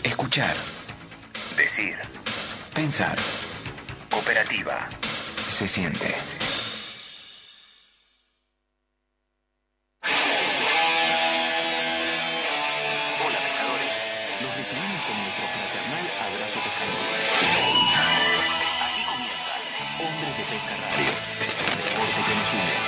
Escuchar. Decir. Pensar. Cooperativa. Se siente. Hola, pescadores. Los recibimos con nuestro fraternal abrazo pescador. Aquí comienza Hombres de Pesca Radio. El deporte que nos une.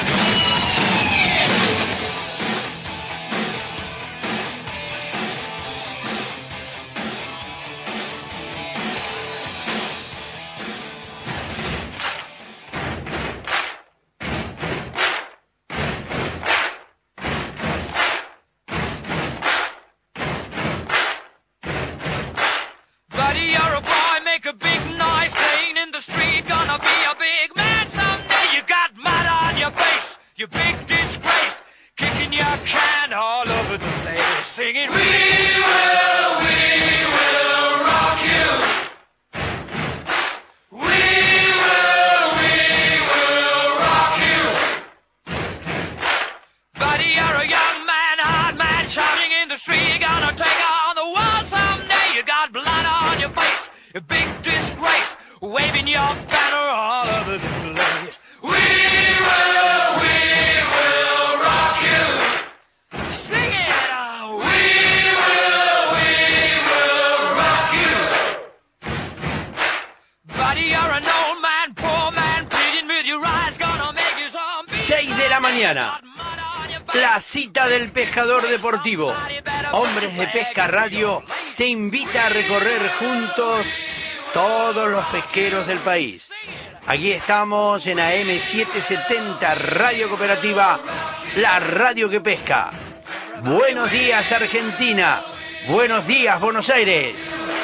La cita del pescador deportivo. Hombres de Pesca Radio te invita a recorrer juntos todos los pesqueros del país. Aquí estamos en AM770 Radio Cooperativa, la radio que pesca. Buenos días, Argentina. Buenos días, Buenos Aires.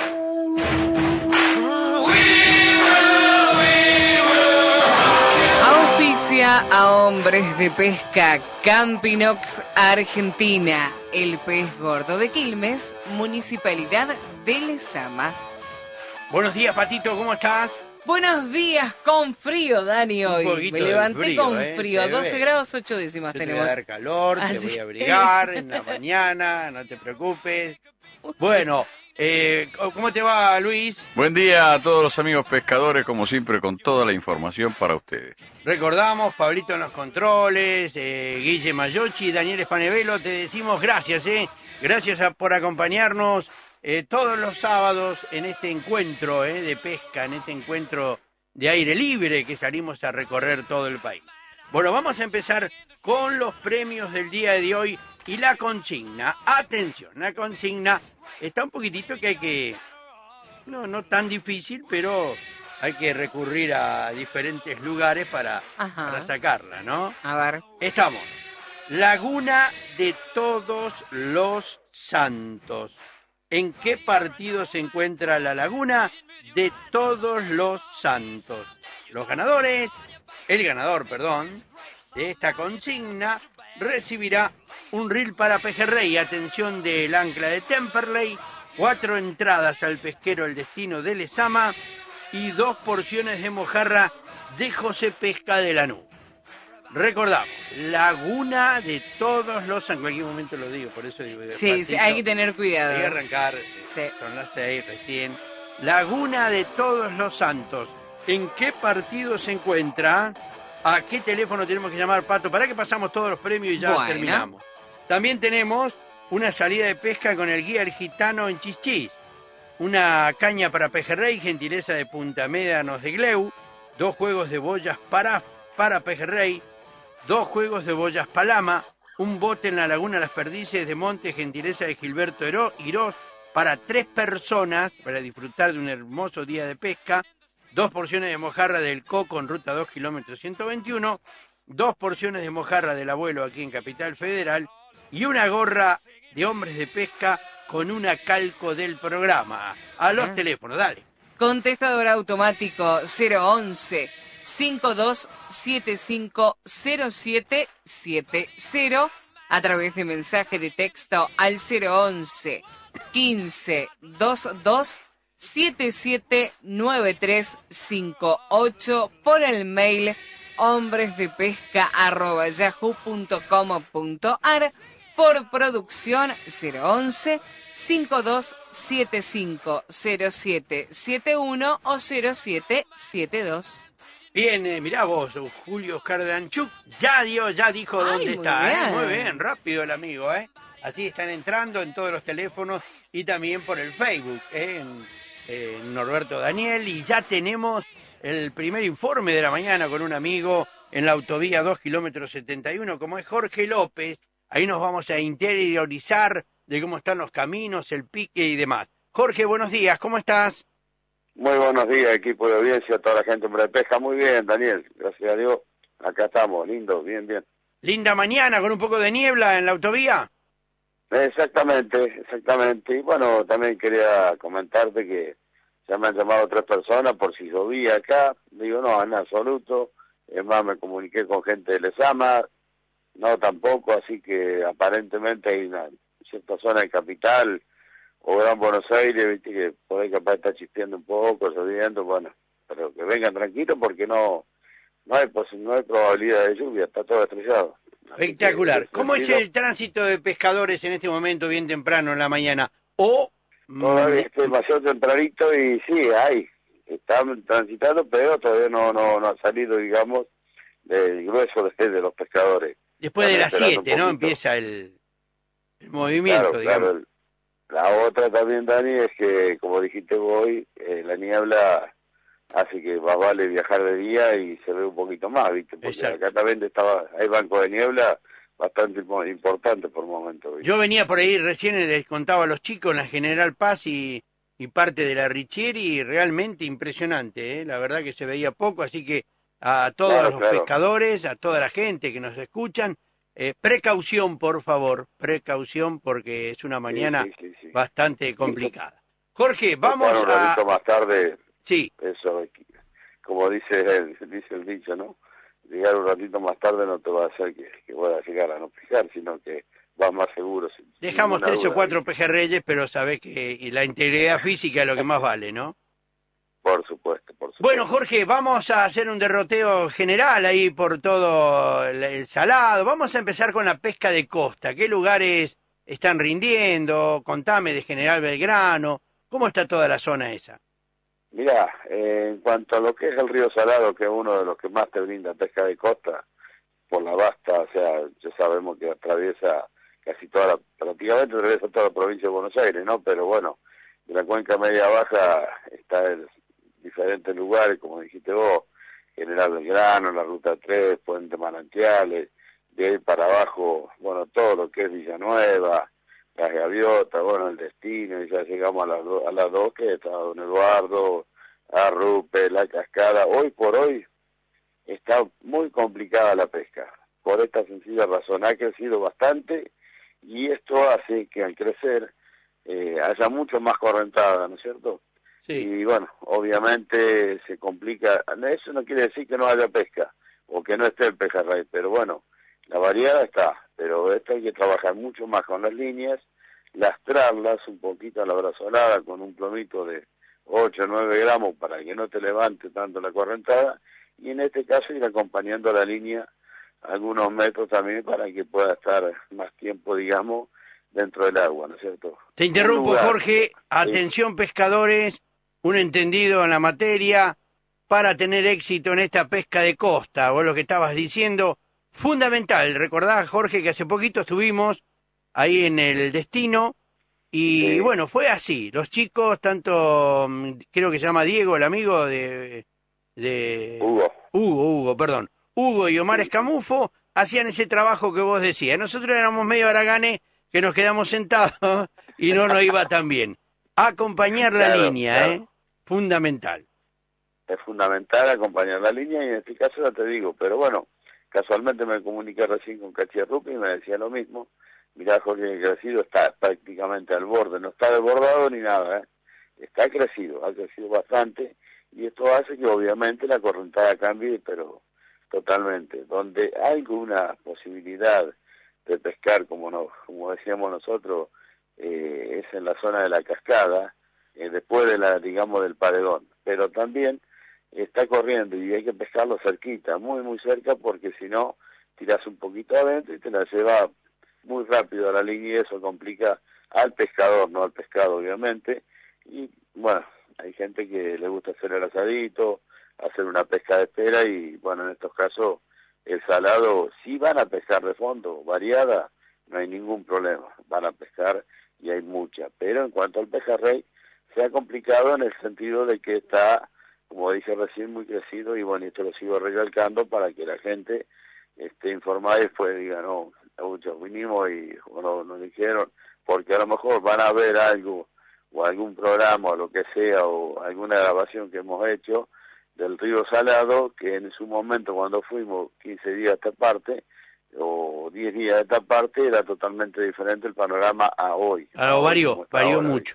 A Hombres de Pesca, Campinox, Argentina, el pez gordo de Quilmes, Municipalidad de Lezama. Buenos días, Patito, ¿cómo estás? Buenos días, con frío, Dani, hoy. Me levanté frío, con frío, 12 grados 8 décimas Yo tenemos. Te voy a dar calor, te voy a abrigar en la mañana, no te preocupes. Bueno, ¿cómo te va, Luis? Buen día a todos los amigos pescadores, como siempre, con toda la información para ustedes. Recordamos, Pablito en los controles, Guille Mayochi, Daniel Spanevelo, te decimos gracias, gracias por acompañarnos todos los sábados en este encuentro de pesca, en este encuentro de aire libre que salimos a recorrer todo el país. Bueno, vamos a empezar con los premios del día de hoy y la consigna. Atención, la consigna está un poquitito que hay que, no tan difícil, pero hay que recurrir a diferentes lugares para sacarla, ¿no? A ver. Estamos. Laguna de Todos los Santos. ¿En qué partido se encuentra la Laguna de Todos los Santos? El ganador, de esta consigna recibirá un reel para pejerrey. Atención del ancla de Temperley, 4 entradas al pesquero El Destino de Lezama y 2 porciones de mojarra de José Pesca de Lanús. Recordamos, Laguna de Todos los Santos. En cualquier momento lo digo, por eso digo. Sí, hay que tener cuidado. Hay que arrancar, son las 6 recién. Laguna de Todos los Santos. ¿En qué partido se encuentra? ¿A qué teléfono tenemos que llamar, Pato? ¿Para que pasamos todos los premios y ya terminamos? También tenemos una salida de pesca con el guía El Gitano en Chichís. Una caña para pejerrey, gentileza de Punta Médanos de Gleu. 2 juegos de boyas para pejerrey. 2 juegos de boyas palama. Un bote en la Laguna Las Perdices de Monte, gentileza de Gilberto Irós. Para 3 personas, para disfrutar de un hermoso día de pesca. 2 porciones de mojarra del Coco en ruta 2 kilómetros 121. 2 porciones de mojarra del Abuelo aquí en Capital Federal. Y una gorra de Hombres de Pesca con una calco del programa. A los teléfonos, dale. Contestador automático 011 52750770 a través de mensaje de texto al 011 15 22 779358 por el mail hombresdepesca@yahoo.com.ar, por producción 011 52750771 o 0772. Bien, mirá vos, Julio Oscar de Anchuk, ya dijo Ay, dónde muy está, bien. Muy bien, rápido el amigo, Así están entrando en todos los teléfonos y también por el Facebook, en Norberto Daniel, y ya tenemos el primer informe de la mañana con un amigo en la autovía 2 kilómetros 71, como es Jorge López. Ahí nos vamos a interiorizar de cómo están los caminos, el pique y demás. Jorge, buenos días, ¿cómo estás? Muy buenos días, equipo de audiencia, toda la gente Hombre de Pesca. Muy bien, Daniel, gracias a Dios. Acá estamos, lindo, bien. Linda mañana con un poco de niebla en la autovía. Exactamente. Y bueno, también quería comentarte que ya me han llamado 3 personas por si llovía acá. Digo, no, en absoluto. Es más, me comuniqué con gente de Lezama. No, tampoco, así que aparentemente hay una cierta zona de capital o Gran Buenos Aires, viste, que por ahí capaz está chispeando un poco, lloviendo, bueno, pero que vengan tranquilos porque no hay probabilidad de lluvia, está todo estrellado. Así Espectacular. que, ¿Cómo es el tránsito de pescadores en este momento, bien temprano en la mañana? O todavía es demasiado tempranito y sí, están transitando, pero todavía no ha salido, digamos, del grueso de los pescadores. después de las Están esperando 7, ¿no? un poquito. Empieza el movimiento, digamos. Claro. La otra también, Dani, es que, como dijiste vos hoy, la niebla hace que más vale viajar de día y se ve un poquito más, ¿viste? Porque Exacto. acá también hay banco de niebla bastante importante por momento, ¿viste? Yo venía por ahí, recién les contaba a los chicos, en la General Paz y parte de la Richieri, realmente impresionante, ¿eh? La verdad que se veía poco, así que a todos los Claro. pescadores, a toda la gente que nos escuchan, precaución, por favor, precaución, porque es una mañana Sí. bastante complicada. Jorge, Estar vamos un ratito más tarde, Sí, eso, como dice el dicho, ¿no? Llegar un ratito más tarde no te va a hacer que puedas llegar a no pescar, sino que vas más seguro. Sin dejamos ninguna 3 o duda, 4 ¿viste? pejerreyes, pero sabés que y la integridad física es lo que más vale, ¿no? Por supuesto. Bueno, Jorge, vamos a hacer un derroteo general ahí por todo el salado. Vamos a empezar con la pesca de costa. ¿Qué lugares están rindiendo? Contame de General Belgrano. ¿Cómo está toda la zona esa? Mira, en cuanto a lo que es el río Salado, que es uno de los que más te brinda pesca de costa, por la vasta, o sea, ya sabemos que atraviesa prácticamente atraviesa toda la provincia de Buenos Aires, ¿no? Pero bueno, de la cuenca media baja está en diferentes lugares, como dijiste vos, General Belgrano, la Ruta 3, Puente Manantiales, de ahí para abajo, bueno, todo lo que es Villanueva, Las Gaviotas, bueno, el Destino, y ya llegamos a las dos, que está Don Eduardo, Arrupe, La Cascada. Hoy por hoy está muy complicada la pesca, por esta sencilla razón. Ha crecido bastante y esto hace que al crecer haya mucho más correntada, ¿no es cierto? Sí. Y bueno, obviamente se complica. Eso no quiere decir que no haya pesca o que no esté el pejerrey, pero bueno, la variedad está, pero esto hay que trabajar mucho más con las líneas, lastrarlas un poquito a la brazolada con un plomito de 8 o 9 gramos para que no te levante tanto la correntada, y en este caso ir acompañando la línea algunos metros también para que pueda estar más tiempo, digamos, dentro del agua, ¿no es cierto? Te interrumpo, Jorge. Sí. Atención, pescadores, un entendido en la materia para tener éxito en esta pesca de costa. Vos lo que estabas diciendo, fundamental. Recordás, Jorge, que hace poquito estuvimos ahí en el Destino y Sí. bueno, fue así. Los chicos, tanto, creo que se llama Diego, el amigo de Hugo, perdón. Hugo y Omar Escamufo hacían ese trabajo que vos decías. Nosotros éramos medio haraganes que nos quedamos sentados y no nos iba tan bien. Acompañar la línea, Claro. Fundamental. Es fundamental acompañar la línea y en este caso ya te digo, pero bueno, casualmente me comuniqué recién con Cachirrupi y me decía lo mismo. Mirá, Jorge, el crecido está prácticamente al borde, no está desbordado ni nada, ha crecido bastante, y esto hace que obviamente la correntada cambie, pero totalmente. Donde hay una posibilidad de pescar, como decíamos nosotros, es en la zona de la cascada, después del paredón, pero también está corriendo y hay que pescarlo cerquita, muy cerca, porque si no, tiras un poquito adentro y te la lleva muy rápido a la línea y eso complica al pescador, no al pescado obviamente, y bueno, hay gente que le gusta hacer el asadito, hacer una pesca de espera y bueno, en estos casos el salado, si van a pescar de fondo, variada, no hay ningún problema, van a pescar y hay mucha, pero en cuanto al pejerrey, se ha complicado en el sentido de que está, como dije recién, muy crecido y bueno, esto lo sigo recalcando para que la gente esté informada y después diga, no, muchos vinimos y bueno, nos dijeron, porque a lo mejor van a ver algo o algún programa o lo que sea o alguna grabación que hemos hecho del río Salado, que en su momento cuando fuimos 15 días a esta parte o 10 días a esta parte era totalmente diferente el panorama a hoy. Varió mucho.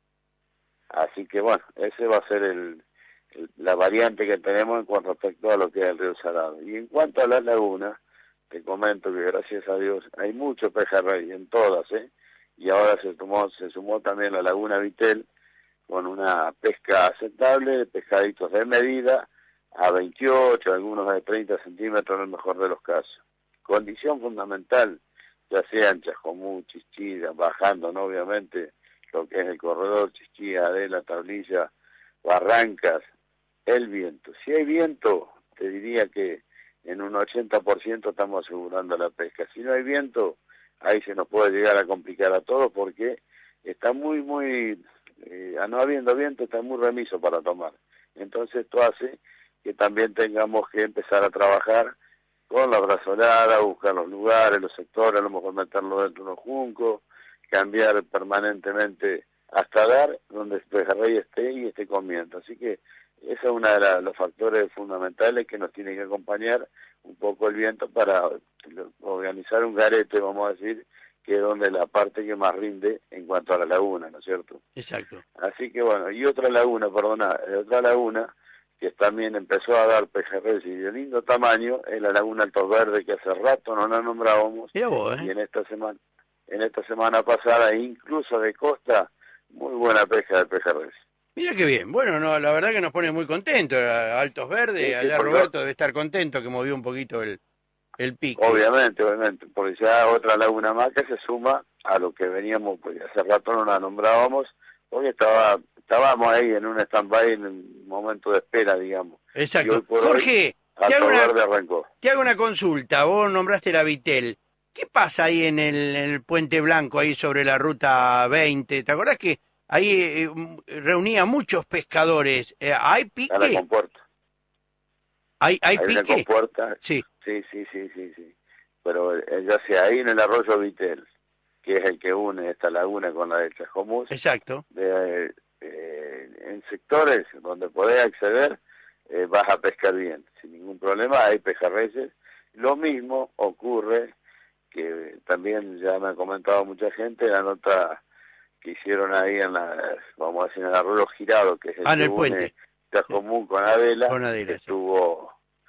Así que bueno, ese va a ser la variante que tenemos con respecto a lo que es el río Salado. Y en cuanto a las lagunas, te comento que gracias a Dios hay mucho pejerrey en todas, y ahora se sumó también la laguna Vitel con una pesca aceptable, pescaditos de medida, a 28, algunos de 30 centímetros en el mejor de los casos. Condición fundamental, ya sean Chascomú, Chichilla, bajando, ¿no? Obviamente, lo que es el corredor, Chichilla, Adela, Tablilla, Barrancas, el viento. Si hay viento, te diría que en un 80% estamos asegurando la pesca. Si no hay viento, ahí se nos puede llegar a complicar a todos porque está no habiendo viento, está muy remiso para tomar. Entonces esto hace que también tengamos que empezar a trabajar con la brazolada, buscar los lugares, los sectores, a lo mejor meterlo dentro de unos juncos, cambiar permanentemente hasta dar donde el pejerrey esté y esté comiendo. Así que ese es uno de los factores fundamentales que nos tiene que acompañar un poco el viento para organizar un garete, vamos a decir, que es donde la parte que más rinde en cuanto a la laguna, ¿no es cierto? Exacto. Así que bueno, y otra laguna que también empezó a dar pejerreyes y de lindo tamaño es la laguna Altos Verdes, que hace rato no la nombrábamos. Mira vos, y en esta semana pasada, incluso de costa, muy buena pesca de pejerreyes. Mira qué bien. Bueno, no, la verdad que nos pone muy contentos. Altos Verdes, Sí, allá Roberto debe estar contento que movió un poquito el pique. Obviamente, porque ya otra laguna más que se suma a lo que veníamos, pues hace rato no la nombrábamos, porque estábamos ahí en un stand-by en un momento de espera, digamos. Exacto. Jorge, te hago una consulta. Vos nombraste la Vitel. ¿Qué pasa ahí en el Puente Blanco, ahí sobre la ruta 20? ¿Te acordás que ahí reunía muchos pescadores? ¿Hay pique? A la compuerta. ¿Hay pique? Una compuerta. Sí. Sí. Pero ya sea ahí en el arroyo Vitel, que es el que une esta laguna con la del Chascomús. Exacto. En sectores donde podés acceder, vas a pescar bien, sin ningún problema, hay pejerreyes. Lo mismo ocurre, que también ya me ha comentado mucha gente, la nota que hicieron ahí vamos a decir, en el arroyo Girado, que es el que une Chascomús con Adela, que sí. tuvo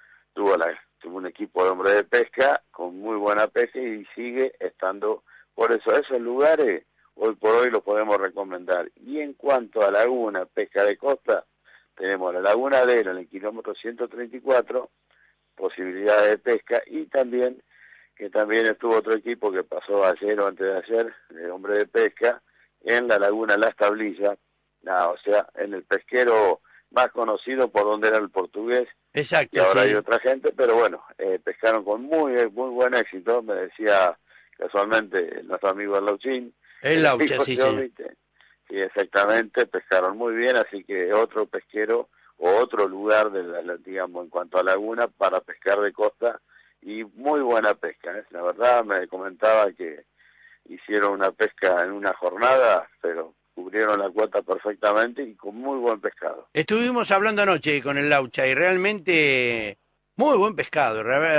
un equipo de hombres de pesca con muy buena pesca y sigue estando. Por eso esos lugares hoy por hoy los podemos recomendar. Y en cuanto a laguna, pesca de costa, tenemos la laguna Adela en el kilómetro 134, posibilidades de pesca, y también estuvo otro equipo que pasó ayer o antes de ayer, de hombre de pesca, en la laguna Las Tablillas, o sea, en el pesquero más conocido por donde era el portugués. Exacto. Y ahora sí. hay otra gente, pero bueno, pescaron con muy buen éxito, me decía casualmente nuestro amigo el Lauchín. El Laucha, sí. Sí, exactamente, pescaron muy bien, así que otro pesquero o otro lugar, digamos, en cuanto a laguna, para pescar de costa, y muy buena pesca. La verdad, me comentaba que hicieron una pesca en una jornada, pero cubrieron la cuota perfectamente y con muy buen pescado. Estuvimos hablando anoche con el Laucha y realmente muy buen pescado,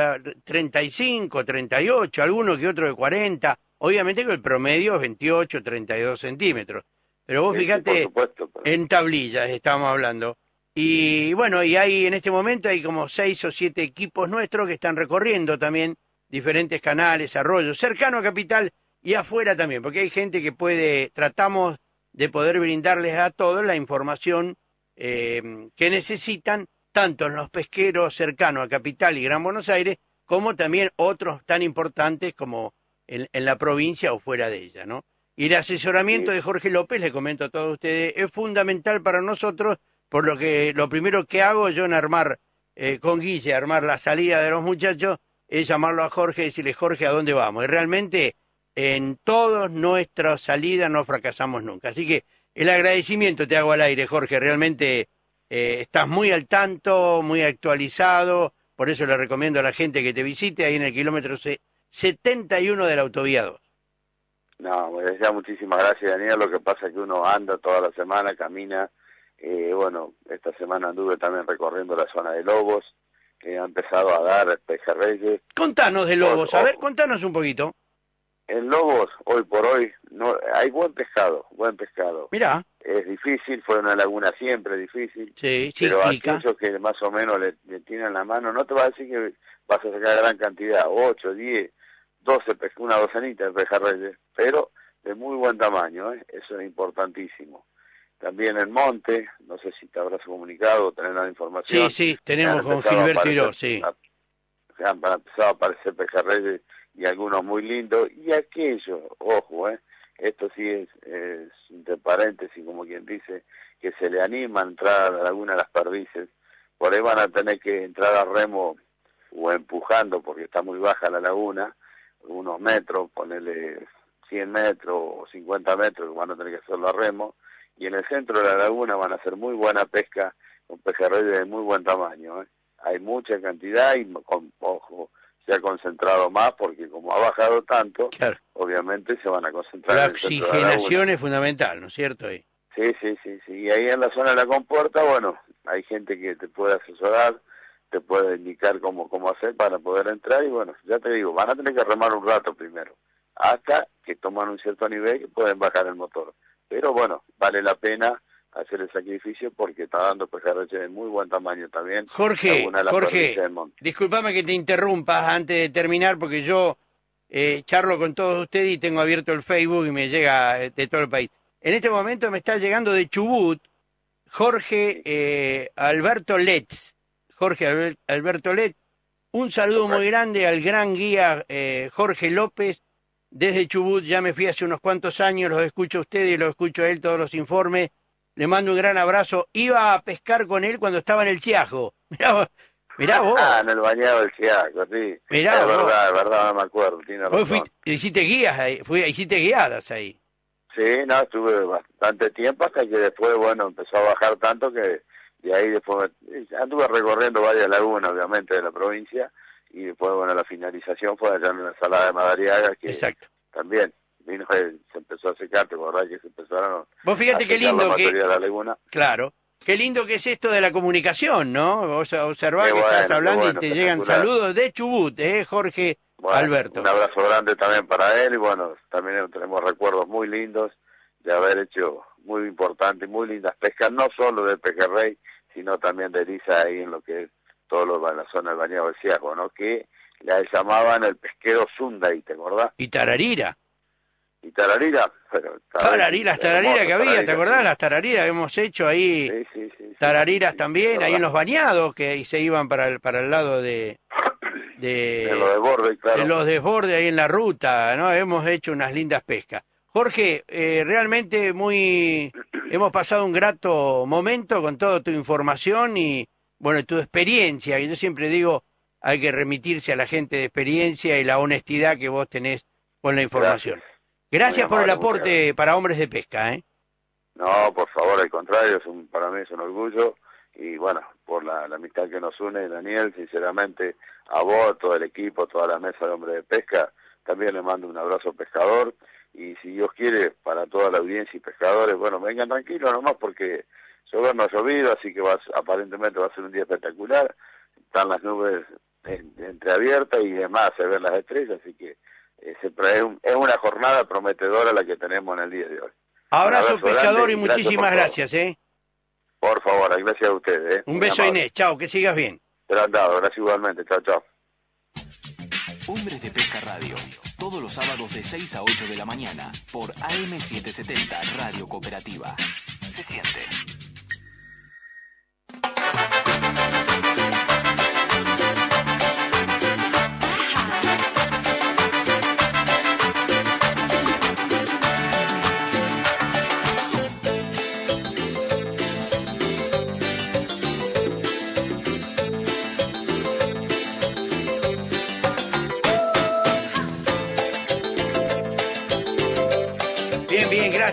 35, 38, alguno que otro de 40, obviamente que el promedio es 28, 32 centímetros, pero vos fíjate, supuesto, pero... en tablillas estamos hablando, y bueno, y en este momento hay como 6 o 7 equipos nuestros que están recorriendo también diferentes canales, arroyos, cercano a Capital y afuera también, porque hay gente que tratamos de poder brindarles a todos la información que necesitan, tanto en los pesqueros cercanos a Capital y Gran Buenos Aires, como también otros tan importantes como en la provincia o fuera de ella, ¿no? Y el asesoramiento de Jorge López, le comento a todos ustedes, es fundamental para nosotros, por lo que lo primero que hago yo en armar, con Guille, armar la salida de los muchachos, es llamarlo a Jorge y decirle, Jorge, ¿a dónde vamos? Y realmente en todas nuestras salidas no fracasamos nunca. Así que el agradecimiento te hago al aire, Jorge, realmente estás muy al tanto, muy actualizado, por eso le recomiendo a la gente que te visite ahí en el kilómetro 71 de la autovía 2. No, pues ya muchísimas gracias, Daniel. Lo que pasa es que uno anda toda la semana, camina. Bueno, esta semana anduve también recorriendo la zona de Lobos. Ha empezado a dar pejerreyes. Contanos de Lobos, a ver, contanos un poquito. En Lobos, hoy por hoy, no hay buen pescado, buen pescado. Mirá. Es difícil, fue una laguna siempre difícil. Sí, pero cíclica. aquellos que más o menos le tienen la mano, no te va a decir que vas a sacar gran cantidad, 8, 10, 12, una docenita de pejerreyes, pero de muy buen tamaño, eso es importantísimo. También en Monte, no sé si te habrás comunicado, tenés la información. Sí, tenemos con Gilberto Iró, sí. Han empezado a aparecer pejerreyes y algunos muy lindos, y aquellos, ojo, esto sí es entre paréntesis, como quien dice, que se le anima a entrar a la laguna de las Perdices, por ahí van a tener que entrar a remo o empujando, porque está muy baja la laguna, unos metros, ponerle 100 metros o 50 metros, van a tener que hacerlo a remo, y en el centro de la laguna van a hacer muy buena pesca, con pejerreyes de muy buen tamaño, Hay mucha cantidad y, ojo, se ha concentrado más porque como ha bajado tanto, claro, obviamente se van a concentrar la en el centro de la oxigenación laguna. es fundamental, ¿no es cierto? Ahí. Sí. Y ahí en la zona de la compuerta, bueno, hay gente que te puede asesorar, te puede indicar cómo hacer para poder entrar y bueno, ya te digo, van a tener que remar un rato primero, hasta que toman un cierto nivel y pueden bajar el motor. Pero bueno, vale la pena hacer el sacrificio porque está dando pejerreyes de muy buen tamaño también. Jorge, discúlpame que te interrumpa antes de terminar porque yo charlo con todos ustedes y tengo abierto el Facebook y me llega de todo el país. En este momento me está llegando de Chubut Jorge Alberto Letts. Jorge Alberto Letts, un saludo muy grande al gran guía Jorge López desde Chubut. Ya me fui hace unos cuantos años, los escucho a ustedes y los escucho a él todos los informes. Le mando un gran abrazo. Iba a pescar con él cuando estaba en el Chiajo. Mirá vos. En el bañado del Chiaco, sí. Mirá es vos. verdad, no me acuerdo. Tiene razón. Hiciste guías ahí, hiciste guiadas ahí. Sí, no, estuve bastante tiempo hasta que después, bueno, empezó a bajar tanto que de ahí después anduve recorriendo varias lagunas, obviamente, de la provincia y después, bueno, la finalización fue allá en la Salada de Madariaga, que exacto, también vino, se empezó a secar, ¿te acordás que se empezaron vos fíjate qué lindo que de la laguna? Claro, qué lindo que es esto de la comunicación, ¿no? Vos observás que estás hablando y te llegan saludos de Chubut, Jorge Alberto. Un abrazo grande también para él y bueno, también tenemos recuerdos muy lindos de haber hecho muy importantes, muy lindas pescas, no solo de pejerrey, sino también de eriza ahí en lo que es todo en la zona del bañado del Ciaco, ¿no? Que la llamaban el pesquero Sunday, ¿te acordás? Y Tararira. Y Tararira, pero... Las tarariras que había, ¿te acordás? Las tarariras que hemos hecho ahí. Sí. Tarariras también, ahí en los bañados, que ahí se iban para el lado de los desbordes, claro. De los desbordes ahí en la ruta, ¿no? Hemos hecho unas lindas pescas. Jorge, realmente hemos pasado un grato momento con toda tu información y, bueno, tu experiencia, que yo siempre digo, hay que remitirse a la gente de experiencia y la honestidad que vos tenés con la información. Gracias por el aporte para Hombres de Pesca, No, por favor, al contrario, para mí es un orgullo y, bueno, por la amistad que nos une, Daniel, sinceramente, a vos, todo el equipo, toda la mesa de Hombres de Pesca, también le mando un abrazo pescador y si Dios quiere, para toda la audiencia y pescadores, bueno, vengan tranquilos nomás porque llover no ha llovido, así que aparentemente va a ser un día espectacular, están las nubes entreabiertas y demás, se ven las estrellas, así que es una jornada prometedora la que tenemos en el día de hoy. Abrazo pescador y muchísimas gracias, Por favor, gracias a ustedes. Un beso, Inés, chao, que sigas bien. Te lo han dado, gracias igualmente, chao. Hombres de Pesca Radio, todos los sábados de 6 a 8 de la mañana, por AM770 Radio Cooperativa. Se siente.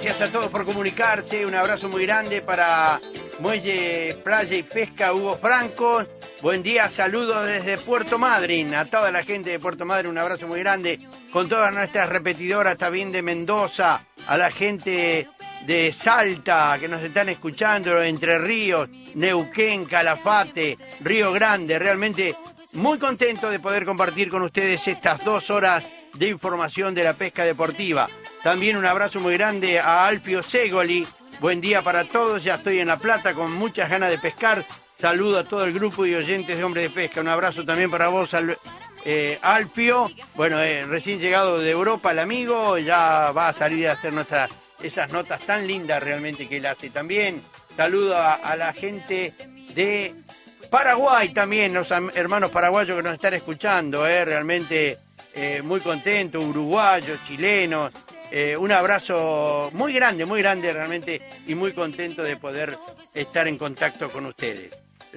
Gracias a todos por comunicarse. Un abrazo muy grande para Muelle, Playa y Pesca Hugo Franco. Buen día, saludos desde Puerto Madryn. A toda la gente de Puerto Madryn, un abrazo muy grande. Con todas nuestras repetidoras también de Mendoza. A la gente de Salta que nos están escuchando, Entre Ríos, Neuquén, Calafate, Río Grande. Realmente muy contento de poder compartir con ustedes estas 2 horas de información de la pesca deportiva. También un abrazo muy grande a Alfio Segoli. Buen día para todos. Ya estoy en La Plata con muchas ganas de pescar. Saludo a todo el grupo y oyentes de Hombres de Pesca. Un abrazo también para vos, Alfio. Bueno, recién llegado de Europa el amigo. Ya va a salir a hacer esas notas tan lindas realmente que él hace también. Saludo a la gente de Paraguay también, los hermanos paraguayos que nos están escuchando. Realmente muy contentos, uruguayos, chilenos. Un abrazo muy grande realmente, y muy contento de poder estar en contacto con ustedes.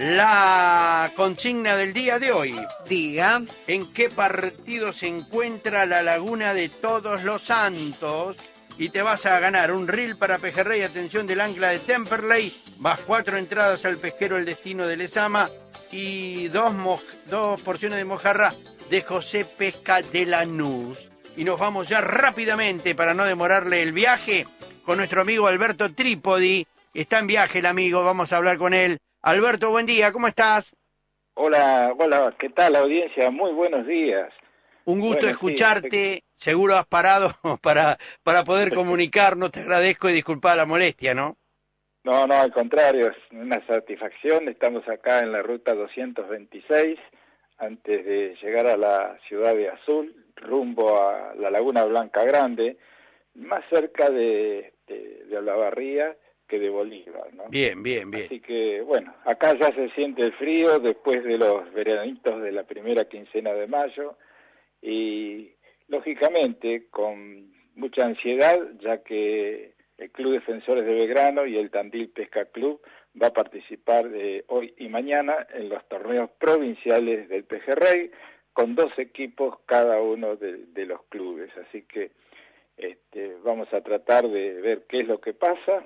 La consigna del día de hoy. Diga. ¿En qué partido se encuentra la Laguna de Todos los Santos? Y te vas a ganar un reel para pejerrey, atención, del ancla de Temperley, más 4 entradas al pesquero El Destino de Lezama y 2 porciones de mojarra de José Pesca de Lanús. Y nos vamos ya rápidamente, para no demorarle el viaje, con nuestro amigo Alberto Trípodi. Está en viaje el amigo, vamos a hablar con él. Alberto, buen día, ¿cómo estás? Hola, ¿qué tal audiencia? Muy buenos días. Un gusto Bueno, escucharte, sí. Seguro has parado para poder comunicarnos, te agradezco y disculpa la molestia, ¿no? No, al contrario, es una satisfacción. Estamos acá en la ruta 226, antes de llegar a la ciudad de Azul, rumbo a la Laguna Blanca Grande, más cerca de Olavarría que de Bolívar, ¿no? Bien. Así que, bueno, acá ya se siente el frío después de los veranitos de la primera quincena de mayo y, lógicamente, con mucha ansiedad, ya que el Club Defensores de Belgrano y el Tandil Pesca Club va a participar hoy y mañana en los torneos provinciales del pejerrey, con 2 equipos cada uno de los clubes. Así que vamos a tratar de ver qué es lo que pasa.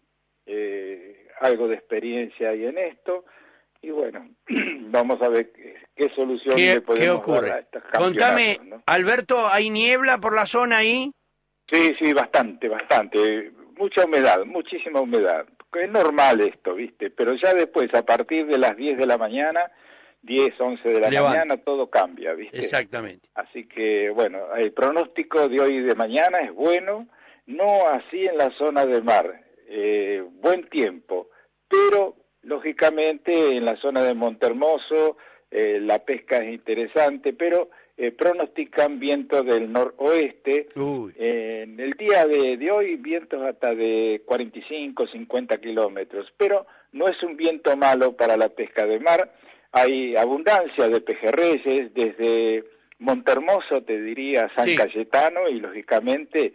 Algo de experiencia hay en esto y bueno, vamos a ver qué solución le podemos dar a estos campeonatos. Contame, ¿no? Alberto, ¿hay niebla por la zona ahí? Sí, bastante, mucha humedad, muchísima humedad. Es normal esto, ¿viste? Pero ya después, a partir de las 10 de la mañana, 10, 11 de la mañana, todo cambia, ¿viste? Exactamente. Así que, bueno, el pronóstico de hoy y de mañana es bueno, no así en la zona de mar. Buen tiempo, pero lógicamente en la zona de Montermoso la pesca es interesante, pero pronostican vientos del noroeste. En el día de hoy vientos hasta de 45, 50 kilómetros, pero no es un viento malo para la pesca de mar. Hay abundancia de pejerreyes desde Montermoso, te diría, San Cayetano, y lógicamente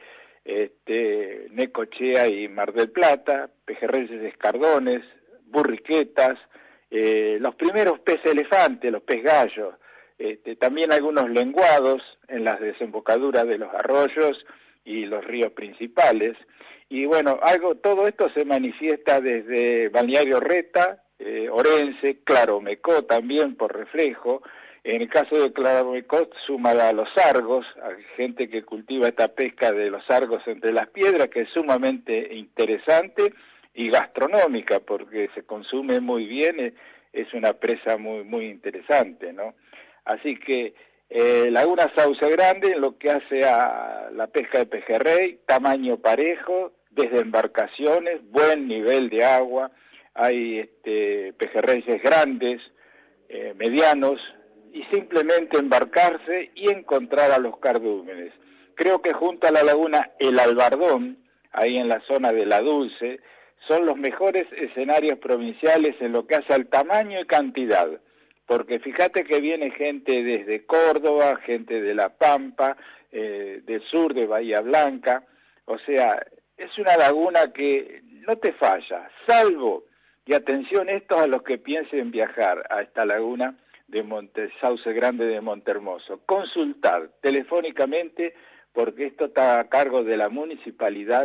Necochea y Mar del Plata, pejerreyes escardones, burriquetas, los primeros peces elefantes, los pez gallos, también algunos lenguados en las desembocaduras de los arroyos y los ríos principales. Y bueno, todo esto se manifiesta desde Balneario Reta, Orense, Claromecó también por reflejo. En el caso de Claromecó, sumada a los sargos, hay gente que cultiva esta pesca de los sargos entre las piedras, que es sumamente interesante y gastronómica, porque se consume muy bien, es una presa muy interesante, ¿no? Así que Laguna Sauce Grande, en lo que hace a la pesca de pejerrey, tamaño parejo, desde embarcaciones, buen nivel de agua, hay pejerreyes grandes, medianos, y simplemente embarcarse y encontrar a los cardúmenes. Creo que junto a la laguna El Albardón, ahí en la zona de La Dulce, son los mejores escenarios provinciales en lo que hace al tamaño y cantidad, porque fíjate que viene gente desde Córdoba, gente de La Pampa, del sur de Bahía Blanca, o sea, es una laguna que no te falla, salvo, y atención estos a los que piensen viajar a esta laguna de Sauce Grande de Montermoso, consultar telefónicamente, porque esto está a cargo de la municipalidad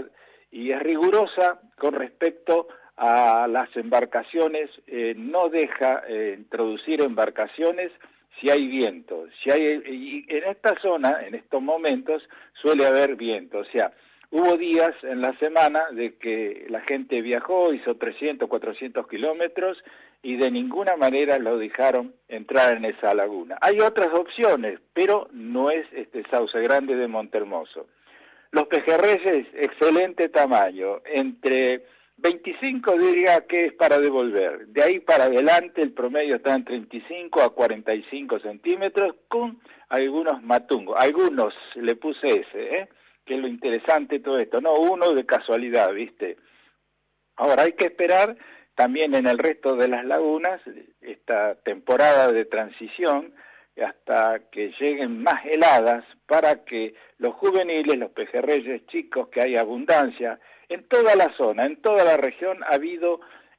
y es rigurosa con respecto a las embarcaciones, no deja introducir embarcaciones si hay viento. Y en esta zona, en estos momentos, suele haber viento. O sea, hubo días en la semana de que la gente viajó, hizo 300, 400 kilómetros y de ninguna manera lo dejaron entrar en esa laguna. Hay otras opciones, pero no es Sauce Grande de Montehermoso. Los pejerreyes, excelente tamaño, entre 25 diría que es para devolver. De ahí para adelante el promedio está en 35 a 45 centímetros con algunos matungos. Algunos le puse ese, que es lo interesante de todo esto. No uno de casualidad, ¿viste? Ahora hay que esperar también en el resto de las lagunas esta temporada de transición hasta que lleguen más heladas para que los juveniles, los pejerreyes chicos, que hay abundancia, en toda la zona, en toda la región ha habido,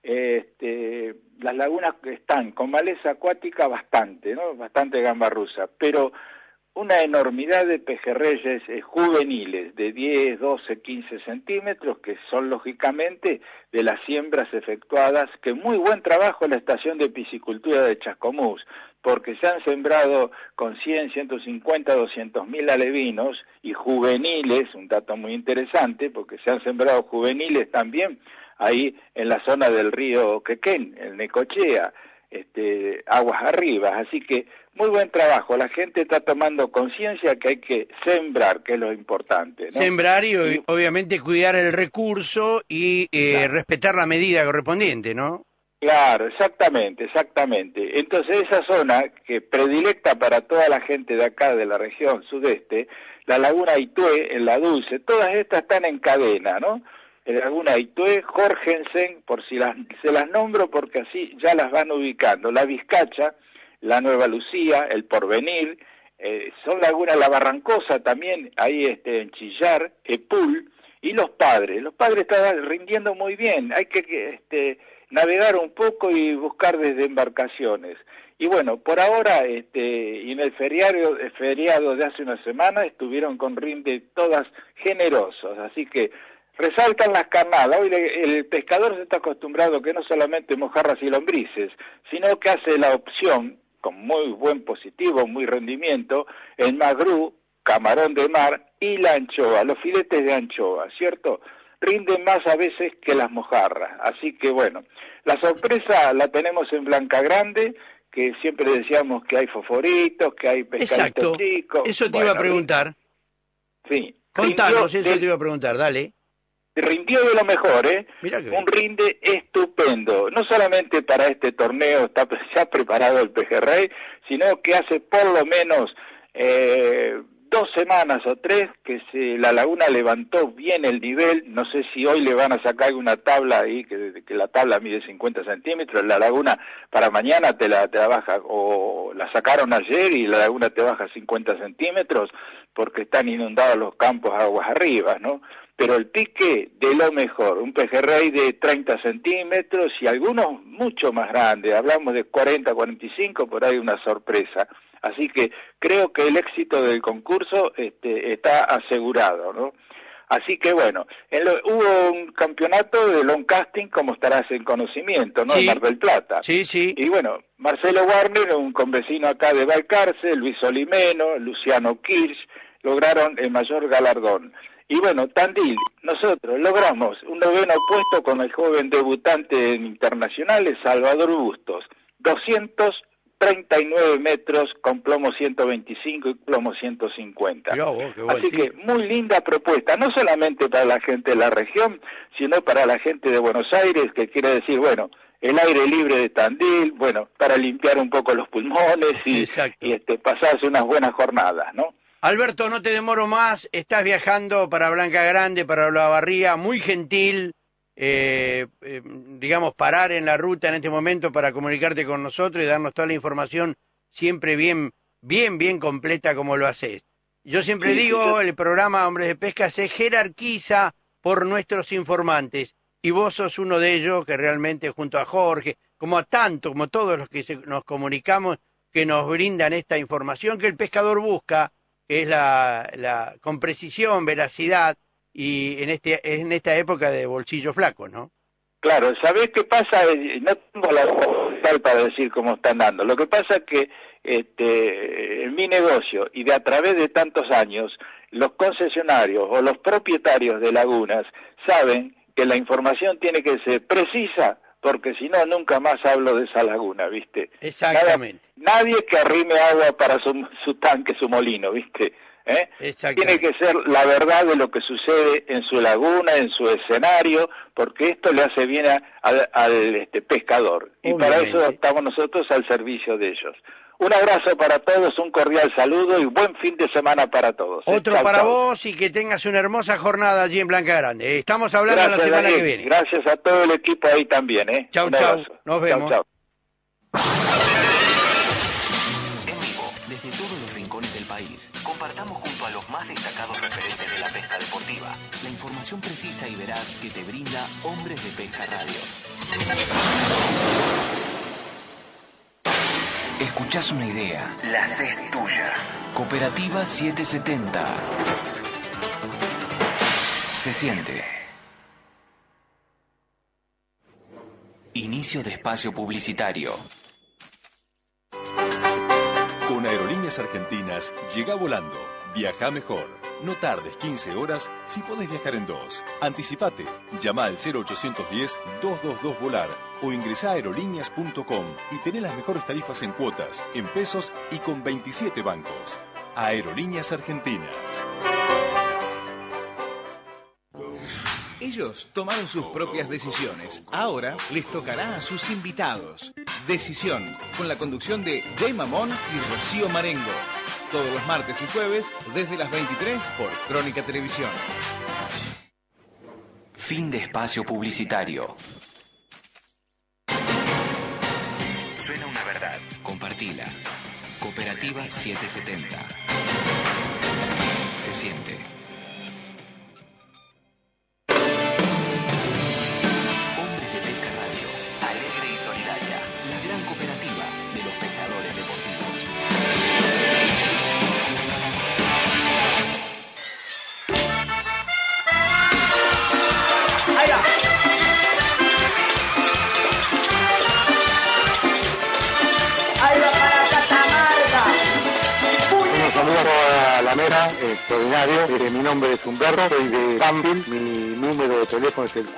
las lagunas que están con maleza acuática bastante, ¿no? Bastante gamba rusa, pero una enormidad de pejerreyes juveniles de 10, 12, 15 centímetros, que son lógicamente de las siembras efectuadas, que muy buen trabajo en la estación de piscicultura de Chascomús, porque se han sembrado con 100, 150, 200 mil alevinos y juveniles, un dato muy interesante, porque se han sembrado juveniles también ahí en la zona del río Quequén, en Necochea, aguas arriba, así que muy buen trabajo, la gente está tomando conciencia que hay que sembrar, que es lo importante, ¿no? Sembrar y obviamente cuidar el recurso y claro, respetar la medida correspondiente, ¿no? Claro, exactamente. Entonces esa zona que predilecta para toda la gente de acá de la región sudeste, la laguna Itué, en la Dulce, todas estas están en cadena, ¿no? La laguna Itué, Jorgensen, por si se las nombro porque así ya las van ubicando, la Vizcacha, la Nueva Lucía, el Porvenir, son lagunas, la Barrancosa también, ahí en Chillar, Epul, y los Padres están rindiendo muy bien, hay que navegar un poco y buscar desde embarcaciones. Y bueno, por ahora, y en el feriado de hace una semana, estuvieron con rinde todas generosos, así que resaltan las carnadas. Hoy el pescador se está acostumbrado que no solamente mojarras y lombrices, sino que hace la opción, con muy buen positivo, muy rendimiento, el magrú, camarón de mar y la anchoa, los filetes de anchoa, ¿cierto? Rinden más a veces que las mojarras, así que bueno, la sorpresa la tenemos en Blanca Grande, que siempre decíamos que hay fosforitos, que hay pescaditos chicos. Eso te iba a preguntar. Sí. Contanos, eso te iba a preguntar, dale. Rindió de lo mejor, Mirá que un rinde estupendo, no solamente para este torneo está ya preparado el pejerrey, sino que hace por lo menos 2 semanas o 3 que la laguna levantó bien el nivel. No sé si hoy le van a sacar una tabla ahí, que la tabla mide 50 centímetros, la laguna para mañana te la baja, o la sacaron ayer y la laguna te baja 50 centímetros, porque están inundados los campos aguas arriba, ¿no? Pero el pique de lo mejor, un pejerrey de 30 centímetros y algunos mucho más grandes, hablamos de 40, 45, por ahí una sorpresa. Así que creo que el éxito del concurso está asegurado, ¿no? Así que bueno, hubo un campeonato de long casting, como estarás en conocimiento, ¿no? Sí. En Mar del Plata. Sí. Y bueno, Marcelo Warner, un convecino acá de Balcarce, Luis Olimeno, Luciano Kirch, lograron el mayor galardón. Y bueno, Tandil, nosotros logramos un 9º puesto con el joven debutante en internacionales, Salvador Bustos, 239 metros con plomo 125 y plomo 150. Mirá vos, qué buen Así tipo. que muy linda propuesta, no solamente para la gente de la región, sino para la gente de Buenos Aires, que quiere decir, bueno, el aire libre de Tandil, bueno, para limpiar un poco los pulmones y pasarse unas buenas jornadas, ¿no? Alberto, no te demoro más, estás viajando para Blanca Grande, para Olavarría, muy gentil, digamos, parar en la ruta en este momento para comunicarte con nosotros y darnos toda la información siempre bien completa como lo haces. Yo siempre digo, el programa Hombres de Pesca se jerarquiza por nuestros informantes y vos sos uno de ellos que realmente junto a Jorge, como todos los que nos comunicamos, que nos brindan esta información que el pescador busca, que es con precisión, veracidad y en esta época de bolsillo flaco, ¿no? Claro, ¿sabés qué pasa? No tengo la tal para decir cómo están dando. Lo que pasa es que en mi negocio y de a través de tantos años, los concesionarios o los propietarios de lagunas saben que la información tiene que ser precisa, porque si no, nunca más hablo de esa laguna, ¿viste? Exactamente. Nadie que arrime agua para su tanque, su molino, ¿viste? Tiene que ser la verdad de lo que sucede en su laguna, en su escenario, porque esto le hace bien al pescador. Y para eso estamos nosotros al servicio de ellos. Un abrazo para todos, un cordial saludo y buen fin de semana para todos. Otro chau, para chau. vos y que tengas una hermosa jornada allí en Blanca Grande. Estamos hablando Gracias, la semana Daniel. que viene. Gracias a todo el equipo ahí también. Chau, Un chau. abrazo. Nos vemos. Chau, chau. En vivo, desde todos los rincones del país, compartamos junto a los más destacados referentes de la pesca deportiva la información precisa y veraz que te brinda Hombres de Pesca Radio. Escuchás una idea, la haces tuya. Cooperativa 770. Se siente. Inicio de espacio publicitario. Con Aerolíneas Argentinas, llega volando. Viaja mejor. No tardes 15 horas si podés viajar en 2. Anticipate. Llama al 0810-222-VOLAR o ingresá a aerolíneas.com y tené las mejores tarifas en cuotas, en pesos y con 27 bancos. Aerolíneas Argentinas. Ellos tomaron sus propias decisiones. Ahora les tocará a sus invitados. Decisión, con la conducción de Jay Mamón y Rocío Marengo. Todos los martes y jueves, desde las 23 por Crónica Televisión. Fin de espacio publicitario. Suena una verdad. Compartila. Cooperativa 770. Se siente. Hombres de Pesca Radio. Alegre y solidaria. La gran cooperativa de los pescadores deportivos. Ahí va. Ahí va para Catamarca. Bueno, saludos a la mera, extraordinario. Mi nombre es Humberto, soy de Banville. Mi número de teléfono es el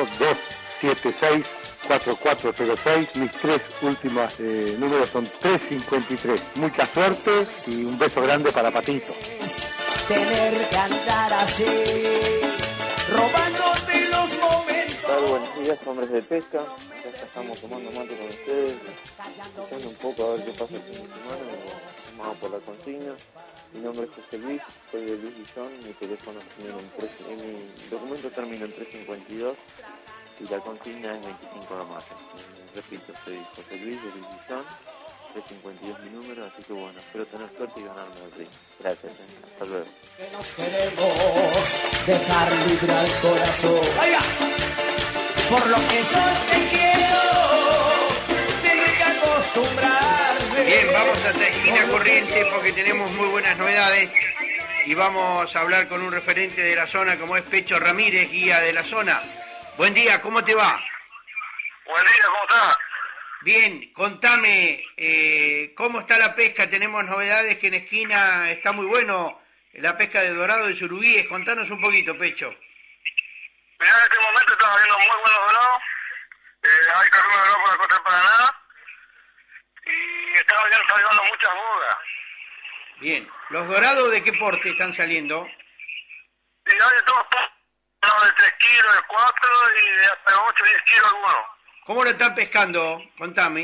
4276-4406. Mis tres últimos números son 353. Mucha suerte y un beso grande para Patito. Tener que andar así, robándote los momentos. Hola, buenos días, hombres de pesca. Acá estamos tomando mate con ustedes, escuchando un poco a ver qué pasa el fin de semana. Vamos por la consigna. Mi nombre es José Luis, soy de Luis Guillón. Mi teléfono termina en mi documento termina en 352 y la consigna es 25 de mayo. Repito, soy José Luis de Luis Guillón. 352 mi número, así que bueno, espero tener suerte y ganarme el ring. Gracias, hasta luego. Que nos queremos dejar libre al corazón. ¡Vaya! Por lo que yo te quiero, tengo que acostumbrarme. Bien, vamos hasta esquina corriente porque tenemos muy buenas novedades y vamos a hablar con un referente de la zona como es Pecho Ramírez, guía de la zona. Buen día, ¿cómo te va? Buen día, ¿cómo estás? Bien, contame, ¿cómo está la pesca? Tenemos novedades que en esquina está muy bueno, la pesca de dorado y surubíes. Contanos un poquito, Pecho. Mirá, en este momento están habiendo muy buenos dorados. Hay carrunas de dorado por la costa del Paraná. Y están saliendo muchas bogas. Bien, ¿los dorados de qué porte están saliendo? Y hay de todos, de 3 kilos, de 4 y de hasta 8 10 kilos algunos. ¿Cómo lo están pescando? Contame.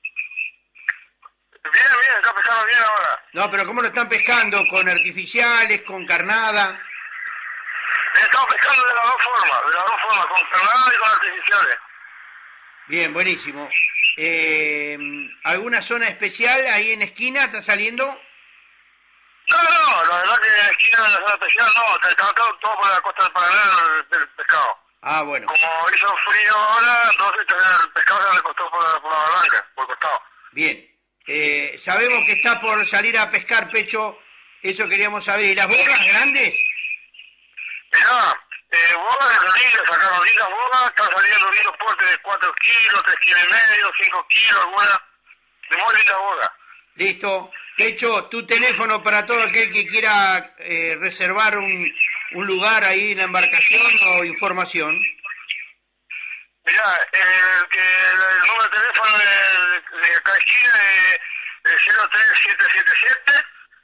Bien, está pescando bien ahora. No, pero ¿cómo lo están pescando? ¿Con artificiales, con carnada? Estamos pescando de las dos formas, con carnada y con artificiales. Bien, buenísimo. ¿Alguna zona especial ahí en esquina está saliendo? No, la verdad que en la esquina de la zona especial no, está todo por la costa del Paraná del pescado. Ah, bueno. Como hizo frío ahora, entonces el pescado se recostó por la barranca, por el costado. Bien. Sabemos que está por salir a pescar, Pecho. Eso queríamos saber. ¿Y las bogas grandes? Mirá, Bogas de las ligas, sacaron ligas bogas, están saliendo lindos portes de 4 kilos, 3 kilos y medio, 5 kilos, algunas de muy lindas bogas. Listo. Hecho, tu teléfono para todo aquel que quiera reservar un lugar ahí en la embarcación o información. Mirá, el número de teléfono de cada esquina es 03777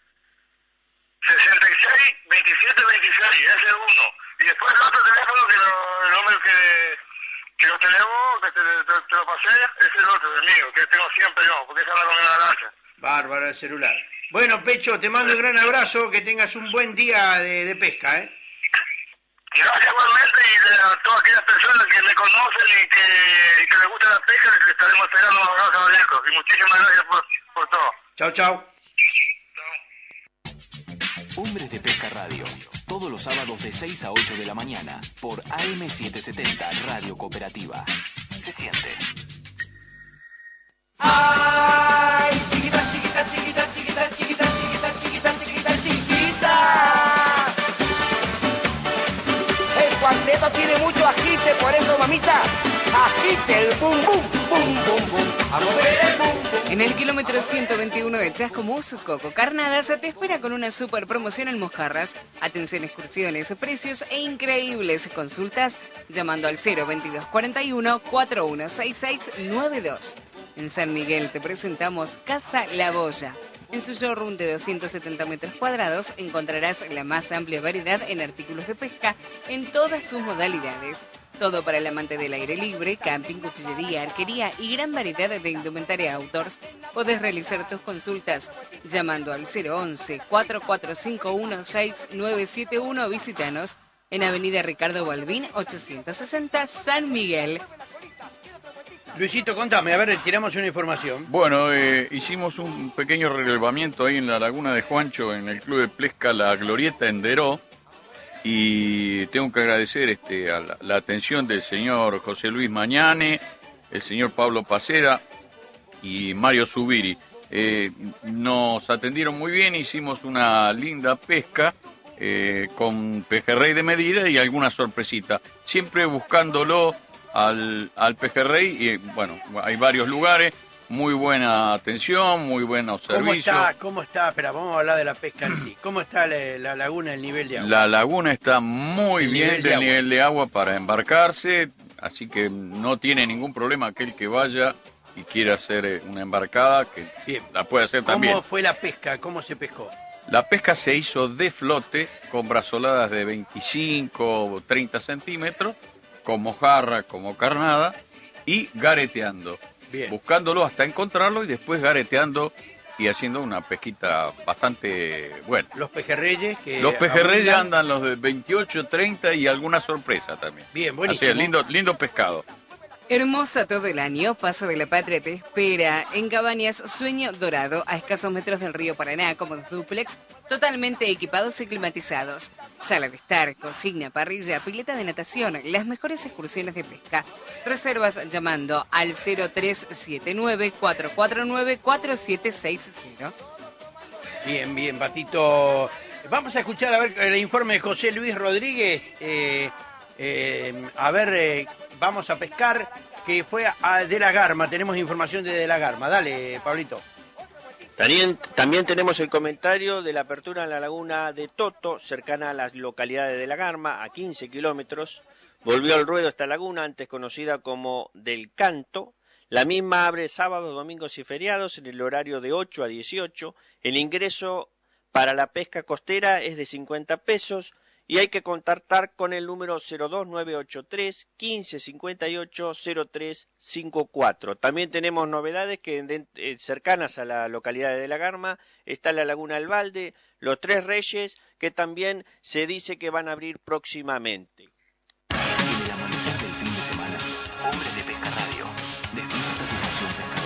66 27 26, ese es uno. Y después el otro teléfono, el número que lo tenemos, que te lo pasé, es el otro, el mío, que tengo siempre yo, porque esa es la comida de la lancha. Bárbaro el celular. Bueno, Pecho, te mando un gran abrazo, que tengas un buen día de pesca, ¿eh? Gracias igualmente y a todas aquellas personas que me conocen y que les gusta la pesca, les estaremos esperando un abrazo lejos. Y muchísimas gracias por todo. Chao, chao. Hombres de Pesca Radio, todos los sábados de 6 a 8 de la mañana, por AM770 Radio Cooperativa. Se siente. Ay, chiquita, chiquita, chiquita, chiquita, chiquita, chiquita, chiquita, chiquita, chiquita. El cuarteto tiene mucho agite, por eso, mamita, agite el bum bum, bum bum bum. A mover el bum bum. En el kilómetro 121 de Chascomús, Coco Carnadas te espera con una super promoción en mojarras. Atención, excursiones, precios e increíbles consultas llamando al 022 41 416692. En San Miguel te presentamos Casa La Boya. En su showroom de 270 metros cuadrados encontrarás la más amplia variedad en artículos de pesca en todas sus modalidades. Todo para el amante del aire libre, camping, cuchillería, arquería y gran variedad de indumentaria outdoors. Podés realizar tus consultas llamando al 011 4451 6971. Visítanos en Avenida Ricardo Balbín 860 San Miguel. Luisito, contame, a ver, tiramos una información. Bueno, hicimos un pequeño relevamiento ahí en la laguna de Juancho, en el Club de Pesca La Glorieta en Deró, y tengo que agradecer a la atención del señor José Luis Mañane, el señor Pablo Pacera y Mario Zubiri. Nos atendieron muy bien, hicimos una linda pesca con pejerrey de medida y alguna sorpresita, siempre buscándolo al pejerrey, y bueno, hay varios lugares, muy buena atención, muy buenos servicios. ¿Cómo está? Espera, vamos a hablar de la pesca en sí. ¿Cómo está la laguna, el nivel de agua? La laguna está muy bien del nivel de agua para embarcarse, así que no tiene ningún problema aquel que vaya y quiera hacer una embarcada, que bien la puede hacer también. ¿Cómo fue la pesca? ¿Cómo se pescó? La pesca se hizo de flote, con brazoladas de 25 o 30 centímetros, con mojarra, como carnada, y gareteando. Bien. Buscándolo hasta encontrarlo y después gareteando y haciendo una pesquita bastante buena. ¿Los pejerreyes? Los pejerreyes andan los de 28, 30 y alguna sorpresa también. Bien, buenísimo. Así, lindo pescado. Hermosa todo el año, Paso de la Patria te espera. En Cabañas, Sueño Dorado, a escasos metros del río Paraná, cómodos dúplex, totalmente equipados y climatizados. Sala de estar, cocina, parrilla, pileta de natación, las mejores excursiones de pesca. Reservas llamando al 0379-449-4760. Bien, Patito. Vamos a escuchar, a ver, el informe de José Luis Rodríguez. Vamos a pescar, que fue de la Garma. Tenemos información de la Garma. Dale, Pablito. También tenemos el comentario de la apertura en la laguna de Toto, cercana a las localidades de La Garma, a 15 kilómetros. Volvió al ruedo esta laguna, antes conocida como Del Canto. La misma abre sábados, domingos y feriados en el horario de 8 a 18. El ingreso para la pesca costera es de 50 pesos. Y hay que contactar con el número 02983 1558 0354. También tenemos novedades que cercanas a la localidad de La Garma. Está la Laguna del Balde, los Tres Reyes, que también se dice que van a abrir próximamente. En el amanecer del fin de semana, Hombres de Pesca Radio, despierta tu pasión pescadora.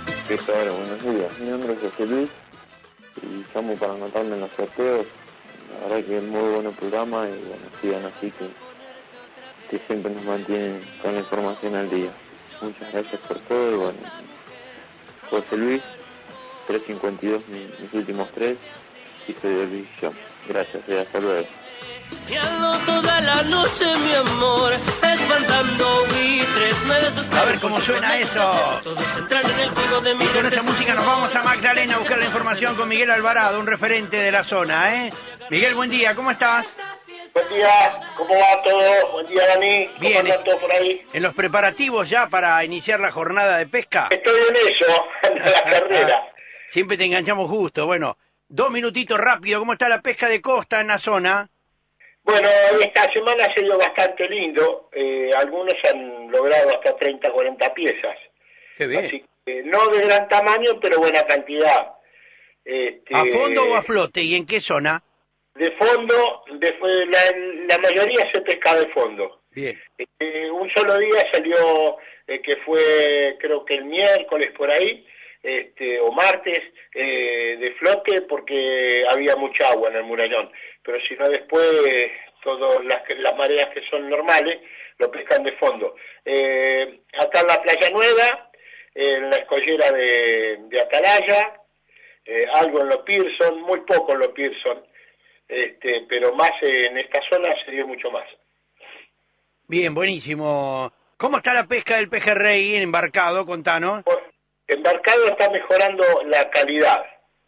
Buenos días, mi nombre es José Luis y llamo para anotarme en los sorteos La verdad que es muy bueno el programa y bueno, sigan así que siempre nos mantienen con la información al día. Muchas gracias por todo y bueno, José Luis, 352 mis últimos 3 y soy de Luis John. Gracias y hasta luego. Y ando toda la noche, mi amor, espantando buitres. A ver cómo suena eso. Todos entran en el juego de mi Y con esa música nos vamos a Magdalena a buscar la información con Miguel Alvarado, un referente de la zona, ¿eh? Miguel, buen día, ¿cómo estás? Buen día, ¿cómo va todo? Buen día, Dani. ¿Cómo Bien, andan todos por ahí? ¿en los preparativos ya para iniciar la jornada de pesca? Estoy en eso, en la carrera. Siempre te enganchamos justo. Bueno, 2 minutitos rápido, ¿cómo está la pesca de costa en la zona? Bueno, esta semana ha sido bastante lindo. Algunos han logrado hasta 30, 40 piezas. Qué bien. Así que, no de gran tamaño, pero buena cantidad. ¿A fondo o a flote? ¿Y en qué zona? De fondo, la mayoría se pesca de fondo. Bien. Un solo día salió, que fue creo que el miércoles por ahí, o martes, de flote porque había mucha agua en el Murallón. Pero si no después, todas las mareas que son normales, lo pescan de fondo. Acá en la Playa Nueva, en la escollera de Atalaya, algo en Los Pearson, muy poco en Los Pearson. Pero más en esta zona se dio mucho más. Bien, buenísimo. ¿Cómo está la pesca del pejerrey en embarcado? Contanos. Embarcado está mejorando la calidad.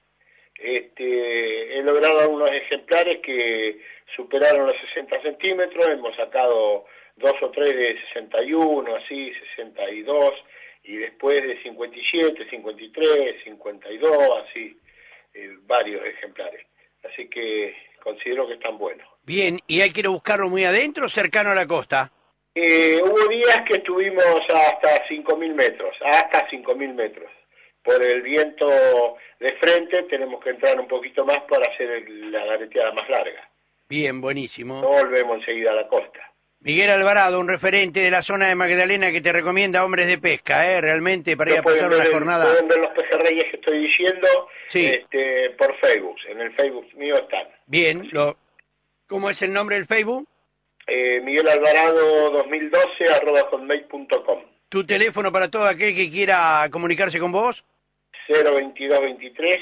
He logrado algunos ejemplares que superaron los 60 centímetros, hemos sacado 2 o 3 de 61, así, 62, y después de 57, 53, 52, así, varios ejemplares. Así que considero que están buenos. Bien, ¿y hay que ir a buscarlo muy adentro o cercano a la costa? Hubo días que estuvimos hasta 5.000 metros. Por el viento de frente tenemos que entrar un poquito más para hacer la gareteada más larga. Bien, buenísimo. No volvemos enseguida a la costa. Miguel Alvarado, un referente de la zona de Magdalena que te recomienda hombres de pesca, realmente para ir a pasar una jornada. Pueden ver los pejerreyes que estoy diciendo sí. Por Facebook. En el Facebook mío están. Bien, ¿cómo es el nombre del Facebook? Miguel Alvarado 2012 @hotmail.com. ¿Tu teléfono para todo aquel que quiera comunicarse con vos? 02223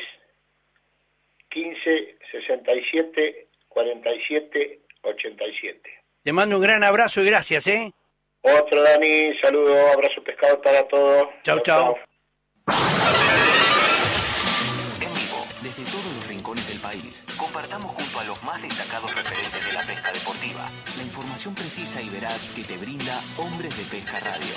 15 67 47 87. Te mando un gran abrazo y gracias, ¿eh? Otro, Dani, saludo, abrazo pescador para todos. Chau, chau. En vivo, desde todos los rincones del país, compartamos junto a los más destacados referentes de la pesca deportiva la información precisa y veraz que te brinda Hombres de Pesca Radio.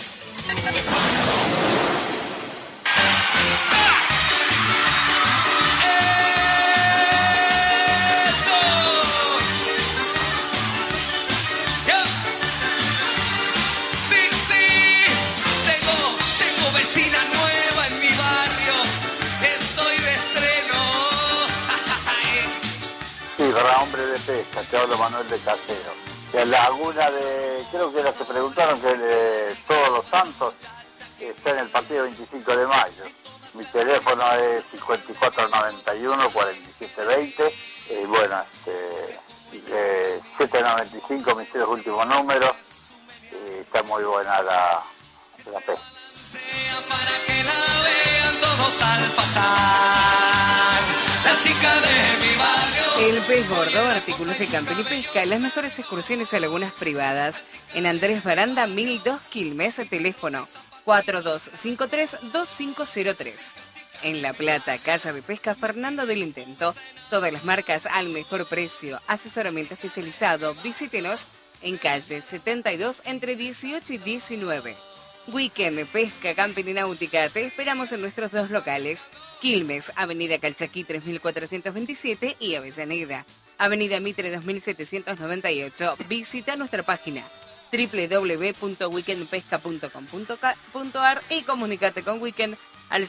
Para Hombres de Pesca, te hablo Manuel de Casero. La laguna creo que los que preguntaron que de Todos los Santos está en el partido 25 de mayo. Mi teléfono es 5491-4720 y bueno, 795 mis 3 últimos números y está muy buena la pesca. Para que la vean todos al pasar, la chica de mi barrio. El Pez Gordo, artículos de camping y pesca, las mejores excursiones a lagunas privadas. En Andrés Baranda, 1002 Quilmes, teléfono 4253-2503. En La Plata, Casa de Pesca Fernando del Intento. Todas las marcas al mejor precio. Asesoramiento especializado. Visítenos en calle 72 entre 18 y 19. Weekend, pesca, camping y náutica. Te esperamos en nuestros 2 locales. Quilmes, Avenida Calchaquí 3427 y Avellaneda, Avenida Mitre 2798. Visita nuestra página www.weekendpesca.com.ar y comunícate con Weekend al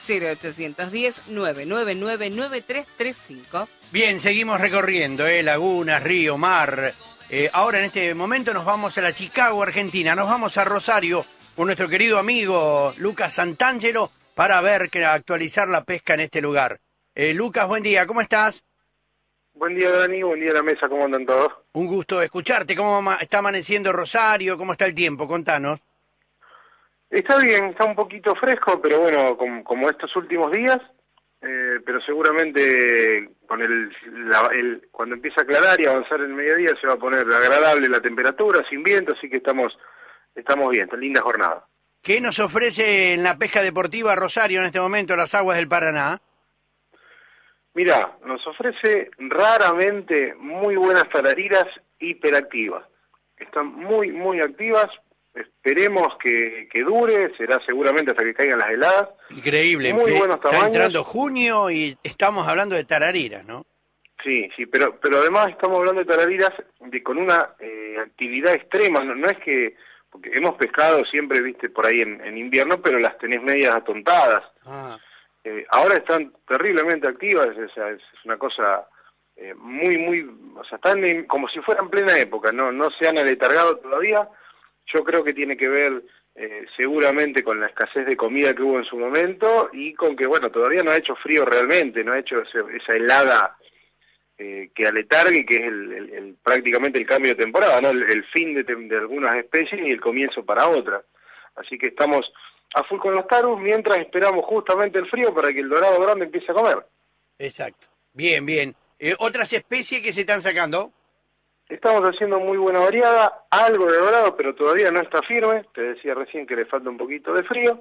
0810-999-9335. Bien, seguimos recorriendo, lagunas, río, mar. Ahora en este momento nos vamos a la Chicago, Argentina. Nos vamos a Rosario con nuestro querido amigo Lucas Santangelo para actualizar la pesca en este lugar. Lucas, buen día, ¿cómo estás? Buen día, Dani, buen día a la mesa, ¿cómo andan todos? Un gusto escucharte. ¿Cómo está amaneciendo Rosario? ¿Cómo está el tiempo? Contanos. Está bien, está un poquito fresco, pero bueno, como estos últimos días, pero seguramente con cuando empieza a aclarar y avanzar el mediodía se va a poner agradable la temperatura, sin viento, así que estamos bien, está linda jornada. ¿Qué nos ofrece en la pesca deportiva Rosario en este momento las aguas del Paraná? Mirá, nos ofrece raramente muy buenas tarariras hiperactivas. Están muy activas. Esperemos que dure, será seguramente hasta que caigan las heladas. Increíble. Muy buenos tamaños. Está entrando junio y estamos hablando de tarariras, ¿no? Sí, pero además estamos hablando de tarariras con una actividad extrema. No es que, porque hemos pescado siempre, viste, por ahí en invierno, pero las tenés medias atontadas. Ahora están terriblemente activas, es una cosa o sea, están como si fueran plena época, no se han aletargado todavía. Yo creo que tiene que ver seguramente con la escasez de comida que hubo en su momento y con que, bueno, todavía no ha hecho frío realmente, no ha hecho esa helada que aletargue, que es prácticamente el cambio de temporada, ¿no? El fin de algunas especies y el comienzo para otras. Así que estamos a full con los tarus mientras esperamos justamente el frío para que el dorado grande empiece a comer. Exacto. Bien. ¿Otras especies que se están sacando? Estamos haciendo muy buena variada, algo de dorado, pero todavía no está firme. Te decía recién que le falta un poquito de frío.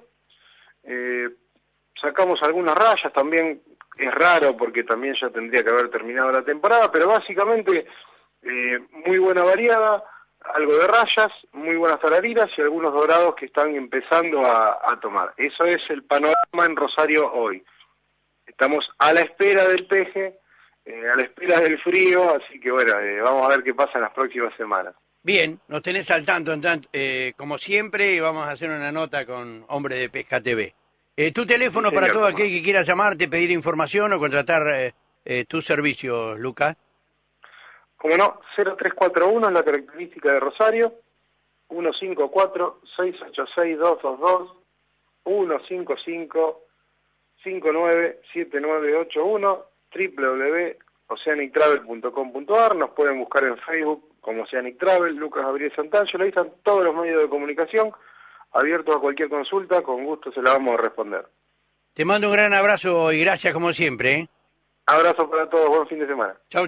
Sacamos algunas rayas, también es raro porque también ya tendría que haber terminado la temporada, pero básicamente muy buena variada, algo de rayas, muy buenas tarariras y algunos dorados que están empezando a tomar. Eso es el panorama en Rosario hoy. Estamos a la espera del peje, a la espera del frío, así que bueno, vamos a ver qué pasa en las próximas semanas. Bien, nos tenés al tanto, como siempre, y vamos a hacer una nota con Hombre de Pesca TV. Tu teléfono Sí, para señor, todo aquel que quiera llamarte, pedir información o contratar tus servicios, Lucas. Como no, 0341 es la característica de Rosario, 154-686-222, 155-597981, www.oceanictravel.com.ar. Nos pueden buscar en Facebook como Oceanic Travel, Lucas Gabriel Santangelo. Ahí están todos los medios de comunicación abiertos a cualquier consulta, con gusto se la vamos a responder. Te mando un gran abrazo y gracias como siempre. Abrazo para todos, buen fin de semana. Chau.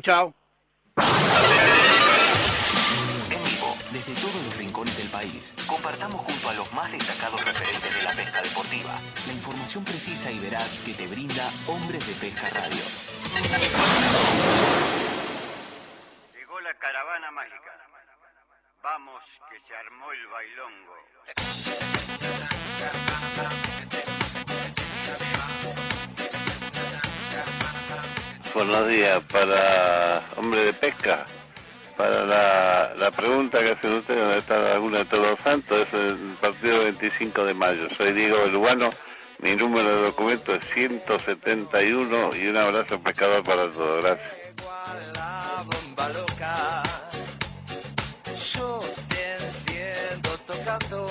En vivo, desde todos los rincones del país, compartamos junto a los más destacados referentes de la pesca deportiva la información precisa y veraz que te brinda Hombres de Pesca Radio. Llegó la caravana mágica. Vamos, que se armó el bailongo. Buenos días, para Hombre de Pesca, para la pregunta que hacen ustedes, ¿dónde está la Laguna de Todos los Santos? Es el partido 25 de mayo. Soy Diego Belubano, mi número de documento es 171 y un abrazo pescador para todos. Gracias. Yo te enciendo tocando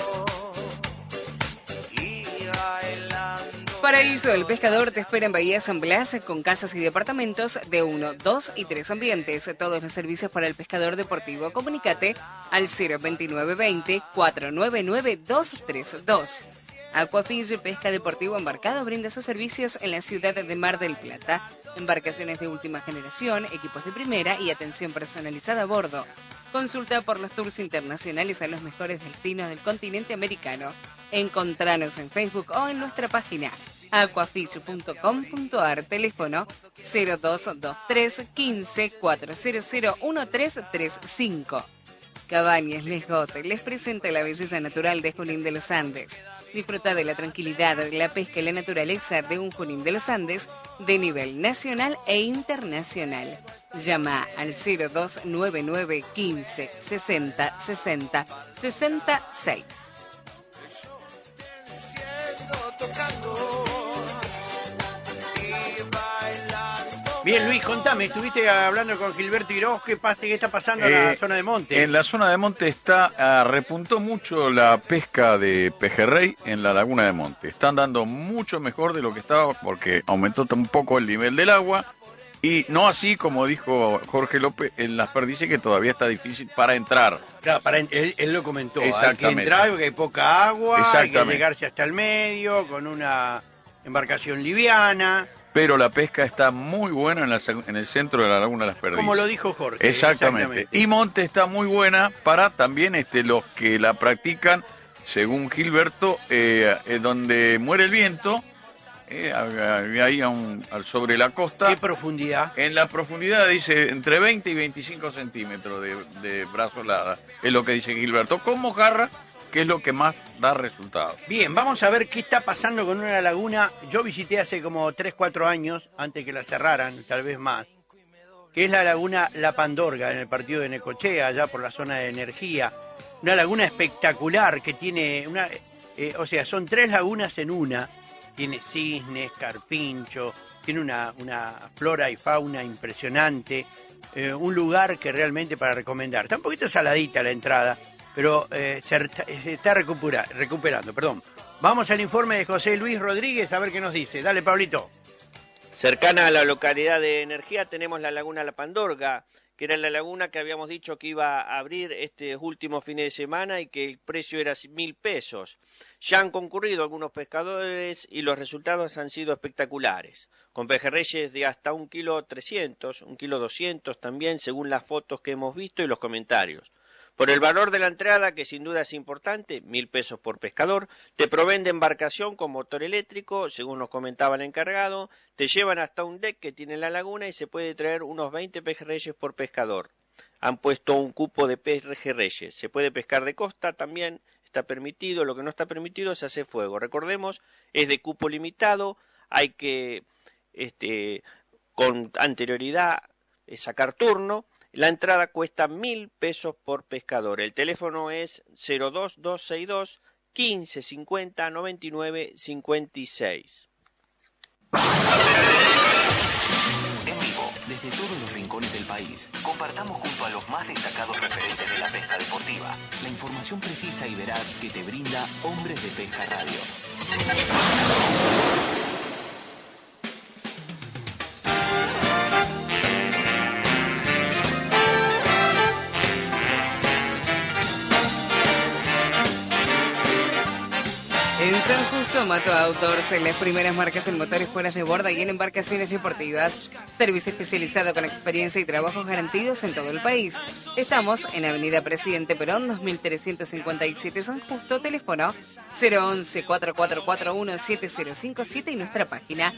y bailando. Paraíso del Pescador te espera en Bahía San Blas con casas y departamentos de 1, 2 y 3 ambientes. Todos los servicios para el pescador deportivo. Comunícate al 02920 499 232. Aquafish Pesca Deportivo Embarcado brinda sus servicios en la ciudad de Mar del Plata. Embarcaciones de última generación, equipos de primera y atención personalizada a bordo. Consulta por los tours internacionales a los mejores destinos del continente americano. Encontranos en Facebook o en nuestra página aquafish.com.ar. Teléfono 0223 15 400 1335. Cabañas Lesgote les presenta la belleza natural de Junín de los Andes. Disfruta de la tranquilidad, la pesca y la naturaleza de un Junín de los Andes de nivel nacional e internacional. Llama al 0299 15 60 60 66. Bien, Luis, contame, estuviste hablando con Gilberto Iroz, ¿qué está pasando en la zona de monte? En la zona de monte repuntó mucho la pesca de pejerrey en la laguna de monte. Están dando mucho mejor de lo que estaba porque aumentó un poco el nivel del agua Y no así como dijo Jorge López, en las perdices que todavía está difícil para entrar. Claro, él lo comentó, hay que Exactamente. entrar porque hay poca agua, hay que Exactamente. llegarse hasta el medio con una embarcación liviana. Pero la pesca está muy buena en el centro de la Laguna de las Perdices. Como lo dijo Jorge. Exactamente. Y Monte está muy buena para también los que la practican, según Gilberto, donde muere el viento, ahí sobre la costa. ¿Qué profundidad? En la profundidad dice entre 20 y 25 centímetros de brazolada, es lo que dice Gilberto. Con mojarra, que es lo que más da resultados. Bien, vamos a ver qué está pasando con una laguna. Yo visité hace como 3, 4 años, antes que la cerraran, tal vez más, que es la laguna La Pandorga, en el partido de Necochea, allá por la zona de energía. Una laguna espectacular que tiene son 3 lagunas en una. Tiene cisnes, carpincho, tiene una flora y fauna impresionante. Un lugar que realmente para recomendar. Está un poquito saladita la entrada, pero se está recuperando. Vamos al informe de José Luis Rodríguez a ver qué nos dice. Dale, Pablito. Cercana a la localidad de Energía tenemos la laguna La Pandorga, que era la laguna que habíamos dicho que iba a abrir este último fin de semana y que el precio era 1.000 pesos. Ya han concurrido algunos pescadores y los resultados han sido espectaculares, con pejerreyes de hasta 1,3 kg, 1,2 kg también, según las fotos que hemos visto y los comentarios. Por el valor de la entrada, que sin duda es importante, 1.000 pesos por pescador, te proveen de embarcación con motor eléctrico, según nos comentaba el encargado, te llevan hasta un deck que tiene la laguna y se puede traer unos 20 pejerreyes por pescador. Han puesto un cupo de pejerreyes, se puede pescar de costa también, está permitido, lo que no está permitido es hacer fuego. Recordemos, es de cupo limitado, hay que con anterioridad sacar turno. La entrada cuesta 1.000 pesos por pescador. El teléfono es 02262 1550 99 56. En vivo, desde todos los rincones del país, compartamos junto a los más destacados referentes de la pesca deportiva la información precisa y veraz que te brinda Hombres de Pesca Radio. En San Justo, Mato Outdoors, en las primeras marcas en motores fuera de borda y en embarcaciones deportivas. Servicio especializado con experiencia y trabajos garantidos en todo el país. Estamos en Avenida Presidente Perón, 2357 San Justo, teléfono 011-4441-7057 y nuestra página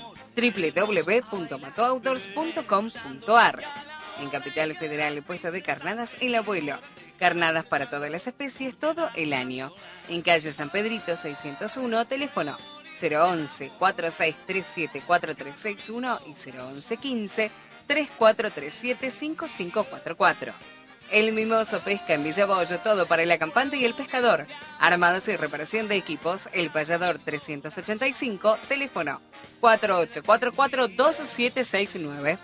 www.matooutdoors.com.ar. En Capital Federal, el puesto de carnadas El Abuelo. Carnadas para todas las especies todo el año. En calle San Pedrito 601, teléfono 011-4637-4361 y 011-15-3437-5544. El Mimoso Pesca en Villa Bollo, todo para el acampante y el pescador. Armados y reparación de equipos, El Payador 385, teléfono 4844-2769.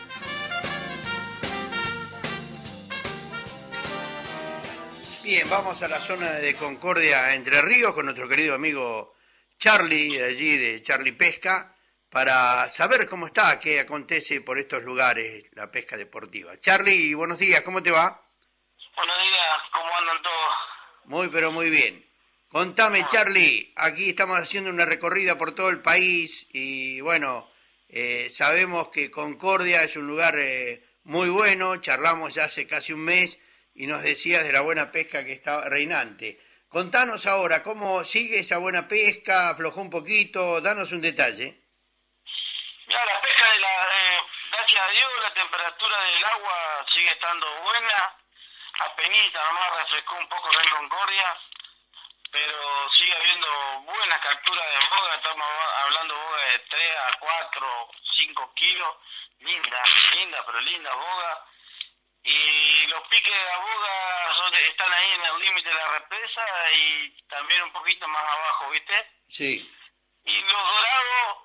Bien, vamos a la zona de Concordia, Entre Ríos, con nuestro querido amigo Charlie, de allí de Charlie Pesca, para saber cómo está, qué acontece por estos lugares, la pesca deportiva. Charlie, buenos días, ¿cómo te va? Buenos días, ¿cómo andan todos? Muy, pero muy bien. Contame, Charlie, aquí estamos haciendo una recorrida por todo el país y bueno, sabemos que Concordia es un lugar muy bueno, charlamos ya hace casi un mes y nos decías de la buena pesca que está reinante. Contanos ahora, ¿cómo sigue esa buena pesca? ¿Aflojó un poquito? Danos un detalle. Ya, la pesca gracias a Dios, la temperatura del agua sigue estando buena, apenita nomás refrescó un poco acá en Concordia, pero sigue habiendo buenas capturas de boga, estamos hablando de boga de 3 a 4, 5 kilos, linda, pero linda boga. Y los piques de la boga están ahí en el límite de la represa y también un poquito más abajo, ¿viste? Sí. Y los dorados,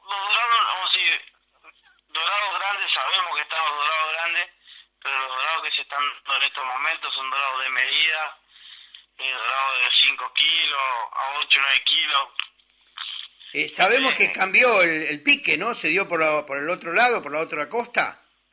dorados grandes, sabemos que están los dorados grandes, pero los dorados que se están dando en estos momentos son dorados de medida, dorados de 5 kilos a 8, 9 kilos. Sabemos que cambió el pique, ¿no? ¿Se dio por el otro lado, por la otra costa?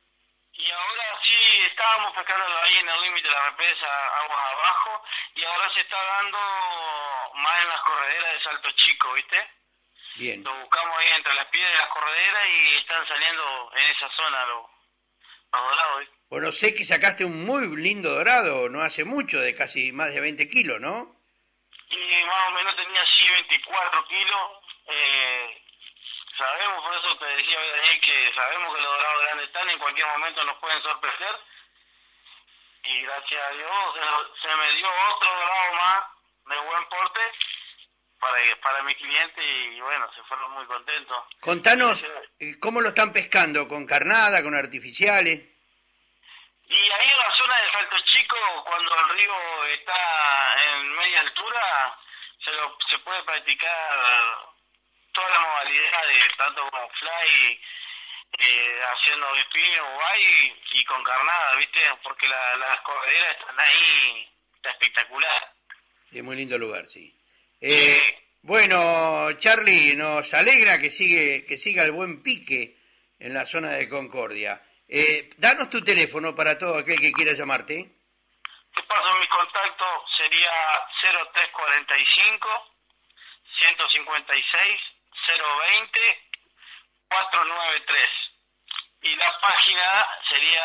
estábamos pescando ahí en el límite de la represa, aguas abajo, y ahora se está dando más en las correderas de Salto Chico, ¿viste? Bien. Lo buscamos ahí entre las piedras de las correderas y están saliendo en esa zona los dorados, ¿viste? Bueno, sé que sacaste un muy lindo dorado, no hace mucho, de casi más de 20 kilos, ¿no? Y más o menos tenía así 24 kilos. Sabemos, por eso te decía hoy, Daniel, que sabemos que los dorados grandes están, en cualquier momento nos pueden sorprender. Y gracias a Dios se me dio otro dorado más de buen porte para mi cliente y bueno, se fueron muy contentos. Contanos, ¿cómo lo están pescando? ¿Con carnada, con artificiales? Y ahí en la zona de Salto Chico, cuando el río está en media altura, se puede practicar toda la modalidad de tanto como fly, haciendo spinning o guay y con carnada, ¿viste? Porque las correderas están ahí, está espectacular. Es muy lindo lugar, sí. Bueno, Charlie, nos alegra que siga el buen pique en la zona de Concordia. Danos tu teléfono para todo aquel que quiera llamarte. Te paso mi contacto, sería 0345 156 020 493 y la página sería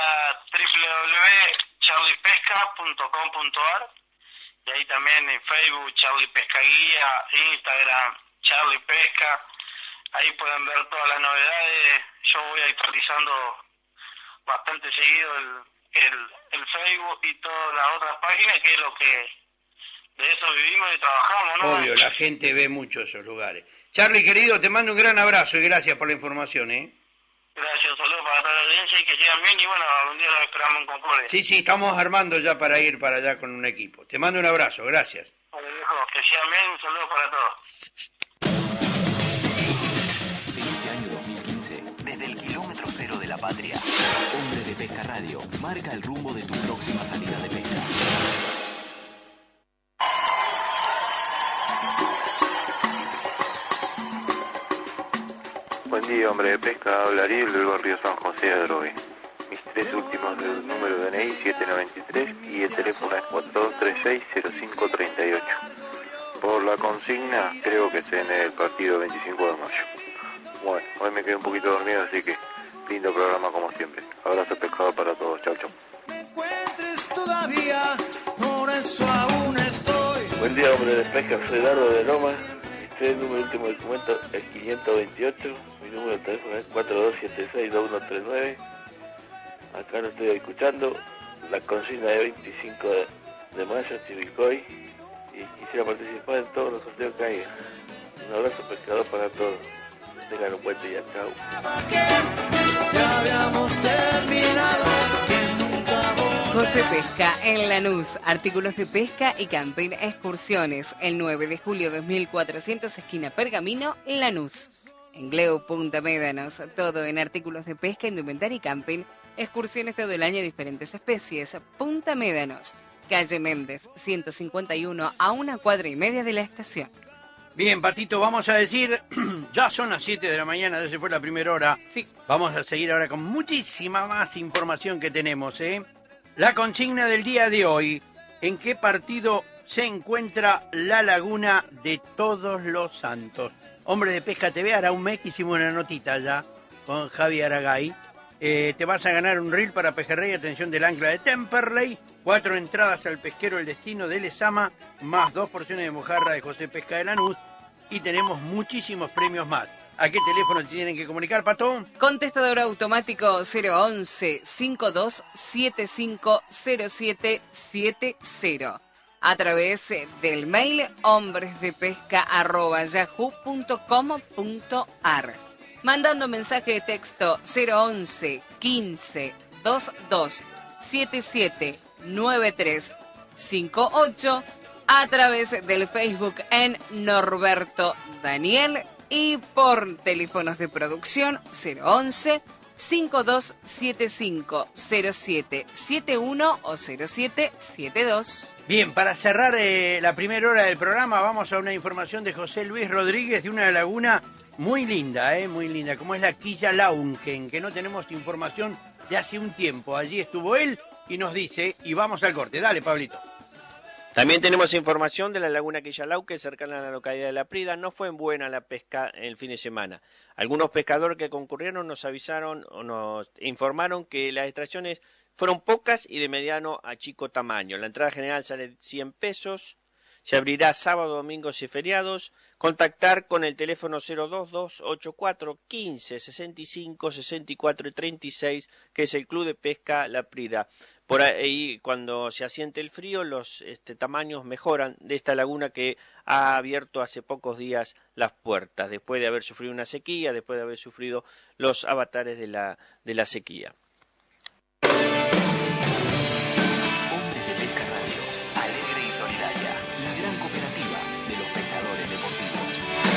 www.charliepesca.com.ar y ahí también en Facebook Charlie Pesca Guía, Instagram Charlie Pesca, ahí pueden ver todas las novedades. Yo voy actualizando bastante seguido el Facebook y todas las otras páginas, que es lo que de eso vivimos y trabajamos, ¿no? Obvio, la gente ve mucho esos lugares. Charlie, querido, te mando un gran abrazo y gracias por la información, Gracias, un saludo para toda la audiencia y que sigan bien y bueno, algún día los esperamos en Concordia. Sí, estamos armando ya para ir para allá con un equipo. Te mando un abrazo, gracias. Vale, viejo, que sigan bien, un saludo para todos. En este año 2015, desde el kilómetro cero de la patria, Hombre de Pesca Radio marca el rumbo de tu próxima salida de pesca. Buen día, Hombre de Pesca, habla Ariel del barrio San José de Adrogué. Mis tres últimos del número de DNI 793 y el teléfono es 4236-0538. Por la consigna, creo que es en el partido 25 de mayo. Bueno, hoy me quedé un poquito dormido, así que lindo programa como siempre. Abrazo pescado para todos, chau chau. Todavía, por eso aún estoy. Buen día, Hombre de Pesca, soy Dardo de Loma. El número último del documento es 528, mi número de teléfono es 4276-2139. Acá lo estoy escuchando, la consigna de 25 de mayo, Chivicoy, y quisiera participar en todos los sorteos que haya. Un abrazo pescador para todos. Tengan un buen día, chao. Ya habíamos terminado. José Pesca en Lanús, artículos de pesca y camping, excursiones, el 9 de julio 2400, esquina Pergamino, Lanús. En Gleu, Punta Médanos, todo en artículos de pesca, indumentaria y camping, excursiones todo el año, diferentes especies. Punta Médanos, calle Méndez, 151, a 1 cuadra y media de la estación. Bien, Patito, vamos a decir, ya son las 7 de la mañana, ya se fue la primera hora. Sí. Vamos a seguir ahora con muchísima más información que tenemos, La consigna del día de hoy, ¿en qué partido se encuentra la laguna de Todos los Santos? Hombre de Pesca TV, hará un mes que hicimos una notita ya con Javi Aragay. Te vas a ganar un reel para pejerrey, atención del ancla de Temperley, 4 entradas al pesquero El Destino de Lezama, más 2 porciones de mojarra de José Pesca de Lanús, y tenemos muchísimos premios más. ¿A qué teléfono tienen que comunicar, Pato? Contestador automático 011-52750770. A través del mail hombresdepesca@yahoo.com.ar. Mandando mensaje de texto 011-15-22-77-9358. A través del Facebook en Norberto Daniel. Y por teléfonos de producción 011-5275-0771 o 0772. Bien, para cerrar la primera hora del programa vamos a una información de José Luis Rodríguez de una laguna muy linda, muy linda, como es la Quilla Launken, que no tenemos información de hace un tiempo. Allí estuvo él y nos dice, y vamos al corte. Dale, Pablito. También tenemos información de la laguna Quillalauque, cercana a la localidad de La Prida. No fue buena la pesca el fin de semana. Algunos pescadores que concurrieron nos avisaron o nos informaron que las extracciones fueron pocas y de mediano a chico tamaño. La entrada general sale 100 pesos. Se abrirá sábado, domingos y feriados. Contactar con el teléfono 02284 15 65 64 y 36, que es el Club de Pesca La Prida. Por ahí, cuando se asiente el frío, los tamaños mejoran de esta laguna que ha abierto hace pocos días las puertas, después de haber sufrido una sequía, después de haber sufrido los avatares de la sequía. Hombres de Pesca Radio, alegre y solidaria, la gran cooperativa de los pescadores deportivos.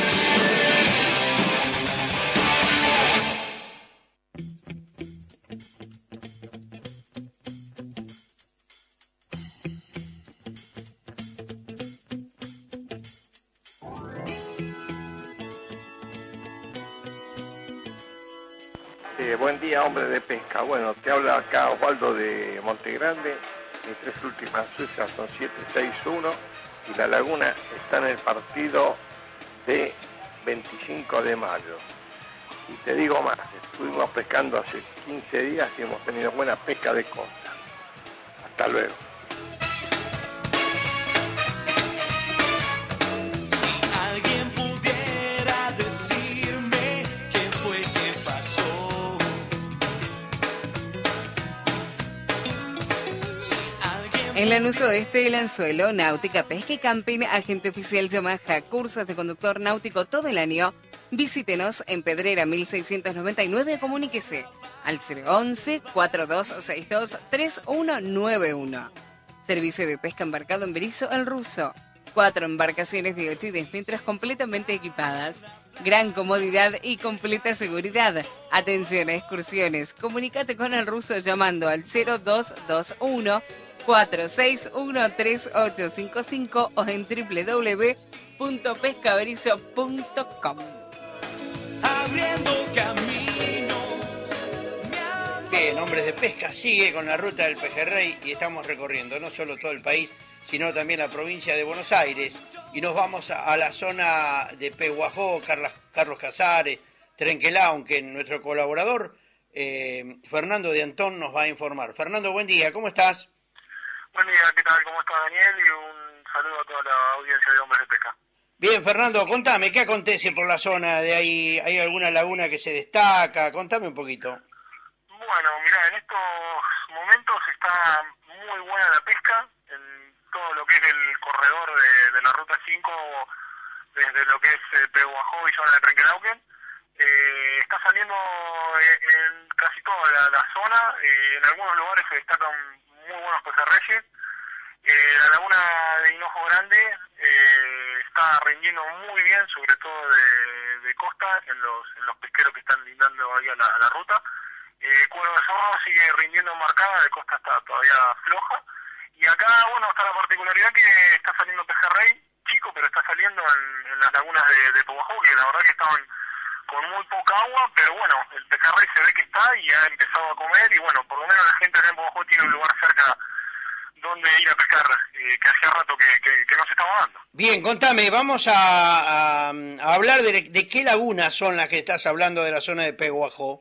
Buen día, hombre de pesca. Bueno, te habla acá Osvaldo de Montegrande. Mis 3 últimas suizas son 7-6-1 y la laguna está en el partido de 25 de mayo. Y te digo más, estuvimos pescando hace 15 días y hemos tenido buena pesca de costa. Hasta luego. Alguien pudiera decirme qué fue que pasó. En Lanús Oeste, El Anzuelo, Náutica, Pesca y Camping, agente oficial Yamaha, cursos de conductor náutico todo el año. Visítenos en Pedrera 1699, comuníquese al 011-4262-3191. Servicio de pesca embarcado en Berizo El Ruso. 4 embarcaciones de 8 y 10 metros completamente equipadas. Gran comodidad y completa seguridad. Atención a excursiones. Comunícate con El Ruso llamando al 0221 4613855 o en www.pescaberizo.com. Abriendo caminos. Bien, Hombres de Pesca sigue con la ruta del pejerrey y estamos recorriendo no solo todo el país, sino también la provincia de Buenos Aires. Y nos vamos a la zona de Pehuajó, Carlos Casares, Trenquelao, que nuestro colaborador Fernando de Antón nos va a informar. Fernando, buen día, ¿cómo estás? Buen día, ¿qué tal? ¿Cómo está Daniel? Y un saludo a toda la audiencia de Hombres de Pesca. Bien, Fernando, contame, ¿qué acontece por la zona de ahí? ¿Hay alguna laguna que se destaca? Contame un poquito. Bueno, mirá, en estos momentos está muy buena la pesca en todo lo que es el corredor de la Ruta 5, desde lo que es Pehuajó y zona de Trenquelauquen. Está saliendo en casi toda la zona, en algunos lugares se destacan muy buenos pejerreyes. La laguna de Hinojo Grande está rindiendo muy bien, sobre todo de costa, en los pesqueros que están lindando ahí a la ruta. Cuero de Zorro sigue rindiendo marcada, de costa está todavía floja. Y acá, bueno, está la particularidad que está saliendo pejerrey chico, pero está saliendo en las lagunas de Pehuajó, que la verdad que estaban con muy poca agua, pero bueno, el pejerrey se ve que está y ha empezado a comer, y bueno, por lo menos la gente acá en Pehuajó tiene un lugar cerca donde ir a pescar, que hacía rato que no se estaba dando. Bien, contame, vamos a hablar de qué lagunas son las que estás hablando de la zona de Pehuajó.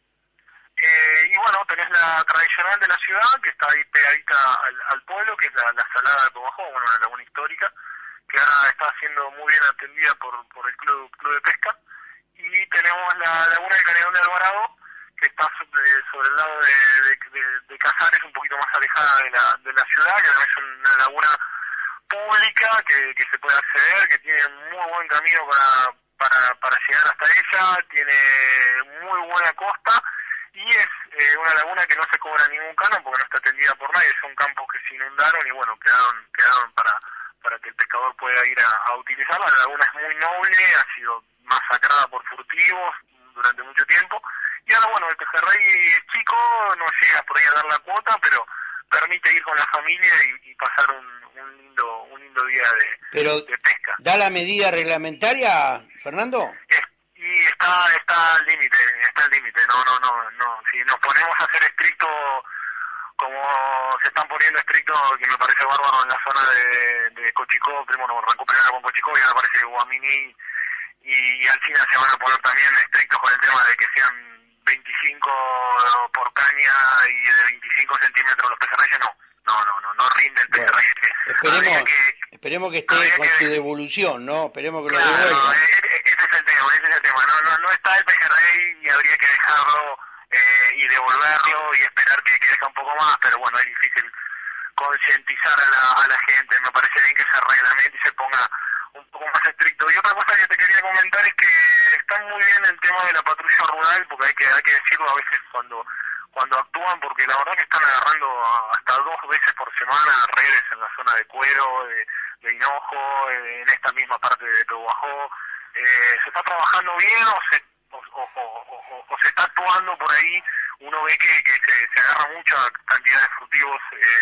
Y bueno, tenés la tradicional de la ciudad, que está ahí pegadita al pueblo, que es la salada de Pehuajó, bueno, una laguna histórica, que ahora está siendo muy bien atendida por el club de pesca. Y tenemos la laguna del Canedón de Alvarado, que está sobre el lado de Casares, un poquito más alejada de la ciudad, que es una laguna pública que se puede acceder, que tiene muy buen camino para llegar hasta ella, tiene muy buena costa, y es una laguna que no se cobra ningún canon porque no está atendida por nadie, son campos que se inundaron y bueno, quedaron para que el pescador pueda ir a utilizarla. La laguna es muy noble, ha sido masacrada por furtivos durante mucho tiempo, y ahora bueno, el pejerrey es chico, no llega por ahí a dar la cuota, pero permite ir con la familia y pasar un lindo día de pesca. ¿Da la medida reglamentaria, Fernando? Y está al límite, no, si nos ponemos a ser estricto como se están poniendo estrictos, que me parece bárbaro en la zona de Cochicó, primero arrancó primero con Cochicó y ahora parece que Guaminí y Alcina se van a poner también estrictos con el tema de que sean 25 por caña y de 25 centímetros los pejerreyes, no rinde el pejerrey. Esperemos que esté con su devolución, ¿no? Esperemos que lo Claro, devuelva. ese es el tema, no está el pejerrey y habría que dejarlo y devolverlo y esperar que crezca un poco más, pero bueno, es difícil concientizar a la gente. Me parece bien que se reglamente y se ponga un poco más estricto. Y otra cosa que te quería comentar es que está muy bien el tema de la patrulla rural, porque hay que decirlo a veces cuando actúan, porque la verdad que están agarrando hasta 2 veces por semana redes en la zona de Cuero, de Hinojo, en esta misma parte de Pehuajó. ¿Se está trabajando bien o se está actuando por ahí? Uno ve que se agarra mucha cantidad de frutivos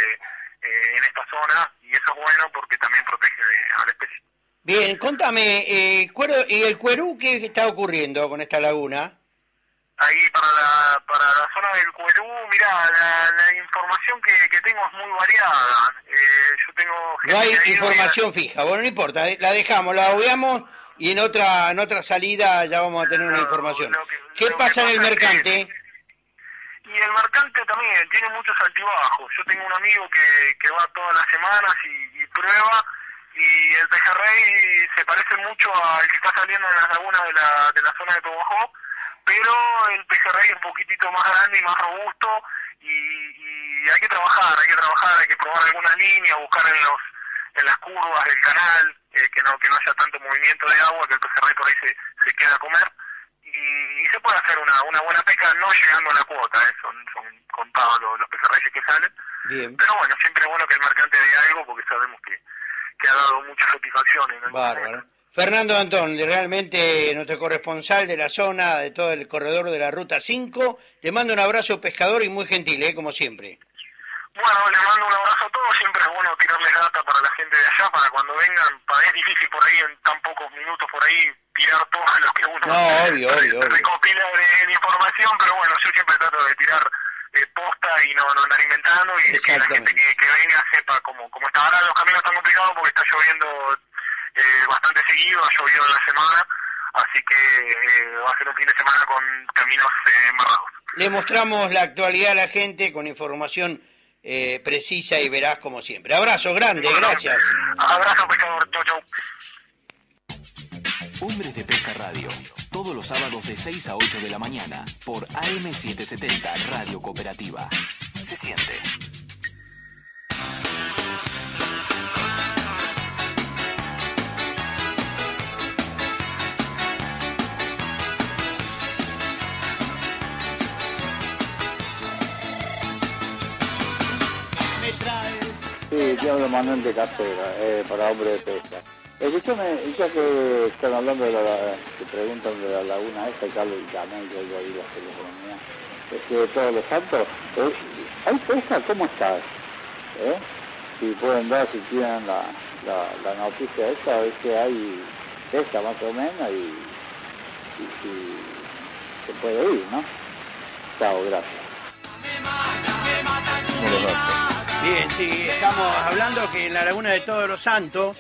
en esta zona, y eso es bueno porque también protege a la especie. Bien, contame, ¿y el Cuerú qué está ocurriendo con esta laguna? Ahí para la zona del Cuerú, mirá, la información que tengo es muy variada. Yo tengo No hay información fija, bueno, no importa, la dejamos, la obviamos y en otra salida ya vamos a tener una información. ¿Qué pasa en el mercante? Y el mercante también tiene muchos altibajos. Yo tengo un amigo que va todas las semanas y prueba, y el pejerrey se parece mucho al que está saliendo en las lagunas de la zona de Pehuajó, pero el pejerrey es un poquitito más grande y más robusto, y hay que trabajar, hay que probar algunas líneas, buscar en las curvas del canal, que no haya tanto movimiento de agua, que el pejerrey por ahí se queda a comer, y se puede hacer una buena pesca, no llegando a la cuota, son contados los pejerreyes que salen. Bien. Pero bueno, siempre es bueno que el mercante dé algo, porque sabemos que ha dado muchas satisfacciones, ¿no? Bárbaro. Fernando Antón, realmente nuestro corresponsal de la zona, de todo el corredor de la Ruta 5, te mando un abrazo pescador y muy gentil, como siempre. Bueno, les mando un abrazo a todos, siempre es bueno tirarles data para la gente de allá, para cuando vengan, es difícil por ahí en tan pocos minutos por ahí tirar todo lo que uno obvio. recopila de información, pero bueno, yo siempre trato de tirar posta y no andar inventando, y que la gente que venga sepa cómo está. Ahora los caminos están complicados porque está lloviendo bastante seguido, ha llovido en la semana, así que va a ser un fin de semana con caminos embarrados. Le mostramos la actualidad a la gente con información precisa y veraz como siempre. Abrazo grande, gracias. Abrazo, pescador. Chau. Hombres de Pesca Radio, todos los sábados de 6 a 8 de la mañana, por AM770 Radio Cooperativa. Se siente. Sí, te hablo Manuel de Casera, para Hombre de Pesca. Escúchame, ya que están hablando que preguntan de la laguna esta, Carlos y también yo oí la telefonía, de Todos los Santos, ¿hay pesca? ¿Cómo estás? Si pueden dar, si tienen la noticia esta, es que hay pesca más o menos y se puede ir, ¿no? Chao, gracias. Bien, sí, estamos hablando que en la laguna de Todos los Santos,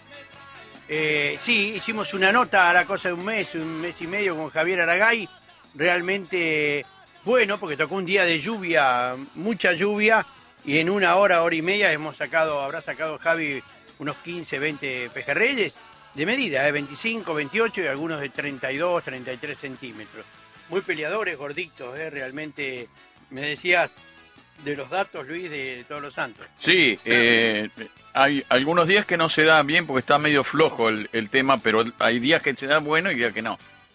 sí, hicimos una nota a la cosa de un mes y medio con Javier Aragay, realmente bueno, porque tocó un día de lluvia, mucha lluvia, y en una hora y media habrá sacado Javi unos 15, 20 pejerreyes de medida, 25, 28 y algunos de 32, 33 centímetros. Muy peleadores, gorditos, realmente, me decías de los datos, Luis, de Todos los Santos. Sí, hay algunos días que no se da bien porque está medio flojo el tema, pero hay días que se da bueno y días que no.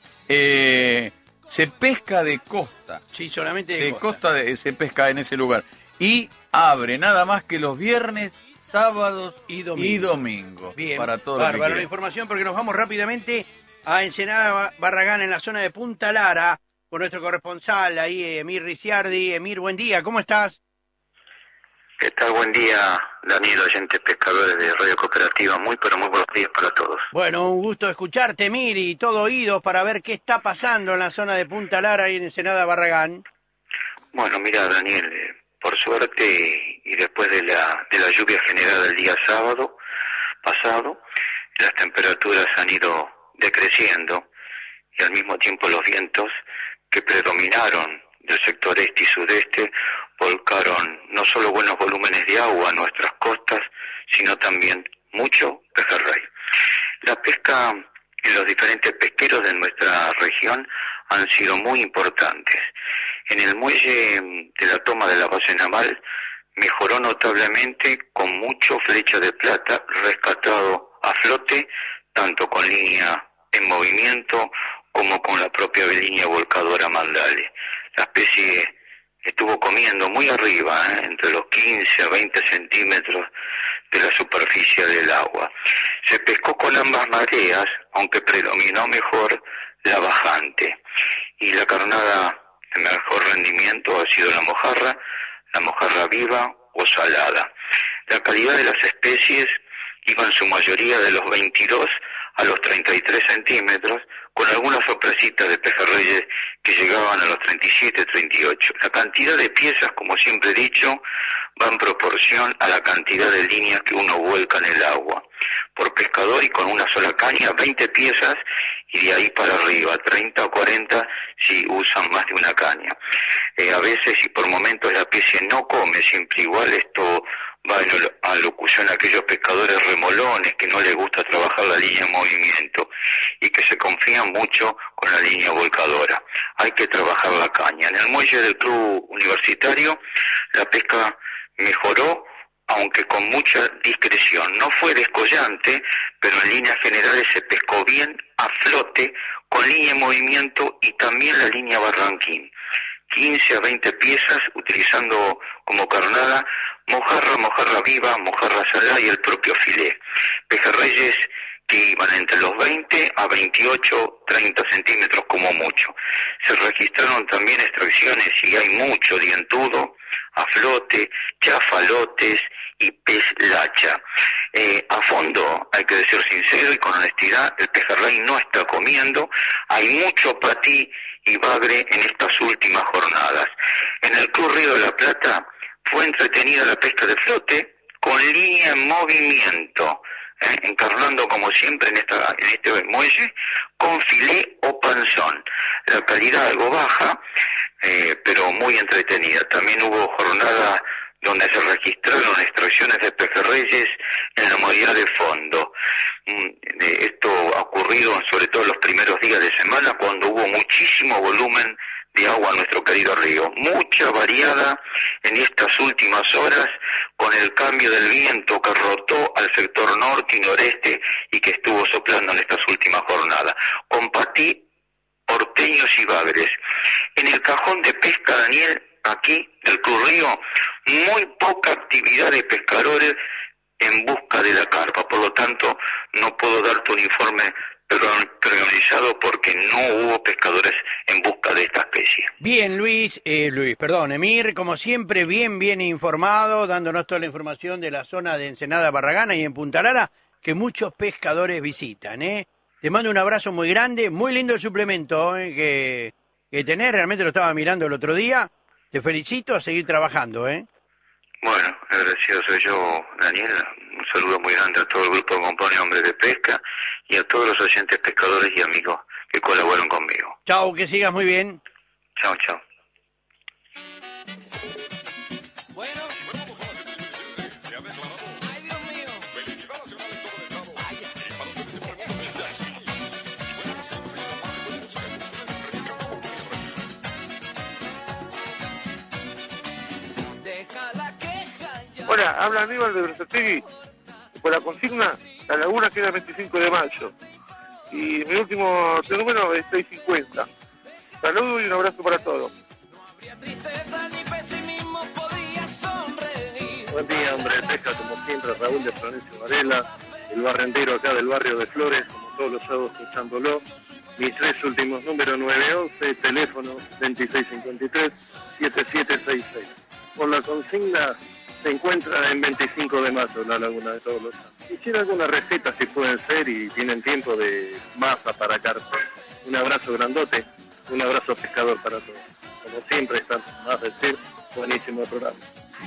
Se pesca de costa. Sí, solamente de costa. Se pesca en ese lugar. Y abre nada más que los viernes, sábados y domingos. Bien, para todos. Bárbaro la información, porque nos vamos rápidamente a Ensenada Barragán, en la zona de Punta Lara, con nuestro corresponsal ahí, Emir Ricciardi. Emir, buen día, ¿cómo estás? ¿Qué tal? Buen día, Daniel, oyentes pescadores de Radio Cooperativa. Muy buenos días para todos. Bueno, un gusto escucharte, Emir, y todo oídos para ver qué está pasando en la zona de Punta Lara y en Ensenada Barragán. Bueno, mira, Daniel, por suerte, y después de la lluvia generada el día sábado pasado, las temperaturas han ido decreciendo y al mismo tiempo los vientos que predominaron del sector este y sudeste volcaron no solo buenos volúmenes de agua a nuestras costas, sino también mucho pejerrey. La pesca en los diferentes pesqueros de nuestra región han sido muy importantes. En el muelle de la toma de la base naval mejoró notablemente con mucho flecha de plata rescatado a flote, tanto con línea en movimiento como con la propia línea volcadora Mandale. La especie estuvo comiendo muy arriba, entre los 15 a 20 centímetros de la superficie del agua. Se pescó con ambas mareas, aunque predominó mejor la bajante. Y la carnada de mejor rendimiento ha sido la mojarra viva o salada. La calidad de las especies iba en su mayoría de los 22 a los 33 centímetros, con algunas sorpresitas de pejerreyes que llegaban a los 37, 38. La cantidad de piezas, como siempre he dicho, va en proporción a la cantidad de líneas que uno vuelca en el agua. Por pescador y con una sola caña, 20 piezas, y de ahí para arriba, 30 o 40 si usan más de una caña. A veces y por momentos la especie no come siempre igual. Esto va en alocución a aquellos pescadores remolones que no les gusta trabajar la línea en movimiento y que se confían mucho con la línea volcadora. Hay que trabajar la caña. En el muelle del club universitario la pesca mejoró, aunque con mucha discreción. No fue descollante, pero en líneas generales se pescó bien a flote, con línea en movimiento y también la línea barranquín. 15 a 20 piezas, utilizando como carnada mojarra viva, mojarra salada y el propio filé. Pejerreyes que iban entre los 20 a 28, 30 centímetros como mucho. Se registraron también extracciones, y hay mucho dientudo, a flote, chafalotes y pez lacha. A fondo, hay que decir sincero y con honestidad, el pejerrey no está comiendo. Hay mucho patí y bagre en estas últimas jornadas. En el Club Río de la Plata fue entretenida la pesca de flote con línea en movimiento, encarnando como siempre en este muelle con filé o panzón. La calidad algo baja, pero muy entretenida. También hubo jornadas donde se registraron extracciones de pejerreyes en la modalidad de fondo. Esto ha ocurrido sobre todo los primeros días de semana, cuando hubo muchísimo volumen de agua en nuestro querido río. Mucha variada en estas últimas horas, con el cambio del viento que rotó al sector norte y noreste y que estuvo soplando en estas últimas jornadas. Con patí, porteños y bagres. En el cajón de pesca, Daniel, aquí del Club Río, muy poca actividad de pescadores en busca de la carpa. Por lo tanto, no puedo darte un informe organizado porque no hubo pescadores en busca de esta especie. Bien, Emir, como siempre, bien informado, dándonos toda la información de la zona de Ensenada Barragana y en Punta Lara, que muchos pescadores visitan, Te mando un abrazo muy grande, muy lindo el suplemento que tenés, realmente lo estaba mirando el otro día. Te felicito, a seguir trabajando, Bueno, agradecido soy yo, Daniel. Un saludo muy grande a todo el grupo que compone Hombres de Pesca y a todos los oyentes pescadores y amigos que colaboran conmigo. Chao, que sigas muy bien. Chao. Hola, habla Aníbal de Versategui. Por la consigna, la laguna queda el 25 de mayo. Y mi último número es 650. Saludos y un abrazo para todos. Buen día, hombre de pesca, como siempre, Raúl de Florencio Varela, el barrendero acá del barrio de Flores, como todos los sábados escuchándolo. Mis tres últimos números, 911, teléfono 2653-7766. Por la consigna, se encuentra en 25 de mayo la Laguna de Todos los Santos. Quisiera alguna receta si pueden ser y tienen tiempo de masa para carpa. Un abrazo grandote, un abrazo pescador para todos. Como siempre, están más decir Buenísimo el programa.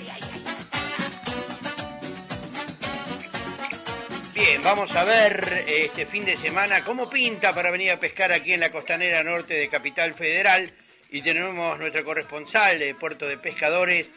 Bien, vamos a ver este fin de semana cómo pinta para venir a pescar aquí en la costanera norte de Capital Federal. Y tenemos nuestro corresponsal de Puerto de Pescadores,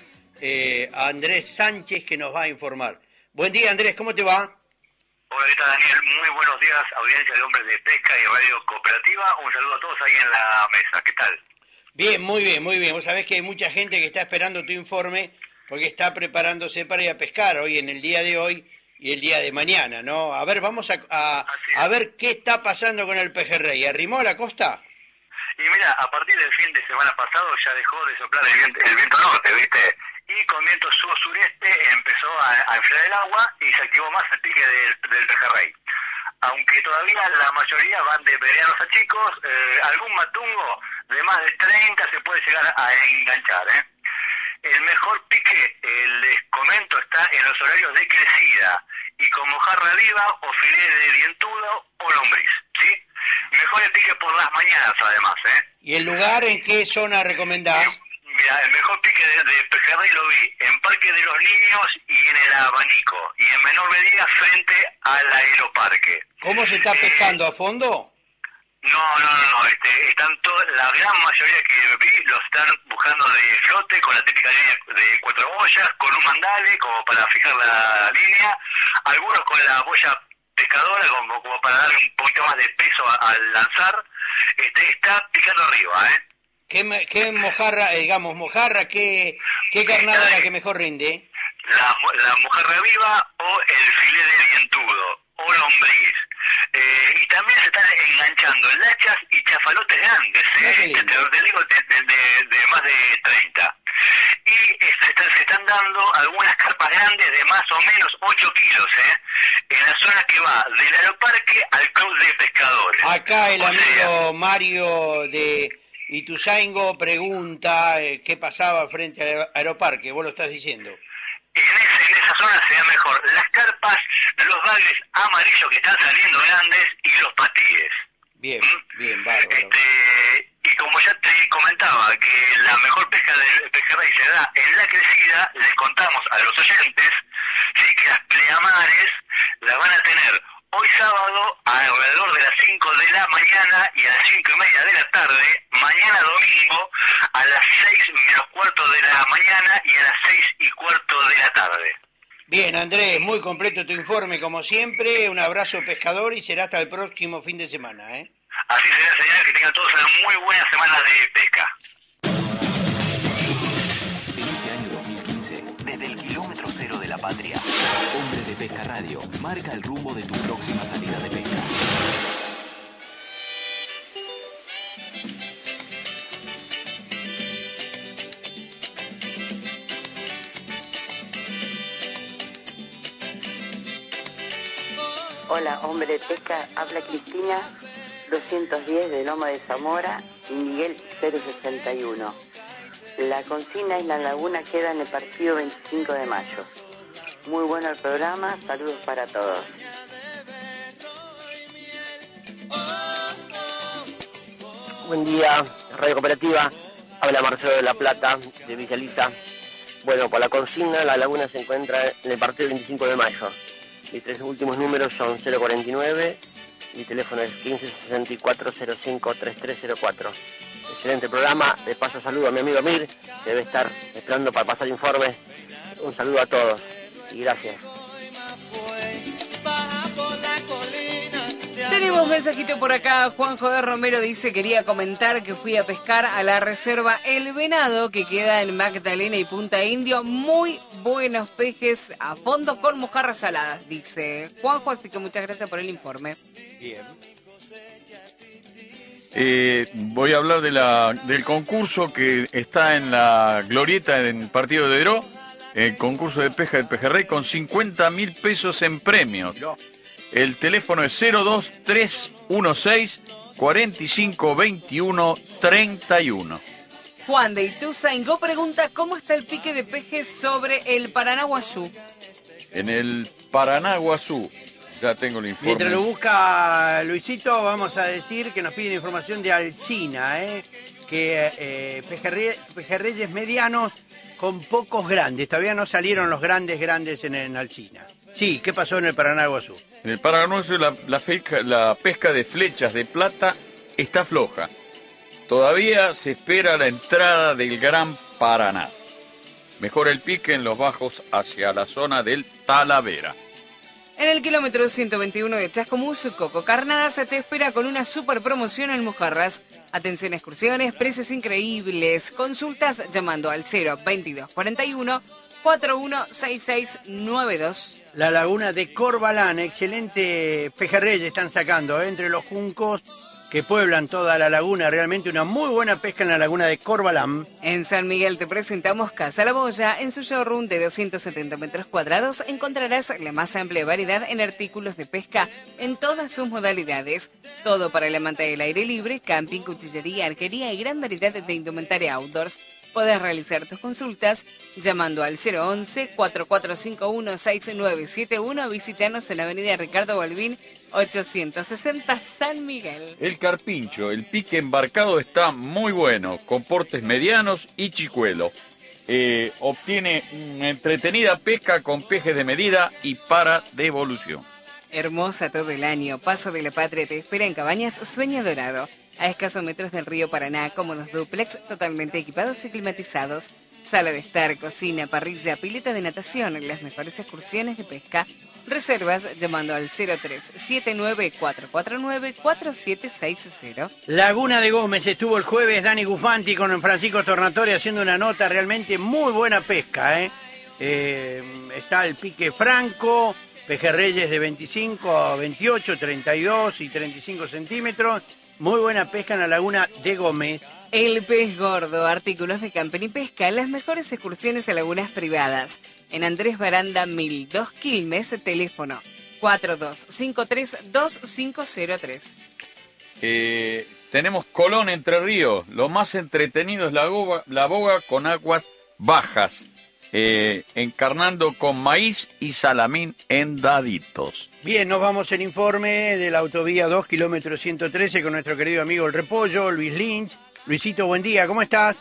Andrés Sánchez, que nos va a informar. Buen día, Andrés, ¿cómo te va? Hola, ¿qué tal, Daniel? Muy buenos días, audiencia de Hombres de Pesca y Radio Cooperativa. Un saludo a todos ahí en la mesa. ¿Qué tal? Bien, muy bien, muy bien. Vos sabés que hay mucha gente que está esperando tu informe porque está preparándose para ir a pescar hoy, en el día de hoy y el día de mañana, ¿no? A ver, vamos a ver qué está pasando con el pejerrey. ¿Arrimó a la costa? Y mira, a partir del fin de semana pasado ya dejó de soplar el viento norte, ¿viste? Y con viento sur-sureste empezó a enfriar el agua y se activó más el pique del pejerrey. Aunque todavía la mayoría van de medianos a chicos, algún matungo de más de 30 se puede llegar a enganchar, ¿eh? El mejor pique, les comento, está en los horarios de crecida y con mojarra viva o filé de dientudo o lombriz, ¿sí? Mejor el pique por las mañanas, además, ¿eh? ¿Y el lugar en qué zona recomendás? Mira, el mejor pique de pejerrey lo vi en Parque de los Niños y en el Abanico, y en menor medida frente al Aeroparque. ¿Cómo se está pescando? ¿A fondo? No, están todos, la gran mayoría que vi lo están buscando de flote, con la típica línea de 4 boyas, con un mandale como para fijar la línea, algunos con la boya pescadora como para darle un poquito más de peso al lanzar. Está picando arriba, ¿eh? ¿Qué mojarra, qué carnada es la que mejor rinde? La mojarra viva o el filé de dientudo o lombriz. Y también se están enganchando lachas y chafalotes grandes, te digo, de más de 30. Y se están dando algunas carpas grandes de más o menos 8 kilos, en la zona que va del Aeroparque al Club de Pescadores. Acá el amigo Mario de Ituzaingo pregunta qué pasaba frente al Aeroparque, vos lo estás diciendo. En esa zona se ve mejor las carpas, los bagres amarillos que están saliendo grandes y los patíes. Bien, bien, bárbaro. Y como ya te comentaba que la mejor pesca del pejerrey se da en la crecida, les contamos a los oyentes, ¿sí?, que las pleamares las van a tener hoy sábado alrededor de las 5 de la mañana y a las 5:30 de la tarde, mañana domingo a las 6:15 de la mañana y a las 6:15 de la tarde. Bien, Andrés, muy completo tu informe como siempre, un abrazo pescador y será hasta el próximo fin de semana, ¿eh? Así será, señores, que tengan todos una muy buena semana de pesca. En este año 2015, desde el kilómetro cero de la patria, Hombre de Pesca Radio marca el rumbo de tu próxima salida de pesca. Hola, Hombre de Pesca, habla Cristina, 210 de Loma de Zamora y Miguel 061. La consigna es la laguna, queda en el partido 25 de mayo. Muy bueno el programa, saludos para todos. Buen día, Radio Cooperativa, habla Marcelo de la Plata, de Villaliza. Bueno, por la consigna, la laguna se encuentra en el partido 25 de mayo. Mis 3 últimos números son 049, mi teléfono es 1564053304. Excelente programa, de paso saludo a mi amigo Mir, que debe estar esperando para pasar informes. Un saludo a todos y gracias. Tenemos mensajito por acá. Juanjo de Romero dice: quería comentar que fui a pescar a la reserva El Venado, que queda en Magdalena y Punta Indio. Muy buenos pejes a fondo con mojarras saladas, dice Juanjo, así que muchas gracias por el informe. Bien. Voy a hablar del concurso que está en la Glorieta en el partido de Deró, el concurso de pesca del pejerrey con 50.000 pesos en premios. El teléfono es 02316 4521 31. Juan de Ituzaingó pregunta: ¿cómo está el pique de pejes sobre el Paranaguazú? En el Paranaguazú Ya tengo el informe. Mientras lo busca Luisito, vamos a decir que nos piden información de Alcina, que pejerreyes medianos con pocos grandes. Todavía no salieron los grandes en Alcina. Sí, ¿qué pasó en el Paraná Iguazú? En el Paraná Iguazú la pesca de flechas de plata está floja. Todavía se espera la entrada del Gran Paraná. Mejora el pique en los bajos hacia la zona del Talavera. En el kilómetro 121 de Chascomús, Coco Carnadas te espera con una super promoción en Mojarras. Atención a excursiones, precios increíbles. Consultas llamando al 02241 416692. La laguna de Corbalán, excelente pejerrey están sacando entre los juncos que pueblan toda la laguna. Realmente una muy buena pesca en la laguna de Corbalán. En San Miguel te presentamos Casa La Boya. En su showroom de 270 metros cuadrados encontrarás la más amplia variedad en artículos de pesca en todas sus modalidades. Todo para el amante del aire libre, camping, cuchillería, arquería y gran variedad de indumentaria outdoors. Podés realizar tus consultas llamando al 011-4451-6971. Visítanos en la avenida Ricardo Balbín, 860 San Miguel. El carpincho, el pique embarcado está muy bueno, con portes medianos y chicuelo. Obtiene una entretenida pesca con pejes de medida y para devolución. Hermosa todo el año, Paso de la Patria te espera en Cabañas Sueño Dorado. A escasos metros del río Paraná, cómodos dúplex totalmente equipados y climatizados. Sala de estar, cocina, parrilla, pileta de natación, las mejores excursiones de pesca. Reservas llamando al 03-79449-4760. Laguna de Gómez estuvo el jueves Dani Gufanti con Francisco Tornatore haciendo una nota, realmente muy buena pesca. Está el pique franco, pejerreyes de 25 a 28, 32 y 35 centímetros. Muy buena pesca en la laguna de Gómez. El pez gordo, artículos de camping y pesca, las mejores excursiones a lagunas privadas. En Andrés Baranda 1002 Quilmes, teléfono 4253-2503. Tenemos Colón Entre Ríos. Lo más entretenido es la boga con aguas bajas, encarnando con maíz y salamín en daditos. Bien, nos vamos al informe de la autovía 2, kilómetro 113, con nuestro querido amigo El Repollo, Luis Lynch. Luisito, buen día, ¿cómo estás?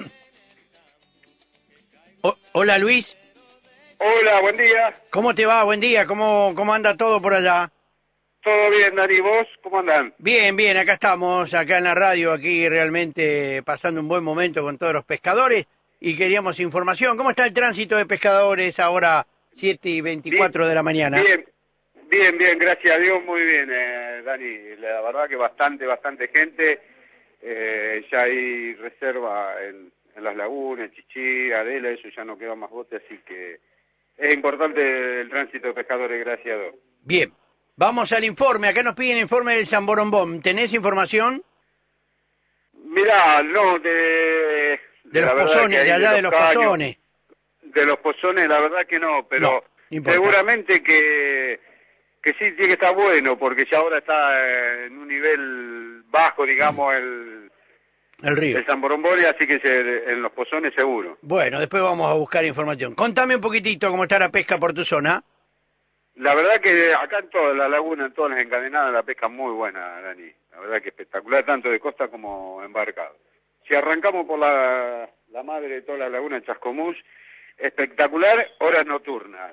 Hola, Luis. Hola, buen día. ¿Cómo te va? Buen día, ¿cómo anda todo por allá? Todo bien, Dani, ¿vos? ¿Cómo andan? Bien, bien, acá estamos, acá en la radio, aquí realmente pasando un buen momento con todos los pescadores y queríamos información. ¿Cómo está el tránsito de pescadores ahora, 7:24 de la mañana? Bien, gracias a Dios, muy bien, Dani. La verdad que bastante gente. Ya hay reserva en las lagunas, Chichí, Adela, eso ya no queda más bote, así que es importante el tránsito de pescadores, gracias a Dios. Bien, vamos al informe. Acá nos piden informe del San Borombón. ¿Tenés información? Mirá, no, de los pozones, de allá de los pozones. De los pozones, la verdad que no, pero seguramente que sí tiene que estar bueno, porque ya ahora está en un nivel bajo, digamos, el río. El San Borombón, así que en los pozones seguro. Bueno, después vamos a buscar información. Contame un poquitito cómo está la pesca por tu zona. La verdad que acá en toda la laguna, en todas las encadenadas, la pesca muy buena, Dani. La verdad que espectacular, tanto de costa como embarcado. Si arrancamos por la madre de toda la laguna, Chascomús, espectacular, horas nocturnas.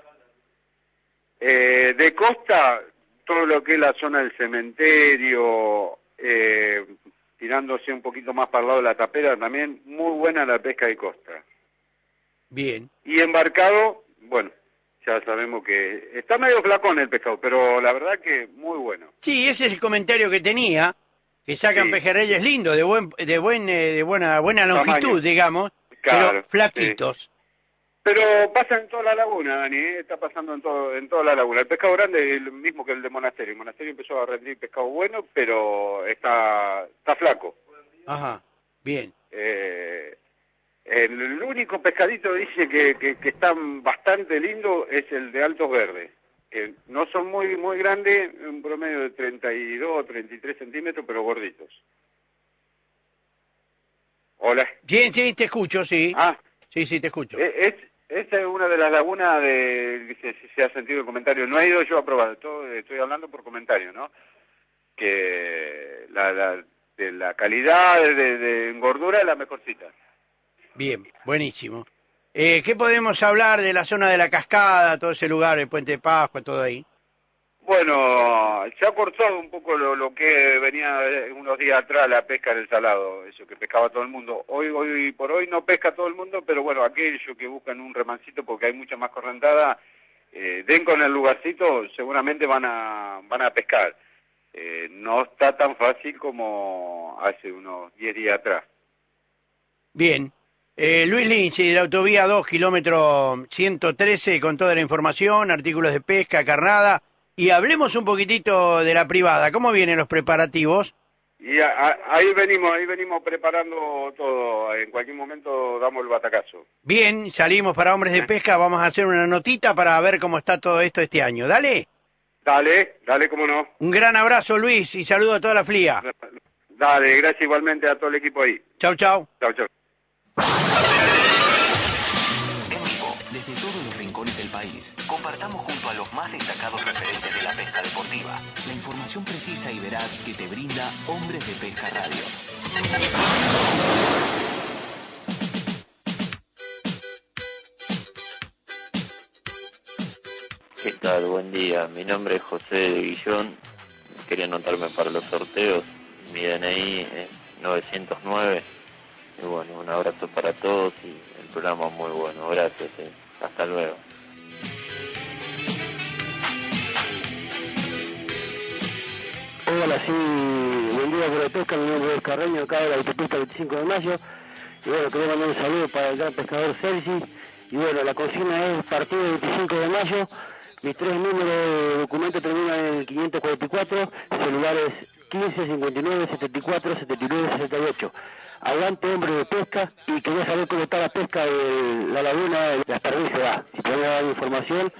De costa, todo lo que es la zona del cementerio, tirándose un poquito más para el lado de la tapera, también muy buena la pesca de costa. Bien. Y embarcado, bueno, ya sabemos que está medio flacón el pescado, pero la verdad que muy bueno. Sí, ese es el comentario que tenía, que sacan pejerreyes lindos, de buena longitud, tamaño, digamos, claro, pero flaquitos. Sí. Pero pasa en toda la laguna, Dani, está pasando en toda la laguna. El pescado grande es el mismo que el de Monasterio. El Monasterio empezó a rendir pescado bueno, pero está flaco. Ajá, bien. El único pescadito dice que están bastante lindo es el de Altos Verdes. Que no son muy grandes, un promedio de 32 o 33 centímetros, pero gorditos. Hola. Sí, te escucho, sí. Ah. Sí, te escucho. Esta es una de las lagunas de que se ha sentido el comentario. No he ido yo a probar, estoy hablando por comentario, ¿no? Que de la calidad de engordura es la mejorcita. Bien, buenísimo. ¿Qué podemos hablar de la zona de la Cascada, todo ese lugar, el Puente de Pascua, todo ahí? Bueno, se ha cortado un poco lo que venía unos días atrás, la pesca en el salado, eso que pescaba todo el mundo. Hoy por hoy no pesca todo el mundo, pero bueno, aquellos que buscan un remancito porque hay mucha más correntada, den con el lugarcito, seguramente van a pescar. No está tan fácil como hace unos 10 días atrás. Bien. Luis Linci, de la autovía 2, kilómetro 113, con toda la información, artículos de pesca, carnada. Y hablemos un poquitito de la privada. ¿Cómo vienen los preparativos? Y ahí venimos preparando todo. En cualquier momento damos el batacazo. Bien, salimos para Hombres de Pesca. Vamos a hacer una notita para ver cómo está todo esto este año. Dale. Dale, cómo no. Un gran abrazo, Luis, y saludo a toda la FLIA. Dale, gracias igualmente a todo el equipo ahí. Chau. Chau. En vivo, desde todos los rincones del país, compartamos junto a los más destacados referentes de la pesca deportiva la información precisa y veraz que te brinda Hombres de Pesca Radio. ¿Qué tal? Buen día. Mi nombre es José de Guillón. Quería anotarme para los sorteos. Mi DNI es 909. Y bueno, un abrazo para todos y el programa es muy bueno. Gracias. Hasta luego. Hola, sí, buen día por la pesca, mi nombre es Carreño, acá de la autopista 25 de mayo. Y bueno, quería mandar un saludo para el gran pescador Celsi. Y bueno, la consigna es partido 25 de mayo. Mis 3 números de documento terminan en 544, celulares 15, 59, 74, 79, 68. Aguante, Hombre de Pesca, y quería saber cómo está la pesca de la laguna de las Perdices. Si podría dar información.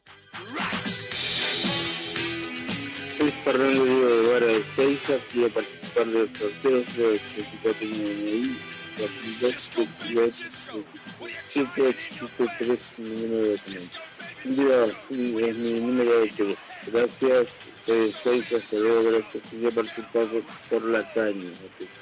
Soy Fernando Diego de Vara de Seiza, quiero participar del sorteo, creo que 24 DNI, 783, mi número de documento. Es mi número de TV. Gracias, soy de Seiza, se veo, gracias, quiero participar por la caña.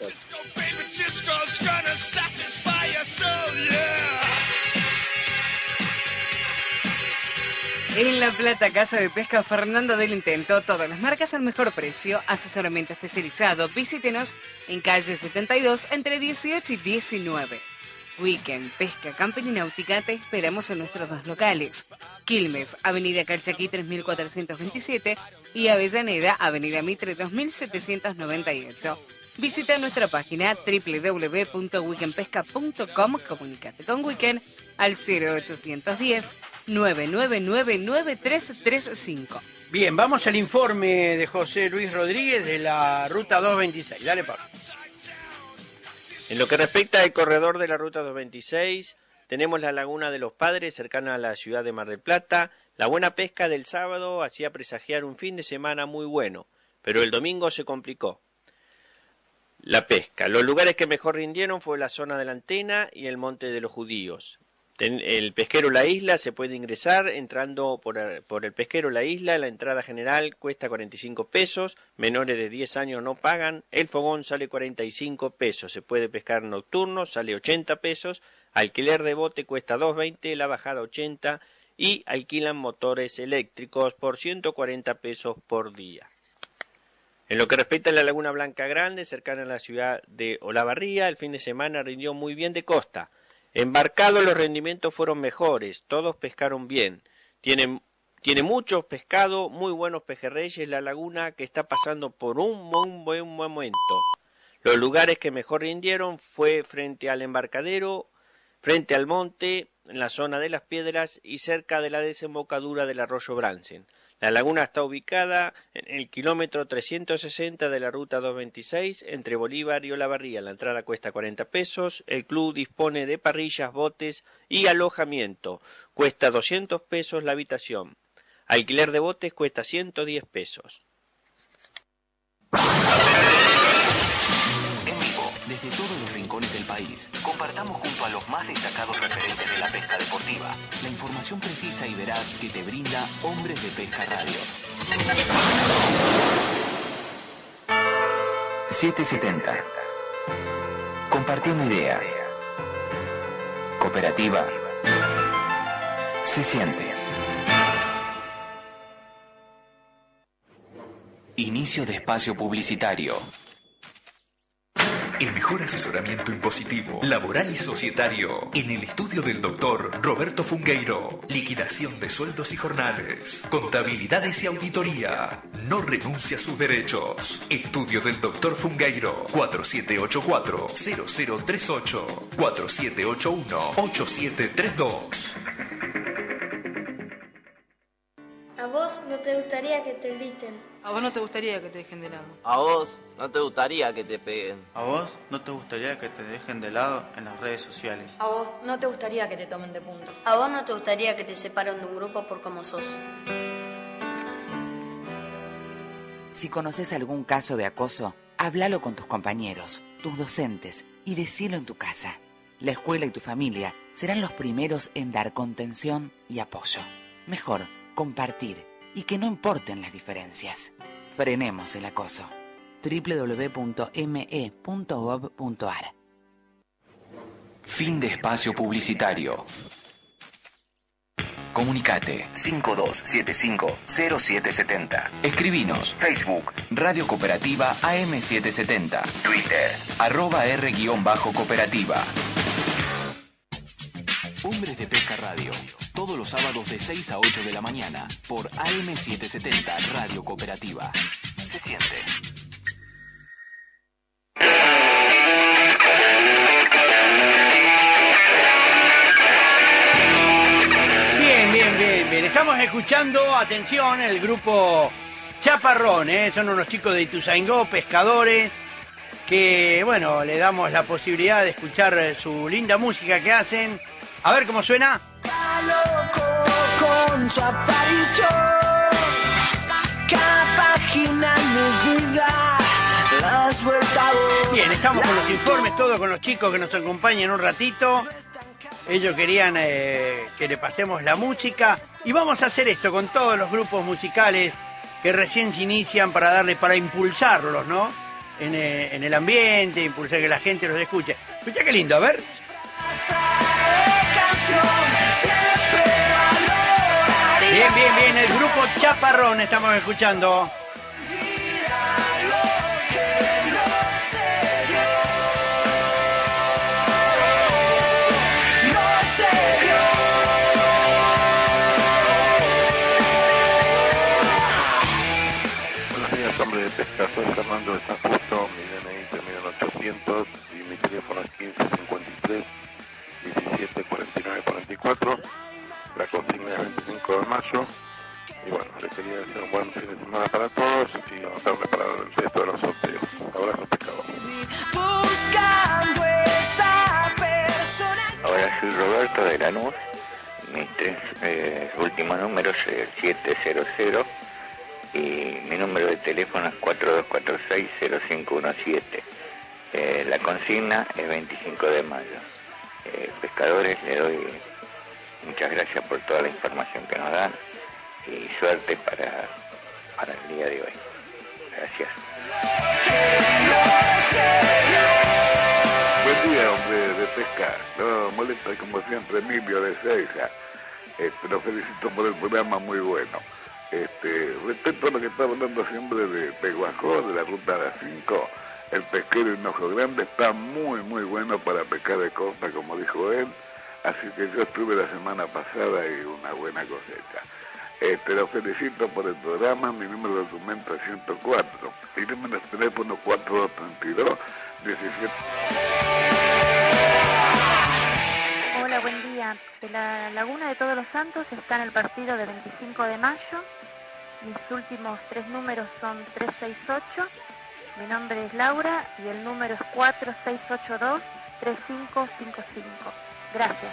En La Plata, Casa de Pesca Fernando del Intento, todas las marcas al mejor precio, asesoramiento especializado. Visítenos en calle 72 entre 18 y 19. Weekend, pesca, camping y náutica, te esperamos en nuestros 2 locales. Quilmes, Avenida Calchaquí 3427 y Avellaneda, Avenida Mitre 2798. Visita nuestra página www.weekendpesca.com. Comunícate con Weekend al 0810-999-9335. Bien, vamos al informe de José Luis Rodríguez de la Ruta 226. Dale, Pablo. En lo que respecta al corredor de la Ruta 226, tenemos la Laguna de los Padres, cercana a la ciudad de Mar del Plata. La buena pesca del sábado hacía presagiar un fin de semana muy bueno, pero el domingo se complicó. La pesca. Los lugares que mejor rindieron fue la zona de la Antena y el Monte de los Judíos. El pesquero La Isla se puede ingresar entrando por el pesquero La Isla. La entrada general cuesta 45 pesos, menores de 10 años no pagan. El fogón sale 45 pesos, se puede pescar nocturno, sale 80 pesos. Alquiler de bote cuesta 2.20, la bajada 80 y alquilan motores eléctricos por 140 pesos por día. En lo que respecta a la Laguna Blanca Grande, cercana a la ciudad de Olavarría, el fin de semana rindió muy bien de costa. Embarcados los rendimientos fueron mejores, todos pescaron bien. Tiene muchos pescados, muy buenos pejerreyes, la laguna que está pasando por un muy buen momento. Los lugares que mejor rindieron fue frente al embarcadero, frente al monte, en la zona de las piedras y cerca de la desembocadura del arroyo Bransen. La laguna está ubicada en el kilómetro 360 de la ruta 226 entre Bolívar y Olavarría. La entrada cuesta 40 pesos. El club dispone de parrillas, botes y alojamiento. Cuesta 200 pesos la habitación. Alquiler de botes cuesta 110 pesos. En vivo, desde todos los rincones del país, compartamos junto a los más destacados referentes de la pesca deportiva deportiva. La información precisa y veraz que te brinda Hombres de Pesca Radio. 770. Compartiendo ideas. Cooperativa. Se siente. Inicio de espacio publicitario. El mejor asesoramiento impositivo, laboral y societario en el estudio del doctor Roberto Fungueiro. Liquidación de sueldos y jornales, contabilidades y auditoría. No renuncia a sus derechos. Estudio del doctor Fungueiro. 4784-0038 4781-8732. ¿A vos no te gustaría que te griten? ¿A vos no te gustaría que te dejen de lado? ¿A vos no te gustaría que te peguen? ¿A vos no te gustaría que te dejen de lado en las redes sociales? ¿A vos no te gustaría que te tomen de punto? ¿A vos no te gustaría que te separen de un grupo por cómo sos? Si conoces algún caso de acoso, háblalo con tus compañeros, tus docentes y decilo en tu casa. La escuela y tu familia serán los primeros en dar contención y apoyo. Mejor compartir y que no importen las diferencias. Frenemos el acoso. www.me.gov.ar. Fin de espacio publicitario. Comunicate 5275-0770. Escribinos Facebook Radio Cooperativa AM770. Twitter @R_cooperativa. Hombres de Pesca Radio. Todos los sábados de 6 a 8 de la mañana por AM770 Radio Cooperativa. Se siente. Bien. Estamos escuchando, atención, el grupo Chaparrón, son unos chicos de Ituzaingó, pescadores, que, bueno, le damos la posibilidad de escuchar su linda música que hacen. A ver cómo suena. Loco con su aparición, cada página mi vida, las vueltas. Bien, estamos con los informes, todo con los chicos que nos acompañan un ratito. Ellos querían que le pasemos la música y vamos a hacer esto con todos los grupos musicales que recién se inician para impulsarlos, ¿no? En el ambiente, impulsar que la gente los escuche. Escucha qué lindo, a ver. Bien, el grupo Chaparrón estamos escuchando. Buenos días, hombre de pesca, soy Fernando de San Justo, mi DNI termina en 800 y mi teléfono es 1553 174944. La consigna es 25 de mayo. Y bueno, les quería decir un buen fin de semana para todos y anotarme para el resto de los sorteos. Abrazo, pescador. Ahora soy Roberto de Lanús. Mis tres últimos números es 700 y mi número de teléfono es 4246-0517. La consigna es 25 de mayo. Pescadores, le doy muchas gracias por toda la información que nos dan y suerte para el día de hoy. Gracias. Buen día, hombre de pesca. No molesta como siempre Emilio de Seiza. Lo felicito por el programa, muy bueno. Respecto a lo que está hablando siempre de Peguajó, de la ruta de las 5, el pesquero Hinojo Grande está muy bueno para pescar de costa, como dijo él. Así que yo estuve la semana pasada y una buena cosecha. Lo felicito por el programa. Mi número de documento es 104. Mi número de teléfono 4232-17. Hola, buen día. De la Laguna de Todos los Santos está en el partido de 25 de mayo. Mis últimos tres números son 368. Mi nombre es Laura y el número es 4682-3555. Gracias.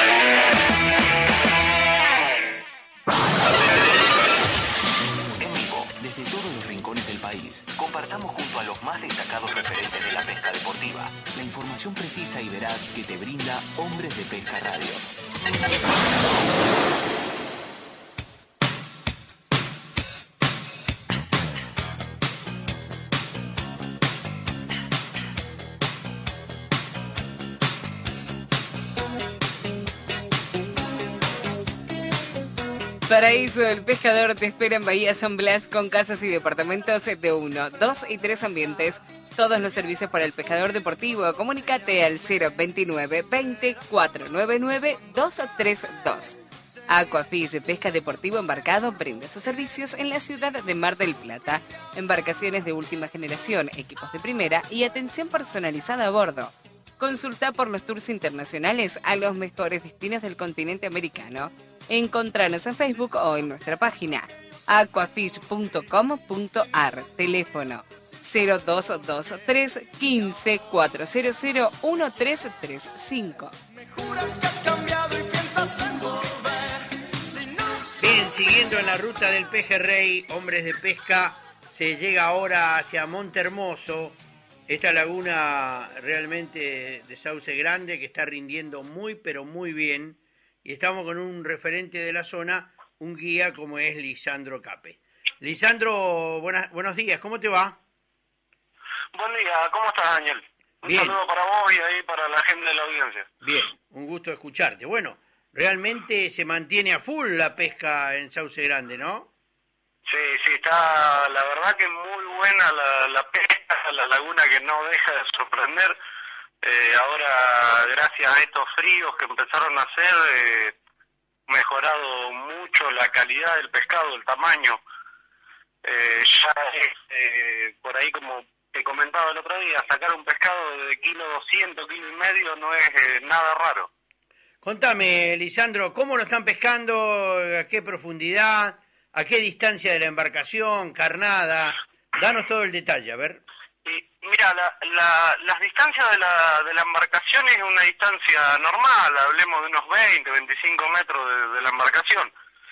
En vivo, Paraíso del Pescador te espera en Bahía San Blas con casas y departamentos de 1, 2 y 3 ambientes. Todos los servicios para el pescador deportivo. Comunícate al 029 20 499 232. Aquafish Pesca Deportivo Embarcado brinda sus servicios en la ciudad de Mar del Plata. Embarcaciones de última generación, equipos de primera y atención personalizada a bordo. Consulta por los tours internacionales a los mejores destinos del continente americano. Encontranos en Facebook o en nuestra página aquafish.com.ar. Teléfono 0223 15 400 1335. Bien, siguiendo en la ruta del pejerrey, hombres de pesca, se llega ahora hacia Montehermoso. Esta laguna realmente de sauce grande que está rindiendo muy pero muy bien. Y estamos con un referente de la zona, un guía como es Lisandro Cape. Lisandro, buenos días, ¿cómo te va? Buen día, ¿cómo estás, Daniel? Bien. Un saludo para vos y ahí para la gente de la audiencia. Bien, un gusto escucharte. Bueno, realmente se mantiene a full la pesca en Sauce Grande, ¿no? Sí, está, la verdad que muy buena la pesca, la laguna que no deja de sorprender. Ahora, gracias a estos fríos que empezaron a hacer, mejorado mucho la calidad del pescado, el tamaño. Ya es, por ahí como te comentaba el otro día, sacar un pescado de kilo 200, kilo y medio no es nada raro. Contame, Lisandro, ¿cómo lo están pescando? ¿A qué profundidad? ¿A qué distancia de la embarcación? ¿Carnada? Danos todo el detalle, a ver. Mira, las distancias de la embarcación es una distancia normal, hablemos de unos 20, 25 metros de la embarcación.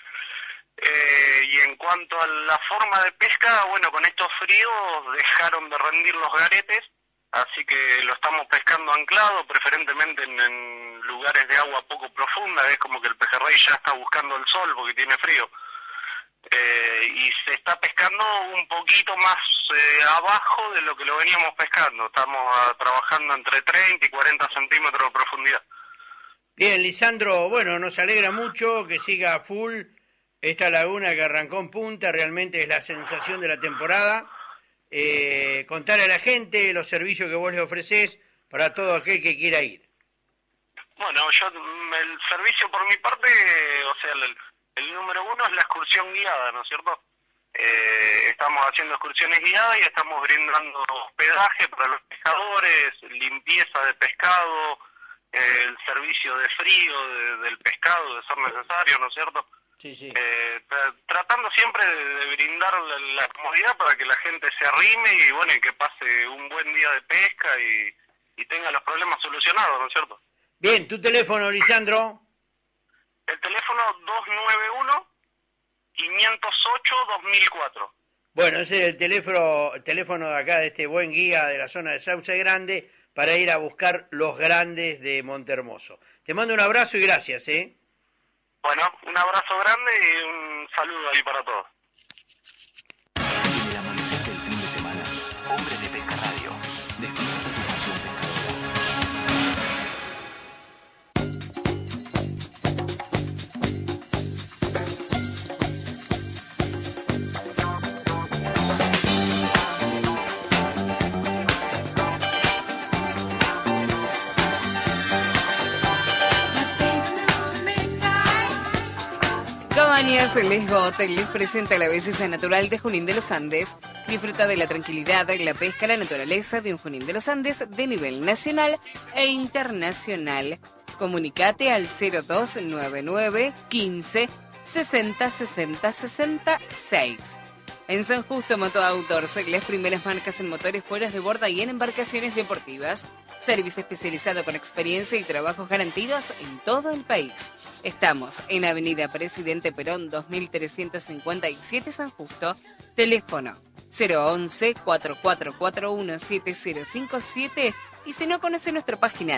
Y en cuanto a la forma de pesca, bueno, con estos fríos dejaron de rendir los garetes, así que lo estamos pescando anclado, preferentemente en lugares de agua poco profunda, es como que el pejerrey ya está buscando el sol porque tiene frío. Y se está pescando un poquito más abajo de lo que lo veníamos pescando. Estamos trabajando entre 30 y 40 centímetros de profundidad. Bien, Lisandro, bueno, nos alegra mucho que siga full esta laguna que arrancó en punta, realmente es la sensación de la temporada. Contarle a la gente los servicios que vos le ofrecés para todo aquel que quiera ir. Bueno, el servicio por mi parte, o sea, el número uno es la excursión guiada, ¿no es cierto? Estamos haciendo excursiones guiadas y estamos brindando hospedaje para los pescadores, limpieza de pescado, el servicio de frío del pescado, de ser necesario, ¿no es cierto? Sí. Tratando siempre de brindar la comodidad para que la gente se arrime y bueno, y que pase un buen día de pesca y tenga los problemas solucionados, ¿no es cierto? Bien, ¿tu teléfono, Lisandro? El teléfono 291-508-2004. Bueno, ese es el teléfono de acá, de este buen guía de la zona de Sauce Grande, para ir a buscar los grandes de Montehermoso. Te mando un abrazo y gracias, ¿eh? Bueno, un abrazo grande y un saludo ahí para todos. En el amanecer del fin de semana, Hombres de Pesca Radio. Despierta tu pasión pescadora. Cabañas Lesbot les presenta la belleza natural de Junín de los Andes. Disfruta de la tranquilidad, la pesca, la naturaleza de un Junín de los Andes de nivel nacional e internacional. Comunicate al 0299 15 60 60 66. En San Justo Moto Outdoors, las primeras marcas en motores fuera de borda y en embarcaciones deportivas. Servicio especializado con experiencia y trabajos garantidos en todo el país. Estamos en Avenida Presidente Perón 2357 San Justo. Teléfono 011-4441-7057 Y si no, conoce nuestra página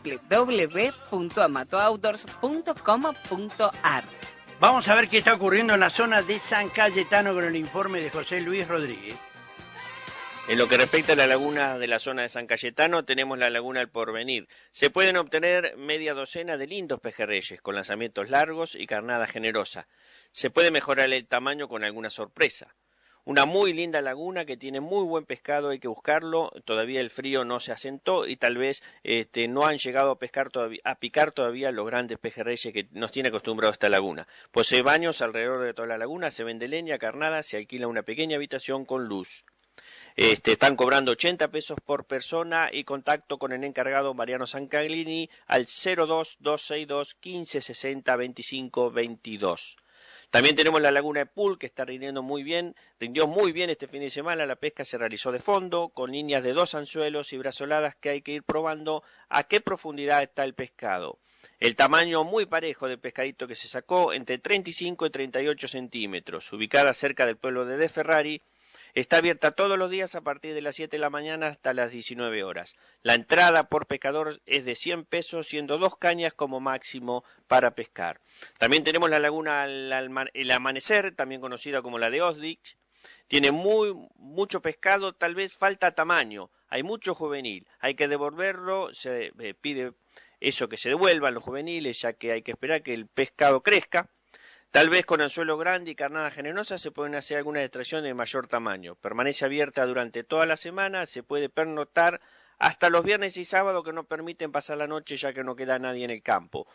www.amatooutdoors.com.ar. Vamos a ver qué está ocurriendo en la zona de San Cayetano con el informe de José Luis Rodríguez. En lo que respecta a la laguna de la zona de San Cayetano, tenemos la laguna El Porvenir. Se pueden obtener media docena de lindos pejerreyes, con lanzamientos largos y carnada generosa. Se puede mejorar el tamaño con alguna sorpresa. Una muy linda laguna que tiene muy buen pescado, hay que buscarlo. Todavía el frío no se asentó y tal vez no han llegado a picar todavía los grandes pejerreyes que nos tiene acostumbrado esta laguna. Posee baños alrededor de toda la laguna, se vende leña, carnada, se alquila una pequeña habitación con luz. Están cobrando 80 pesos por persona y contacto con el encargado Mariano Sancaglini al 02-262 1560 25 22. También tenemos la laguna de Pool, que está rindió muy bien este fin de semana. La pesca se realizó de fondo, con líneas de 2 anzuelos y brazoladas que hay que ir probando a qué profundidad está el pescado. El tamaño muy parejo del pescadito que se sacó, entre 35 y 38 centímetros, ubicada cerca del pueblo de Ferrari. Está abierta todos los días a partir de las 7 de la mañana hasta las 19 horas. La entrada por pescador es de 100 pesos, siendo 2 cañas como máximo para pescar. También tenemos la laguna El Amanecer, también conocida como la de Osdich. Tiene mucho pescado, tal vez falta tamaño. Hay mucho juvenil. Hay que devolverlo, se pide eso, que se devuelvan los juveniles, ya que hay que esperar que el pescado crezca. Tal vez con anzuelo grande y carnada generosa se pueden hacer algunas extracciones de mayor tamaño. Permanece abierta durante toda la semana, se puede pernoctar hasta los viernes y sábados, que no permiten pasar la noche ya que no queda nadie en el campo.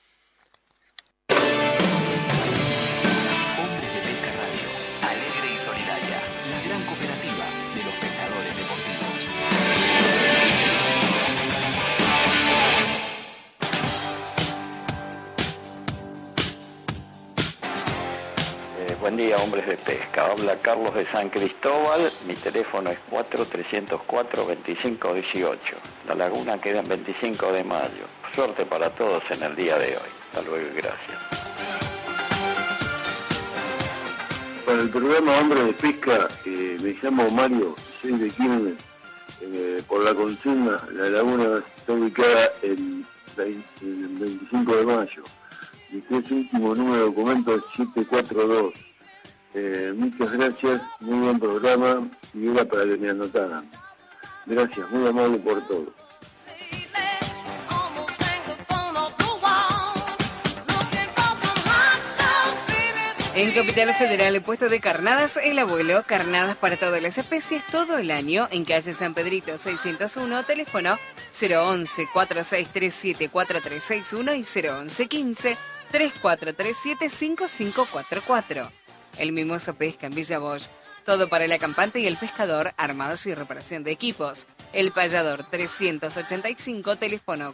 Hombres de Pesca Radio, alegre y solidaria, la gran cooperativa de los pescadores deportivos. Buen día, hombres de pesca. Habla Carlos de San Cristóbal. Mi teléfono es 4304-2518. La laguna queda en 25 de mayo. Suerte para todos en el día de hoy. Hasta luego y gracias. Para el programa Hombres de Pesca, me llamo Mario, soy de Quilmes. Por la consigna, la laguna está ubicada en 25 de mayo. Mi último número de documento es 742. Muchas gracias, muy buen programa y era para que me anotaran. Gracias, muy amable por todo. En Capital Federal, puesto de carnadas El Abuelo, carnadas para todas las especies todo el año, en calle San Pedrito 601, teléfono 011-4637-4361 y 011-15-3437-5544. El Mimoso Pesca en Villa Bosch. Todo para el acampante y el pescador, armados y reparación de equipos. El Payador 385, teléfono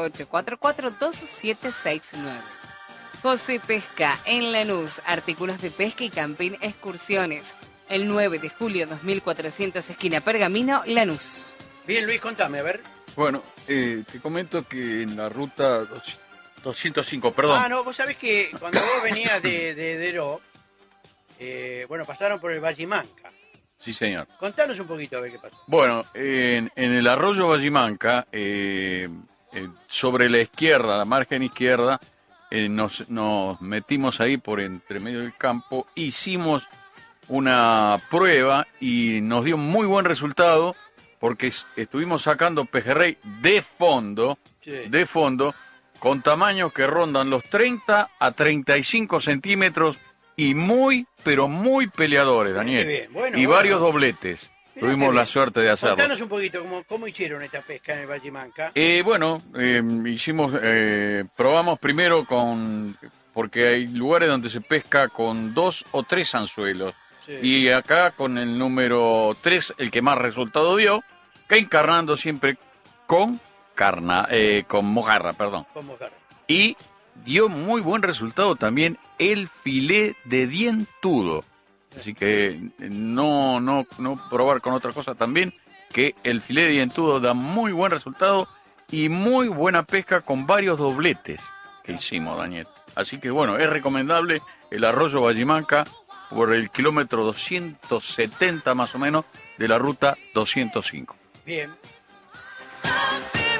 4844-2769. José Pesca en Lanús, artículos de pesca y camping, excursiones. El 9 de julio 2400, esquina Pergamino, Lanús. Bien, Luis, contame, a ver. Bueno, te comento que en la ruta 205, perdón. Ah, no, vos sabés que cuando vos venías de Deró, pasaron por el Vallimanca. Sí, señor. Contanos un poquito a ver qué pasó. Bueno, en el arroyo Vallimanca, sobre la izquierda, la margen izquierda, nos metimos ahí por entre medio del campo, hicimos una prueba y nos dio muy buen resultado porque estuvimos sacando pejerrey de fondo, con tamaños que rondan los 30 a 35 centímetros y muy, pero muy peleadores, Daniel. Bien. Bueno, y varios dobletes. Tuvimos la suerte de hacerlo. Contanos un poquito cómo hicieron esta pesca en el Vallimanca. Probamos primero porque hay lugares donde se pesca con 2 o 3 anzuelos. Sí. Y acá con el número 3, el que más resultado dio, que encarnando siempre con mojarra, perdón. Con mojarra. Y dio muy buen resultado también el filé de dientudo. Así que no probar con otra cosa también, que el filé de dientudo da muy buen resultado y muy buena pesca con varios dobletes que hicimos, Daniel. Así que bueno, es recomendable el arroyo Vallimanca por el kilómetro 270 más o menos de la ruta 205. Bien.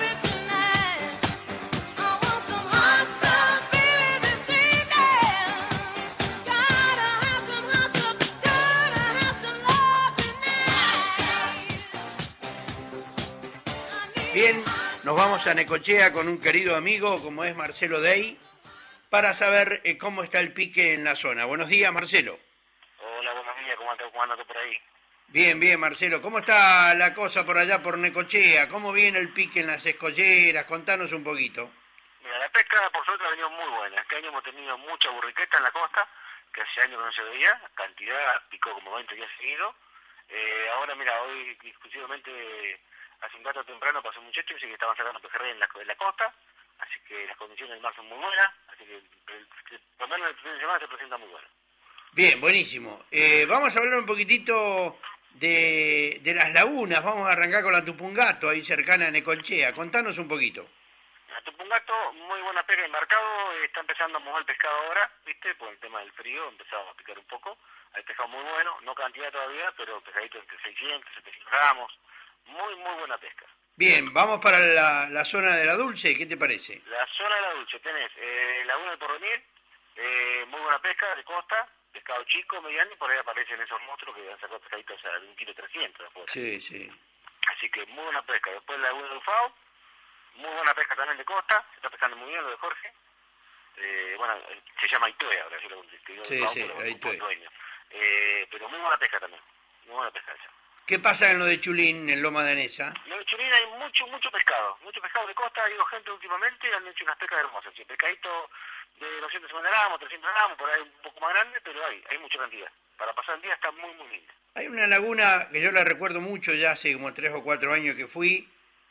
nos vamos a Necochea con un querido amigo como es Marcelo Dey para saber cómo está el pique en la zona. Buenos días, Marcelo. Hola, buenos días, ¿cómo andas tú por ahí? Bien, bien, Marcelo. ¿Cómo está la cosa por allá por Necochea? ¿Cómo viene el pique en las escolleras? Contanos un poquito. Mira, la pesca por suerte ha venido muy buena. Este año hemos tenido mucha burriqueta en la costa, que hace años que no se veía. Cantidad picó como 20 días seguidos. Ahora, mira, hoy exclusivamente hace un rato temprano pasó un muchacho y dice que estaban sacando pejerrey en la costa. Así que las condiciones del mar son muy buenas. Así que por lo menos el fin de semana se presenta muy bueno. Bien, buenísimo. Vamos a hablar un poquitito de las lagunas. Vamos a arrancar con la Tupungato, ahí cercana a Necochea. Contanos un poquito. La Tupungato, muy buena pesca, embarcado, está empezando a mover el pescado ahora, ¿viste? Por el tema del frío, empezaba a picar un poco. Hay pescado muy bueno, no cantidad todavía, pero pescadito entre 600, 700 gramos. Muy, muy buena pesca. Bien, vamos para la zona de la Dulce, ¿qué te parece? La zona de la Dulce, tenés Laguna del Porvenir, muy buena pesca de costa, pescado chico, mediano, y por ahí aparecen esos monstruos que han sacado pescaditos a 1,3 kg afuera. Sí, sí. Así que muy buena pesca. Después la Laguna del Ufao, muy buena pesca también de costa, se está pescando muy bien lo de Jorge. Bueno, se llama Aitue ahora, yo lo digo Sí, Ufao, sí, pero Aitue. dueño. Pero muy buena pesca también, muy buena pesca esa. ¿Qué pasa en lo de Chulín, en Loma de Anesa? En el Chulín hay mucho pescado de costa, ha ido gente últimamente y han hecho unas pescas hermosas. Sí, pescadito de 250 gramos, 300 gramos, por ahí un poco más grande, pero hay mucha cantidad. Para pasar el día está muy, muy linda. Hay una laguna que yo la recuerdo mucho, ya hace como 3 o 4 años que fui.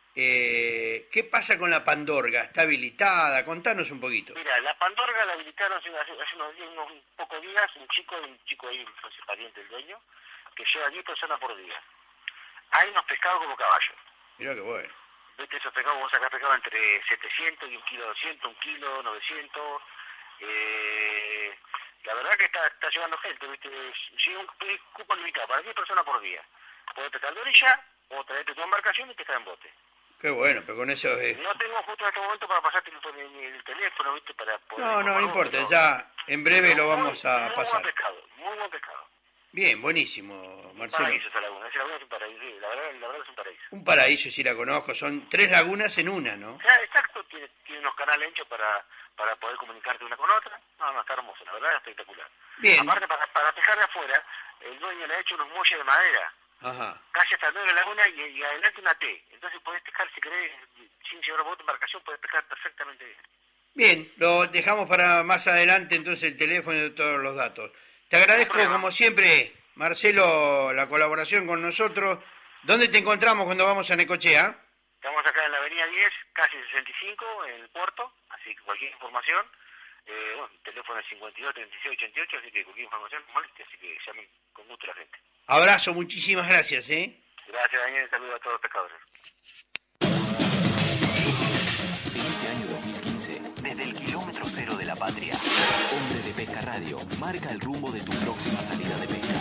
¿Qué pasa con la Pandorga? ¿Está habilitada? Contanos un poquito. Mira, la Pandorga la habilitaron hace unos pocos días, un chico ahí, pariente del dueño, que lleva 10 personas por día. Hay unos pescados como caballos. Mirá qué bueno. Viste, esos pescados, vos sacás pescado entre 700 y 1,2 kg, 1,900 kg. La verdad que está llevando gente, viste, llega un cupo limitado para 10 personas por día. Podés pescar de orilla o traerte tu embarcación y pescar en bote. Qué bueno, pero con eso es... No tengo justo en este momento para pasarte el teléfono, viste, para poder... No importa, ya en breve lo vamos a muy pasar. Muy buen pescado. Bien, buenísimo, Marcelo. Paraíso esa laguna es un paraíso, sí, la verdad es un paraíso. Un paraíso, sí la conozco, son 3 lagunas en una, ¿no? Exacto, tiene unos canales hechos para poder comunicarte una con otra. No, está hermoso, la verdad es espectacular. Bien. Aparte, para pescar de afuera, el dueño le ha hecho unos muelles de madera, Ajá. casi hasta el medio de la laguna y adelante una T. Entonces podés pescar, si querés, sin llevar vos tu embarcación, podés pescar perfectamente bien. Bien, lo dejamos para más adelante entonces el teléfono y todos los datos. Te agradezco como siempre, Marcelo, la colaboración con nosotros. ¿Dónde te encontramos cuando vamos a Necochea? Estamos acá en la avenida 10, casi 65, en el puerto, así que cualquier información, bueno, el teléfono es 52 36 88, así que cualquier información, moleste, así que llamen con gusto a la gente. Abrazo, muchísimas gracias, ¿eh? Gracias, Daniel, saludos a todos los pescadores. En este año 2015, desde el kilómetro cero de la patria, Hombre de Pesca Radio marca el rumbo de tu próxima salida de pesca.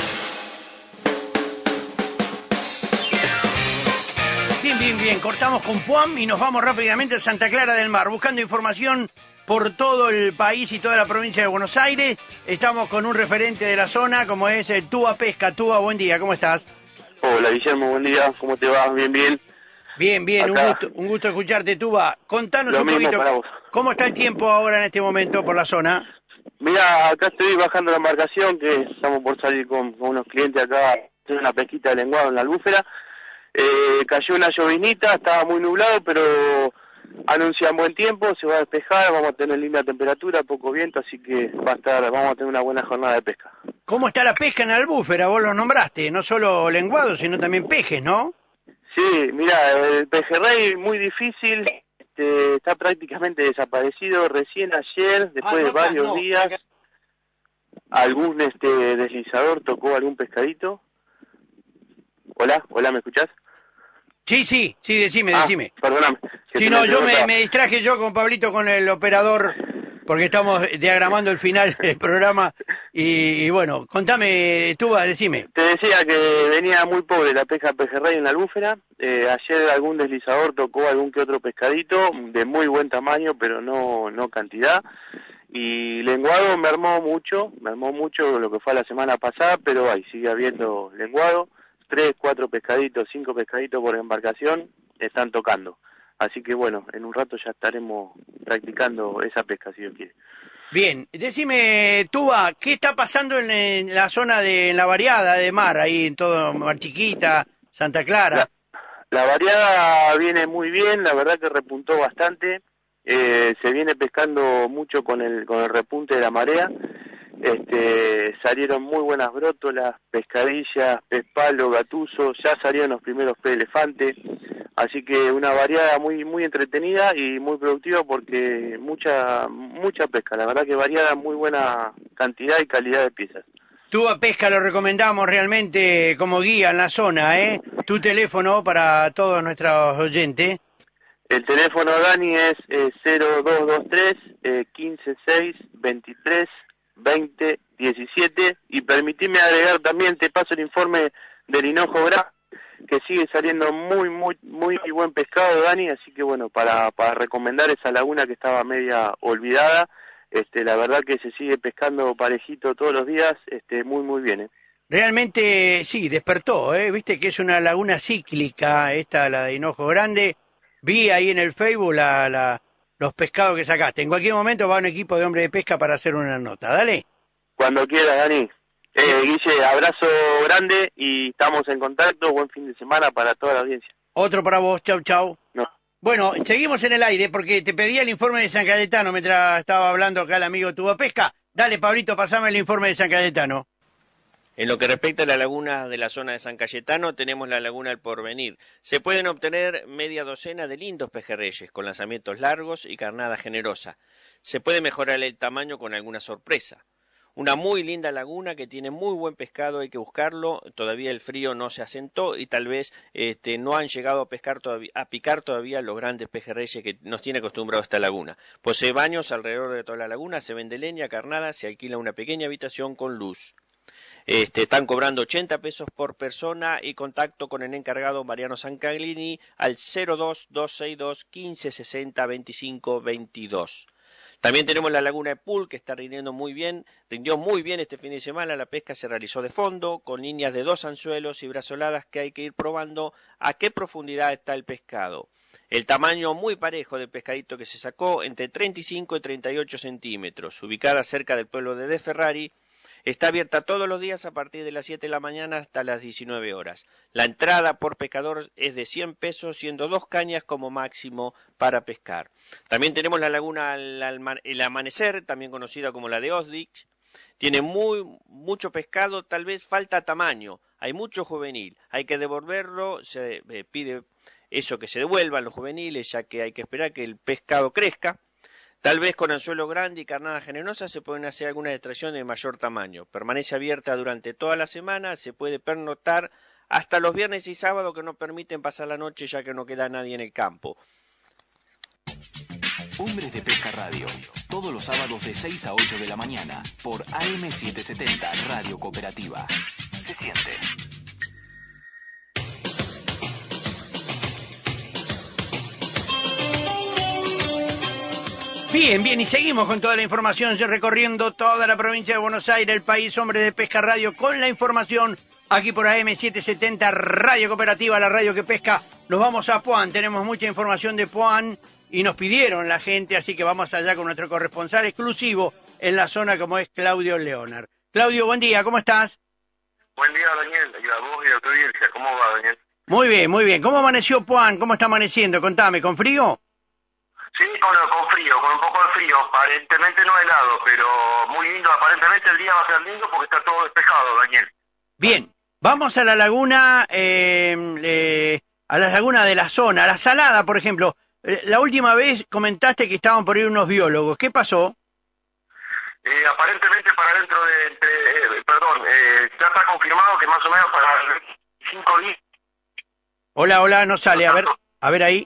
Bien, cortamos con Puam y nos vamos rápidamente a Santa Clara del Mar, buscando información por todo el país y toda la provincia de Buenos Aires. Estamos con un referente de la zona, como es Tuba Pesca. Tuba, buen día, ¿cómo estás? Hola, Guillermo, buen día, ¿cómo te va? Bien. Bien, un gusto escucharte, Tuba. Contanos un poquito, ¿cómo está el tiempo ahora en este momento por la zona? Mira, acá estoy bajando la embarcación, que estamos por salir con unos clientes acá, hacer una pesquita de lenguado en la albúfera. Cayó una llovinita, estaba muy nublado, pero anuncian buen tiempo, se va a despejar, vamos a tener linda temperatura, poco viento, así que vamos a tener una buena jornada de pesca. ¿Cómo está la pesca en la albúfera? Vos lo nombraste, no solo lenguado, sino también pejes, ¿no? Sí, mira, el pejerrey muy difícil, está prácticamente desaparecido. Recién ayer, después de varios días, algún deslizador tocó algún pescadito. Hola, ¿me escuchás? Sí, decime. Perdóname. Sí, no, yo me distraje yo con Pablito, con el operador, porque estamos diagramando el final del programa. Y bueno, contame, Tuba, decime. Te decía que venía muy pobre la pesca pejerrey en la albúfera. Ayer algún deslizador tocó algún que otro pescadito de muy buen tamaño, pero no cantidad. Y lenguado mermó mucho lo que fue la semana pasada, pero ahí sigue habiendo lenguado. 3, 4 pescaditos, 5 pescaditos por embarcación están tocando. así que bueno, en un rato ya estaremos practicando esa pesca, si Dios quiere. Bien, decime, Tuba, ¿qué está pasando en la zona en la variada de mar, ahí en todo Mar Chiquita, Santa Clara? La variada viene muy bien, la verdad que repuntó bastante, se viene pescando mucho con el repunte de la marea, salieron muy buenas brótolas, pescadillas, pez palo, gatuso, ya salieron los primeros pez elefante, así que una variada muy muy entretenida y muy productiva porque mucha pesca, la verdad que variada, muy buena cantidad y calidad de piezas. Tuba Pesca lo recomendamos realmente como guía en la zona, ¿eh? Tu teléfono para todos nuestros oyentes. El teléfono, Dani, es 0223 156 23 20 17 y permitime agregar también, te paso el informe del hinojo grande, que sigue saliendo muy buen pescado, Dani, así que bueno, para recomendar esa laguna que estaba media olvidada, la verdad que se sigue pescando parejito todos los días, muy bien, Realmente sí, despertó, viste que es una laguna cíclica, esta, la de Hinojo Grande. Vi ahí en el Facebook los pescados que sacaste. En cualquier momento va un equipo de hombres de pesca para hacer una nota, dale. Cuando quieras, Dani. Guille, abrazo grande y estamos en contacto. Buen fin de semana para toda la audiencia. Otro para vos, chau. No. Bueno, seguimos en el aire porque te pedía el informe de San Cayetano mientras estaba hablando acá el amigo Tuba Pesca. Dale, Pablito, pasame el informe de San Cayetano. En lo que respecta a la laguna de la zona de San Cayetano, tenemos la laguna El Porvenir. Se pueden obtener media docena de lindos pejerreyes, con lanzamientos largos y carnada generosa. Se puede mejorar el tamaño con alguna sorpresa. Una muy linda laguna que tiene muy buen pescado, hay que buscarlo, todavía el frío no se asentó y tal vez no han llegado a picar todavía los grandes pejerreyes que nos tiene acostumbrado esta laguna. Posee baños alrededor de toda la laguna, se vende leña, carnada, se alquila una pequeña habitación con luz. Están cobrando 80 pesos por persona y contacto con el encargado Mariano Sancaglini al 02262 1560 25 22. También tenemos la laguna de Pool, que está rindió muy bien este fin de semana. La pesca se realizó de fondo, con líneas de 2 anzuelos y brazoladas que hay que ir probando a qué profundidad está el pescado. El tamaño muy parejo del pescadito que se sacó, entre 35 y 38 centímetros, ubicada cerca del pueblo de Ferrari. Está abierta todos los días a partir de las 7 de la mañana hasta las 19 horas. La entrada por pescador es de 100 pesos, siendo 2 cañas como máximo para pescar. También tenemos la laguna El Amanecer, también conocida como la de Osdich. Tiene mucho pescado, tal vez falta tamaño. Hay mucho juvenil, hay que devolverlo, se pide eso que se devuelvan los juveniles, ya que hay que esperar que el pescado crezca. Tal vez con anzuelo grande y carnada generosa se pueden hacer algunas extracciones de mayor tamaño. Permanece abierta durante toda la semana, se puede pernoctar hasta los viernes y sábados que no permiten pasar la noche ya que no queda nadie en el campo. Hombres de Pesca Radio, todos los sábados de 6 a 8 de la mañana por AM770 Radio Cooperativa. Se siente. Bien, y seguimos con toda la información, recorriendo toda la provincia de Buenos Aires, el país, Hombres de Pesca Radio, con la información aquí por AM770 Radio Cooperativa, la radio que pesca. Nos vamos a Puan, tenemos mucha información de Puan y nos pidieron la gente, así que vamos allá con nuestro corresponsal exclusivo en la zona como es Claudio Leonard. Claudio, buen día, ¿cómo estás? Buen día, Daniel, y a vos y a tu audiencia, ¿cómo va, Daniel? Muy bien. ¿Cómo amaneció Puan? ¿Cómo está amaneciendo? Contame, ¿con frío? Sí, con frío, con un poco de frío, aparentemente no helado, pero muy lindo, aparentemente el día va a ser lindo porque está todo despejado, Daniel. Bien, vamos a la laguna, a la laguna de la zona, a la Salada, por ejemplo. La última vez comentaste que estaban por ir unos biólogos, ¿qué pasó? Aparentemente para dentro de, ya está confirmado que más o menos para 5 días. Hola, no sale, a ver ahí.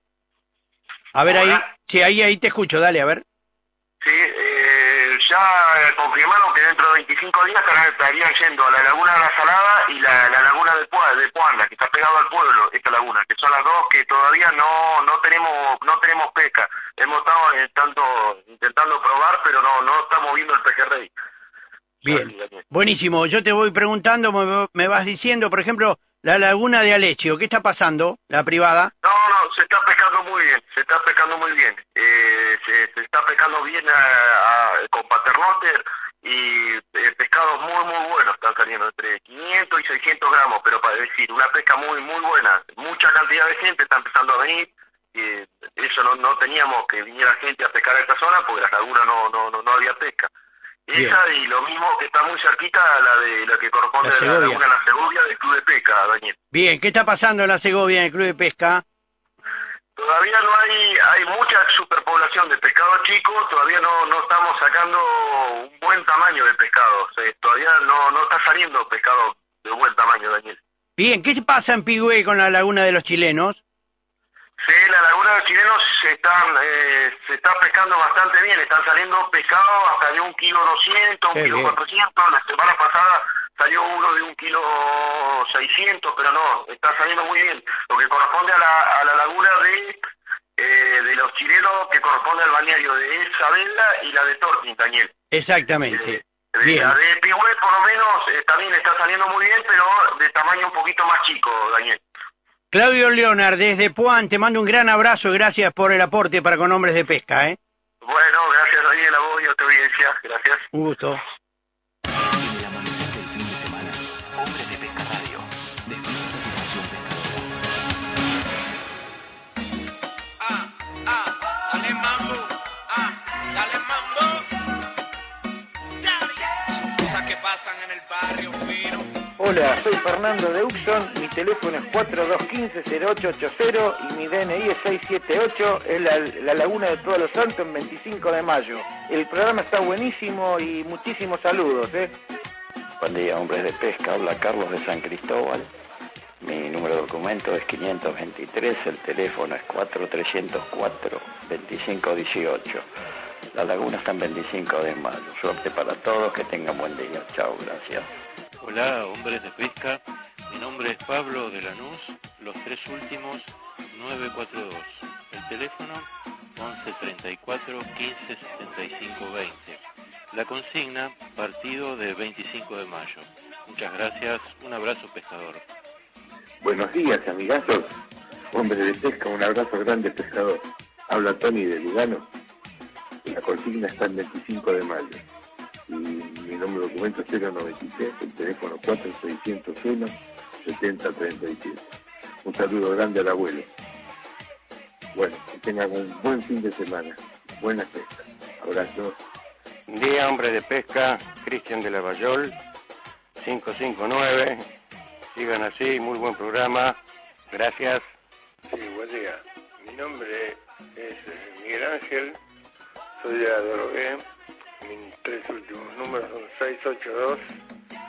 Sí, ahí te escucho, dale, a ver. Sí, ya confirmaron que dentro de 25 días estarían yendo a la laguna de la Salada y la laguna de Puanda, que está pegado al pueblo, esta laguna, que son las dos que todavía no tenemos pesca. Hemos estado intentando probar, pero no estamos viendo el pejerrey. Bien, buenísimo. Yo te voy preguntando, me vas diciendo, por ejemplo, la laguna de Alecchio, ¿qué está pasando, la privada? No, se está pescando muy bien, se está pescando muy bien. Se está pescando bien con paternoster y pescados muy buenos están saliendo, entre 500 y 600 gramos, pero para decir, una pesca muy buena. Mucha cantidad de gente está empezando a venir. Eso no teníamos que viniera gente a pescar a esta zona porque las lagunas no había pesca. Bien. Esa y lo mismo que está muy cerquita a la que corresponde a la laguna La Segovia del Club de Pesca, Daniel. Bien, ¿qué está pasando en la Segovia, en el Club de Pesca? Todavía no hay mucha superpoblación de pescado chico, todavía no estamos sacando un buen tamaño de pescado, todavía no está saliendo pescado de buen tamaño, Daniel. Bien, ¿qué pasa en Pigüé con la laguna de los chilenos? Sí, la laguna de los chilenos se está pescando bastante bien, están saliendo pescados hasta de 1,2 kilos, 1,4 kilos. La semana pasada salió uno de 1,6 kilos, pero no, está saliendo muy bien. Lo que corresponde a la laguna de los chilenos, que corresponde al balneario de Isabela y la de Torquín, Daniel. Exactamente. Bien. La de Pigüé por lo menos también está saliendo muy bien, pero de tamaño un poquito más chico, Daniel. Claudio Leonard, desde Puan, te mando un gran abrazo y gracias por el aporte para con Hombres de Pesca, ¿eh? Bueno, gracias Daniel, a vos y a tu audiencia, gracias. Un gusto. En el amanecer del fin de semana, Hombres de Pesca Radio, despierta tu pasión pescadora. Dale mambo, dale mambo. Son cosas que pasan en el barrio fino. Hola, soy Fernando de Uxon, mi teléfono es 4215-0880 y mi DNI es 678, es la Laguna de Todos los Santos en 25 de mayo. El programa está buenísimo y muchísimos saludos, ¿eh? Buen día, Hombres de Pesca, habla Carlos de San Cristóbal. Mi número de documento es 523, el teléfono es 4304-2518. La laguna está en 25 de mayo. Suerte para todos, que tengan buen día. Chao, gracias. Hola, Hombres de Pesca. Mi nombre es Pablo de Lanús, los 3 últimos 942. El teléfono 1134 15 75 20. La consigna, partido de 25 de mayo. Muchas gracias, un abrazo pescador. Buenos días, amigazos. Hombres de Pesca, un abrazo grande, pescador. Habla Tony de Lugano. La consigna está el 25 de mayo. Y mi número de documento es 093, el teléfono 4601-7037. Un saludo grande al abuelo. Bueno, que tengan un buen fin de semana. Buenas pescas. Abrazo. Día, Hombre de Pesca, Cristian de Lavallol, 559. Sigan así, muy buen programa. Gracias. Sí, buen día. Mi nombre es Miguel Ángel, soy de Adorogué. Mis 3 últimos números son 682